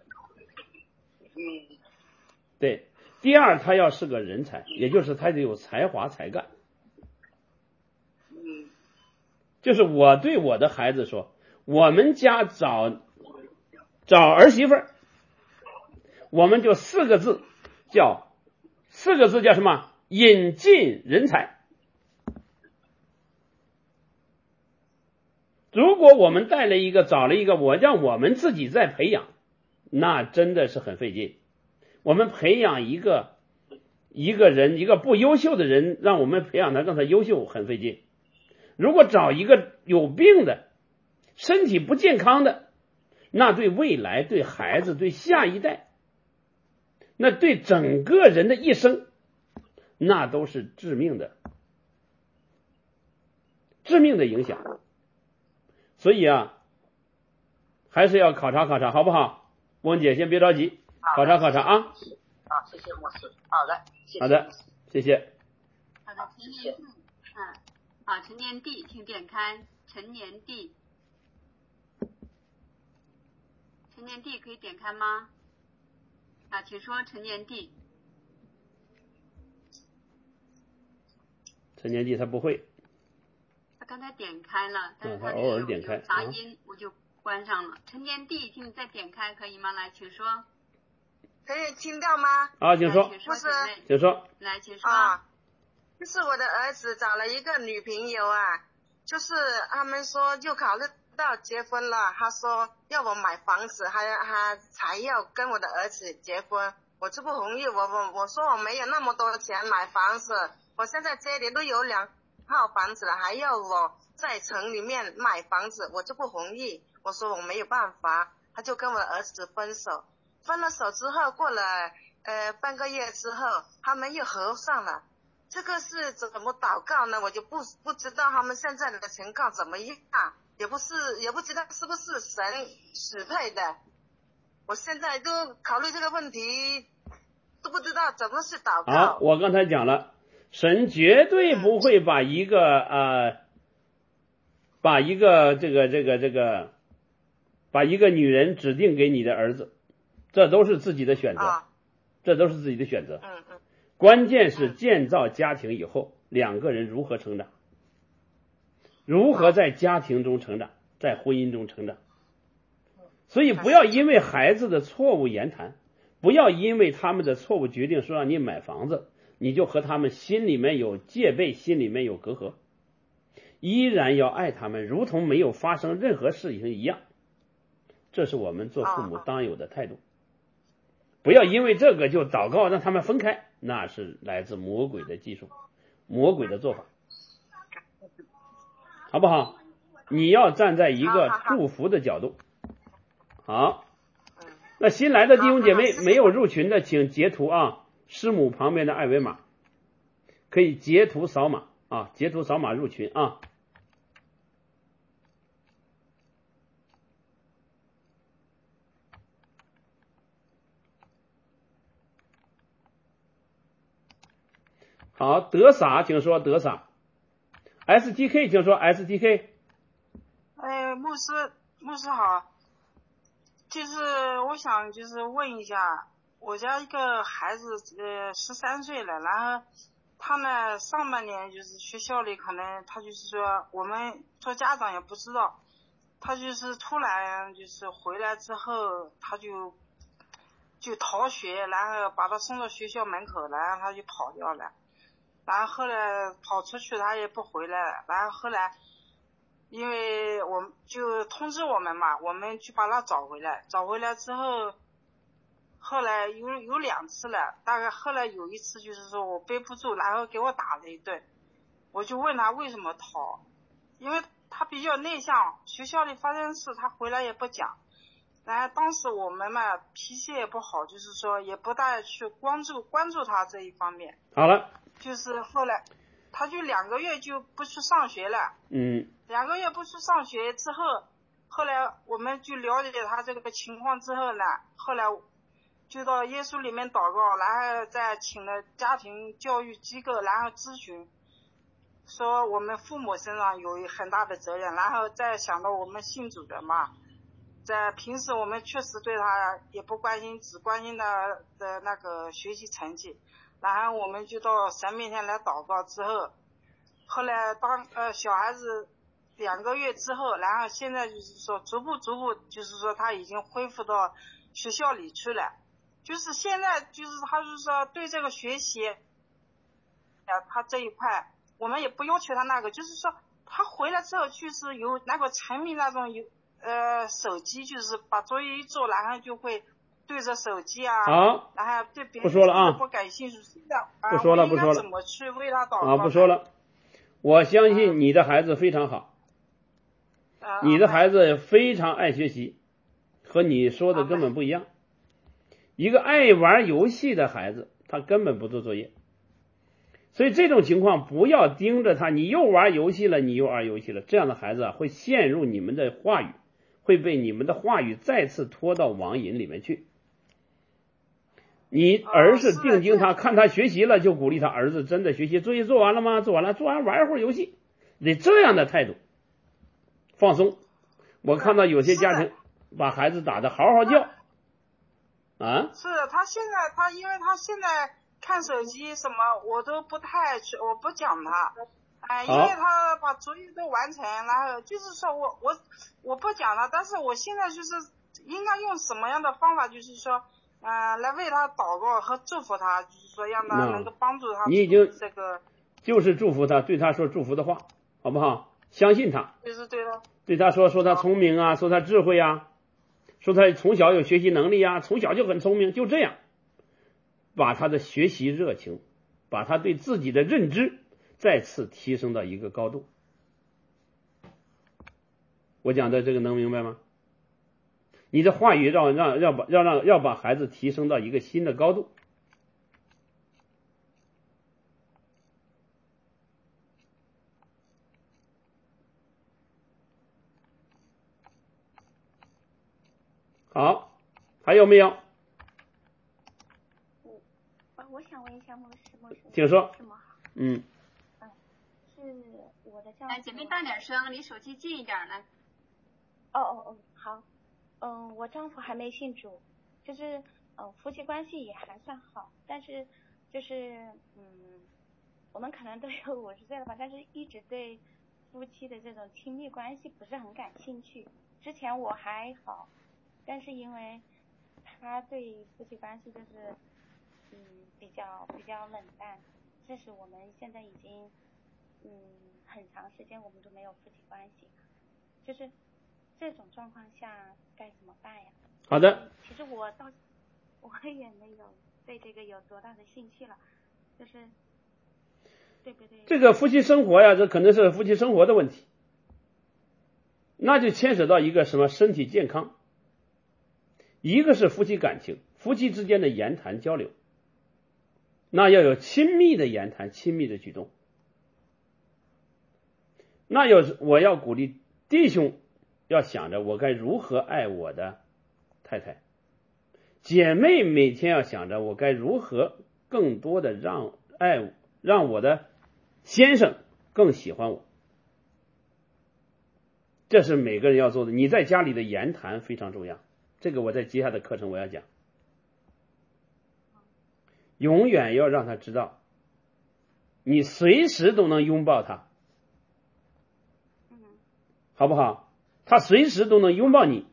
Speaker 1: 对，第二，他要是个人才，也就是他得有才华才干。就是我对我的孩子说，我们家找找儿媳妇儿，我们就四个字叫。四个字叫什么？引进人才。如果我们带了一个找了一个，我让我们自己再培养，那真的是很费劲。我们培养一个一个人，一个不优秀的人，让我们培养他让他优秀很费劲。如果找一个有病的、身体不健康的，那对未来、对孩子、对下一代，那对整个人的一生，那都是致命的。 致命的影响。所以啊，还是要考察考察，好不好？翁姐先别着急，考察考察啊。
Speaker 16: 啊，谢谢牧师。好的，谢谢。
Speaker 1: 好的，谢谢。
Speaker 2: 好的，陈年地，嗯，好，陈年地，请点开陈年地。陈年地可以点开吗？啊，请说陈年地。
Speaker 1: 陈年地他不会。
Speaker 2: 他刚才点开了，但是
Speaker 1: 他
Speaker 2: 有
Speaker 1: 偶尔点开
Speaker 2: 有杂音，我就关上了。陈年地，请你再点开，可以吗？来，请说。
Speaker 9: 可以听到吗？
Speaker 1: 啊，请说。
Speaker 9: 不是，
Speaker 1: 请说。
Speaker 2: 来，请说。
Speaker 9: 啊，就是我的儿子找了一个女朋友啊，就是他们说就考虑到结婚了，他说要我买房子，还还才要跟我的儿子结婚，我就不同意。我我我说我没有那么多钱买房子，我现在这里都有两套房子了，还要我在城里面买房子，我就不同意。我说我没有办法，他就跟我的儿子分手。分了手之后，过了呃半个月之后，他们又合上了。这个是怎么祷告呢？我就不不知道他们现在的情况怎么样，也不是也不知道是不是神使配的。我现在都考虑这个问题，都不知道怎么是祷告。
Speaker 1: 好，我刚才讲了，神绝对不会把一个呃，把一个这个这个这个，把一个女人指定给你的儿子。这都是自己的选择，啊、这都是自己的选择。
Speaker 9: 嗯嗯。
Speaker 1: 关键是建造家庭以后，两个人如何成长，如何在家庭中成长，在婚姻中成长。所以不要因为孩子的错误言谈，不要因为他们的错误决定说让你买房子，你就和他们心里面有戒备，心里面有隔阂，依然要爱他们，如同没有发生任何事情一样。这是我们做父母当有的态度。不要因为这个就祷告让他们分开，那是来自魔鬼的技术，魔鬼的做法，好不好？你要站在一个祝福的角度。好，那新来的弟兄姐妹没有入群的，请截图啊，师母旁边的二维码，可以截图扫码啊，截图扫码入群啊。好，德傻，请说德傻。S T K， 请说 S T K。
Speaker 17: 哎，牧师，牧师好，就是我想就是问一下，我家一个孩子呃十三岁了，然后他呢上半年就是学校里可能他就是说我们做家长也不知道，他就是突然就是回来之后他就就逃学，然后把他送到学校门口，然后他就跑掉了。然后后来跑出去他也不回来了，然后后来因为我就通知我们嘛，我们去把他找回来，找回来之后后来有有两次了，大概后来有一次就是说我背不住，然后给我打了一顿，我就问他为什么逃，因为他比较内向，学校里发生事他回来也不讲，然后当时我们嘛脾气也不好，就是说也不大去关注关注他这一方面。
Speaker 1: 好了。
Speaker 17: 就是后来他就两个月就不去上学了，
Speaker 1: 嗯，
Speaker 17: 两个月不去上学之后，后来我们就了解他这个情况之后呢，后来就到耶稣里面祷告，然后再请了家庭教育机构，然后咨询说我们父母身上有很大的责任，然后再想到我们信主的嘛，在平时我们确实对他也不关心，只关心他的那个学习成绩，然后我们就到神面前来祷告之后，后来当呃小孩子两个月之后，然后现在就是说逐步逐步就是说他已经恢复到学校里去了，就是现在就是他就是说对这个学习呃他这一块我们也不要求他那个，就是说他回来之后就是有那个沉迷那种有呃手机，就是把作业一做然后就会对着手机啊，
Speaker 1: 好，
Speaker 17: 然后对别人
Speaker 1: 不说了啊，
Speaker 17: 不感兴趣，啊、
Speaker 1: 不说了不说了，
Speaker 17: 怎么去为他祷告
Speaker 1: 啊，不说了。我相信你的孩子非常好，
Speaker 17: 啊、
Speaker 1: 你的孩子非常爱学习，和你说的根本不一样。一个爱玩游戏的孩子，他根本不做作业。 所以这种情况不要盯着他，你又玩游戏了，你又玩游戏了，这样的孩子啊会陷入你们的话语，会被你们的话语再次拖到网瘾里面去。你而是定睛他，看他学习了就鼓励他，儿子真的学习作业做完了吗？做完了，做完玩一会儿游戏，得这样的态度，放松。我看到有些家庭把孩子打得嗷嗷叫啊。
Speaker 17: 是他现在他因为他现在看手机什么我都不太去，我不讲他，哎、呃，因为他把作业都完成，然后就是说我我我不讲他，但是我现在就是应该用什么样的方法，就是说呃来为他祷告和祝福他，就是说让他能够帮助他。
Speaker 1: 你已经
Speaker 17: 这个
Speaker 1: 就是祝福他，对他说祝福的话，好不好？相信他，
Speaker 17: 就是对他
Speaker 1: 对他说说他聪明啊，说他智慧啊，说他从小有学习能力啊，从小就很聪明，就这样把他的学习热情，把他对自己的认知再次提升到一个高度。我讲的这个能明白吗？你的话语让让要把要让要把孩子提升到一个新的高度。好，还有没有？
Speaker 12: 我我想问一下牧师，牧师，
Speaker 1: 请说。
Speaker 12: 是吗？
Speaker 1: 嗯。
Speaker 12: 嗯，是我的丈夫。
Speaker 2: 哎，姐妹大点声，离手机近一点来。
Speaker 12: 哦哦哦，好。嗯，我丈夫还没信主，就是嗯夫妻关系也还算好，但是就是嗯，我们可能都有五十岁了吧，但是一直对夫妻的这种亲密关系不是很感兴趣。之前我还好。但是因为他对夫妻关系就是嗯比较比较冷淡，这是我们现在已经嗯很长时间我们都没有夫妻关系，就是这种状况下该怎么办呀？
Speaker 1: 好的。
Speaker 12: 其实我到我也没有对这个有多大的兴趣了，就是对不对？
Speaker 1: 这个夫妻生活呀，这可能是夫妻生活的问题，那就牵扯到一个什么身体健康。一个是夫妻感情，夫妻之间的言谈交流，那要有亲密的言谈，亲密的举动。那要是我要鼓励弟兄要想着我该如何爱我的太太，姐妹每天要想着我该如何更多的让爱让我的先生更喜欢我，这是每个人要做的。你在家里的言谈非常重要。这个我在接下来的课程我要讲，永远要让他知道，你随时都能拥抱他，好不好？他随时都能拥抱你。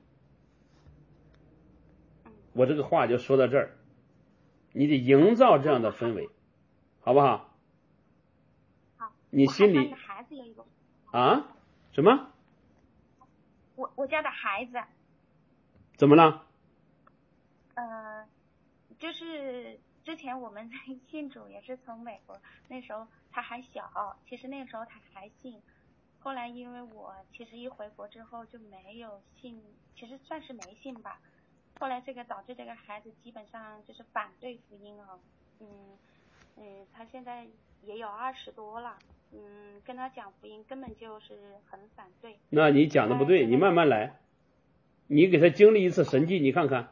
Speaker 1: 我这个话就说到这儿，你得营造这样的氛围，好不好？
Speaker 12: 好。
Speaker 1: 你心里
Speaker 12: 孩子有一个
Speaker 1: 啊？什么？
Speaker 12: 我我家的孩子。
Speaker 1: 怎么了？
Speaker 12: 呃，就是之前我们在信主也是从美国，那时候他还小，其实那时候他还信，后来因为我其实一回国之后就没有信，其实算是没信吧。后来这个导致这个孩子基本上就是反对福音哦，嗯嗯，他现在也有二十多了，嗯，跟他讲福音根本就是很反对。
Speaker 1: 那你讲的不对，你慢慢来。你给他经历一次神迹，你看看。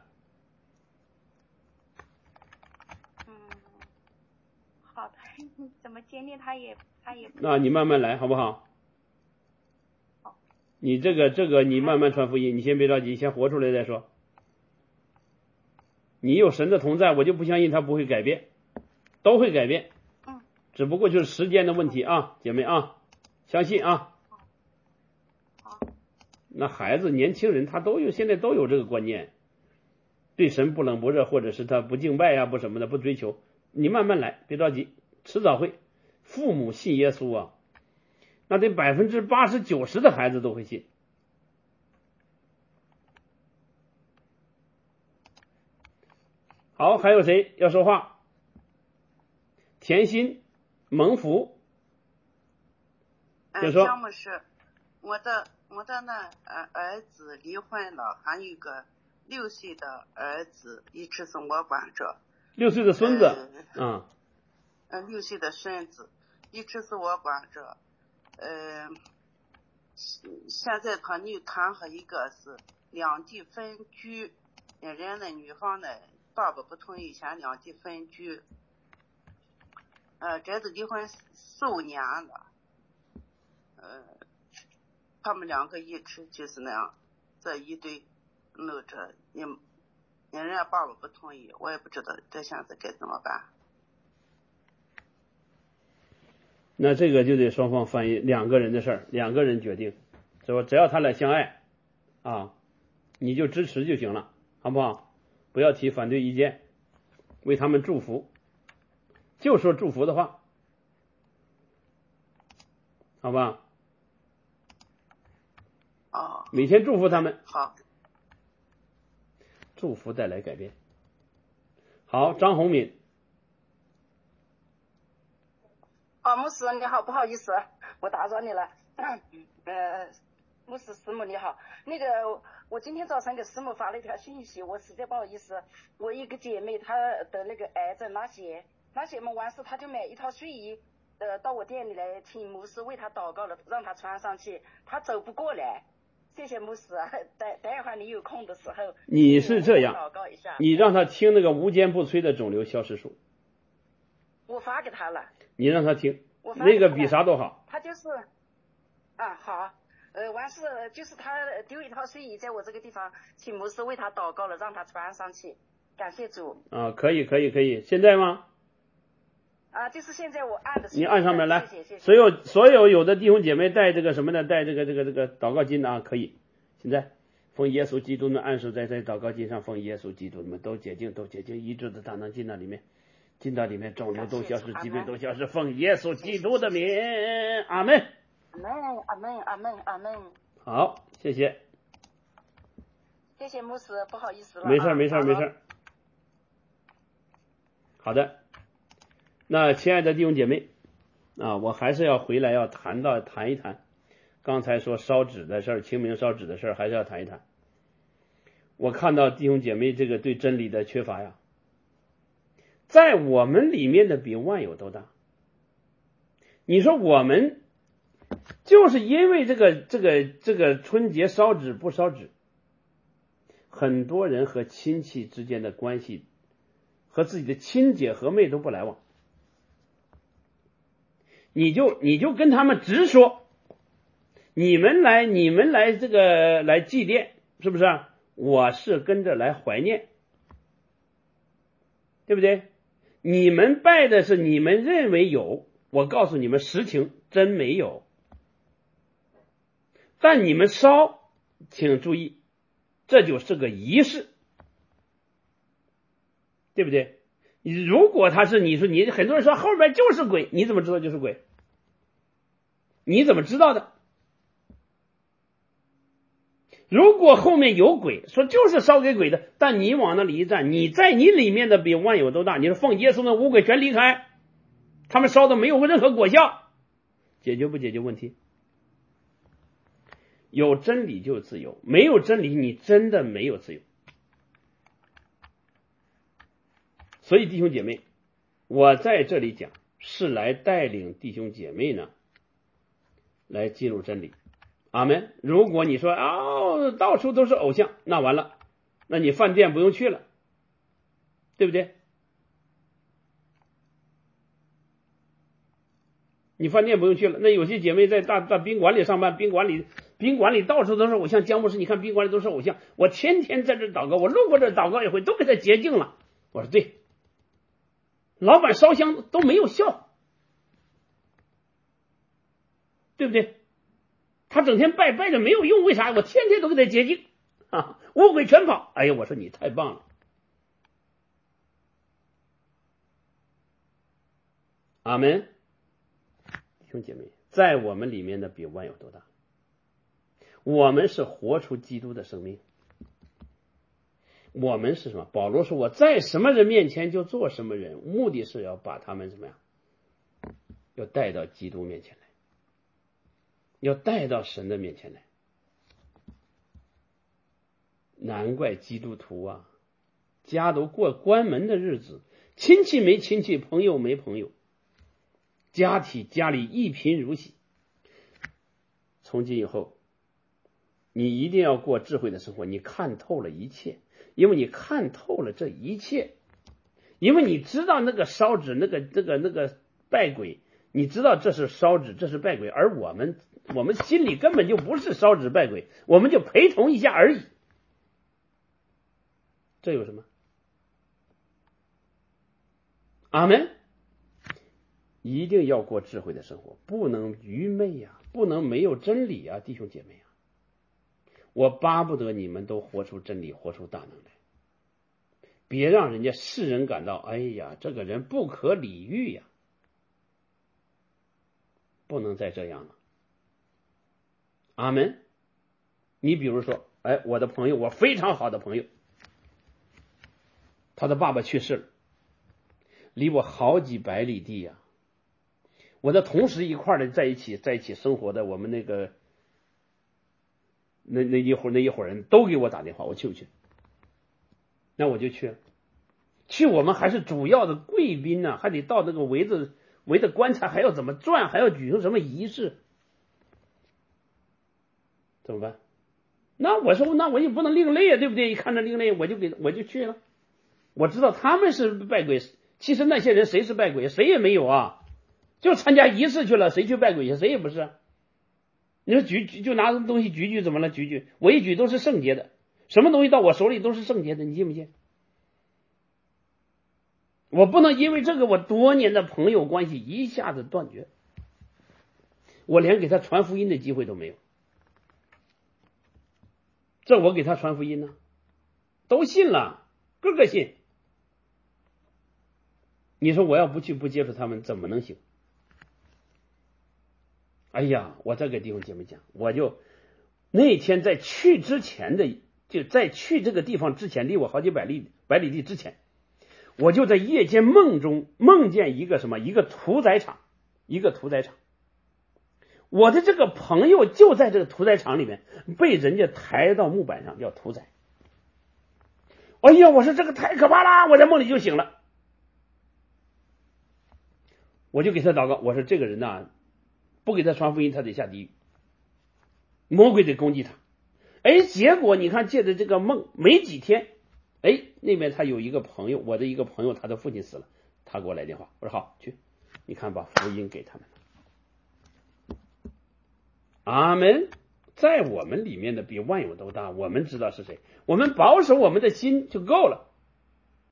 Speaker 12: 嗯，好的，怎么经历他也他也。
Speaker 1: 那你慢慢来，好不好？好。你这个这个你慢慢传福音，你先别着急，先活出来再说。你有神的同在，我就不相信他不会改变，都会改变。
Speaker 12: 嗯。
Speaker 1: 只不过就是时间的问题啊，姐妹啊，相信啊。那孩子年轻人他都有现在都有这个观念，对神不冷不热，或者是他不敬拜呀、啊、不什么的不追求，你慢慢来，别着急，迟早会。父母信耶稣啊，那得百分之八十九十的孩子都会信。好，还有谁要说话？甜心、蒙福，就说。
Speaker 9: 项目是我的。我的呢，呃，儿子离婚了，还有一个六岁的儿子一直是我管着。
Speaker 1: 六岁的孙子，嗯、呃。
Speaker 17: 呃六岁的孙子，一直是我管着。呃，现在他女谈和一个是两地分居，人家的女方的爸爸不同意，想两地分居。呃，这是离婚四五年了。呃，他们两个一直就是那样，这一对弄着，你人家爸爸不同意，我也不知道这现在该怎么办。
Speaker 1: 那这个就得双方翻译，两个人的事儿，两个人决定，是吧？只要他俩相爱啊，你就支持就行了，好不好？不要提反对意见，为他们祝福，就说祝福的话，好吧？
Speaker 17: 哦，
Speaker 1: 每天祝福他们，
Speaker 17: 好，
Speaker 1: 祝福带来改变。好，张红敏。
Speaker 18: 哦，牧师你好，不好意思，我打扰你了。呃，牧师师母你好，那个我今天早上给师母发了一条信息，我实在不好意思，我一个姐妹她得那个癌症拉血，拉血嘛完事她就买一套睡衣，呃，到我店里来请牧师为她祷告了，让她穿上去，她走不过来。谢谢牧师，待待一会儿你有空的时候，
Speaker 1: 你是这样
Speaker 18: 祷告一下，
Speaker 1: 你让他听那个无坚不摧的肿瘤消失术，
Speaker 18: 我发给他了。
Speaker 1: 你让他听，
Speaker 18: 我发给他
Speaker 1: 那个比啥都好。
Speaker 18: 他就是，啊好，呃完事就是他丢一套睡衣在我这个地方，请牧师为他祷告了，让他穿上去，感谢主。
Speaker 1: 啊，可以可以可以，现在吗？
Speaker 18: 啊，就是现在我按的。
Speaker 1: 你按上面来，
Speaker 18: 谢谢谢谢。
Speaker 1: 所有所有有的弟兄姐妹带这个什么的，带这个这个这个祷告巾的啊，可以。现在奉耶稣基督的按手在在祷告巾上，奉耶稣基督的们都洁净，都洁净，医治的大能进到里面，进到里面，肿瘤都消失，疾病都消失，奉耶稣基督的名，阿门。
Speaker 18: 阿门阿门阿门阿门。
Speaker 1: 好，谢谢。
Speaker 18: 谢谢牧师，不好意思了。
Speaker 1: 没事没事没事。好的。那亲爱的弟兄姐妹啊，我还是要回来要谈到谈一谈刚才说烧纸的事儿，清明烧纸的事儿，还是要谈一谈。我看到弟兄姐妹这个对真理的缺乏呀，在我们里面的比万有都大。你说我们就是因为这个这个这个春节烧纸不烧纸，很多人和亲戚之间的关系和自己的亲姐和妹都不来往。你就你就跟他们直说，你们来你们来这个来祭奠，是不是啊？我是跟着来怀念，对不对？你们拜的是你们认为有，我告诉你们实情真没有。但你们烧，请注意，这就是个仪式，对不对？如果他是你说你很多人说后面就是鬼，你怎么知道就是鬼？你怎么知道的？如果后面有鬼，说就是烧给鬼的，但你往那里一站，你在你里面的比万有都大，你说奉耶稣的五鬼全离开，他们烧的没有任何果效，解决不解决问题？有真理就有自由，没有真理你真的没有自由。所以弟兄姐妹，我在这里讲是来带领弟兄姐妹呢来进入真理，阿们。如果你说哦到处都是偶像，那完了，那你饭店不用去了，对不对？你饭店不用去了，那有些姐妹在大大宾馆里上班，宾馆里宾馆里到处都是偶像，姜牧师你看宾馆里都是偶像，我天天在这祷告，我路过这祷告一回都给他洁净了。我说对，老板烧香都没有效，对不对？他整天拜拜着没有用，为啥？我天天都给他洁净啊，污鬼全跑。哎呀，我说你太棒了，阿们。弟兄姐妹，在我们里面的比万有都大，我们是活出基督的生命。我们是什么？保罗说我在什么人面前就做什么人，目的是要把他们怎么样，要带到基督面前来，要带到神的面前来。难怪基督徒啊，家都过关门的日子，亲戚没亲戚，朋友没朋友， 家体家里一贫如洗。从今以后，你一定要过智慧的生活，你看透了一切，因为你看透了这一切，因为你知道那个烧纸那个那个那个拜鬼，你知道这是烧纸，这是拜鬼，而我们我们心里根本就不是烧纸拜鬼，我们就陪同一下而已，这有什么？阿们。一定要过智慧的生活，不能愚昧呀、啊，不能没有真理啊，弟兄姐妹啊！我巴不得你们都活出真理，活出大能来，别让人家世人感到，哎呀，这个人不可理喻呀，不能再这样了。阿们。你比如说，哎，我的朋友，我非常好的朋友，他的爸爸去世了，离我好几百里地呀、啊。我的同时一块的在一起在一起生活的我们那个那那一会儿那一伙人都给我打电话，我去不去？那我就去，去我们还是主要的贵宾呢、啊，还得到那个围着围着棺材，还要怎么转，还要举行什么仪式，怎么办？那我说，那我也不能另类啊，对不对？一看着另类，我就给我就去了。我知道他们是拜鬼，其实那些人谁是拜鬼？谁也没有啊。就参加仪式去了，谁去拜鬼去？谁也不是。你说举举就拿什么东西举举怎么了？举举我一举都是圣洁的，什么东西到我手里都是圣洁的，你信不信？我不能因为这个我多年的朋友关系一下子断绝，我连给他传福音的机会都没有。这我给他传福音呢，都信了，个个信。你说我要不去不接触他们怎么能行？哎呀，我再给弟兄姐妹讲，我就那天在去之前的，就在去这个地方之前，离我好几百里百里地之前，我就在夜间梦中梦见一个什么，一个屠宰场，一个屠宰场。我的这个朋友就在这个屠宰场里面被人家抬到木板上要屠宰。哎呀，我说这个太可怕了，我在梦里就醒了，我就给他祷告，我说这个人呐、啊。不给他传福音，他得下地狱，魔鬼得攻击他。哎，结果你看，借着这个梦，没几天，哎，那边他有一个朋友，我的一个朋友，他的父亲死了，他给我来电话，我说好，去，你看把福音给他们了。阿们。在我们里面的比万有都大，我们知道是谁，我们保守我们的心就够了。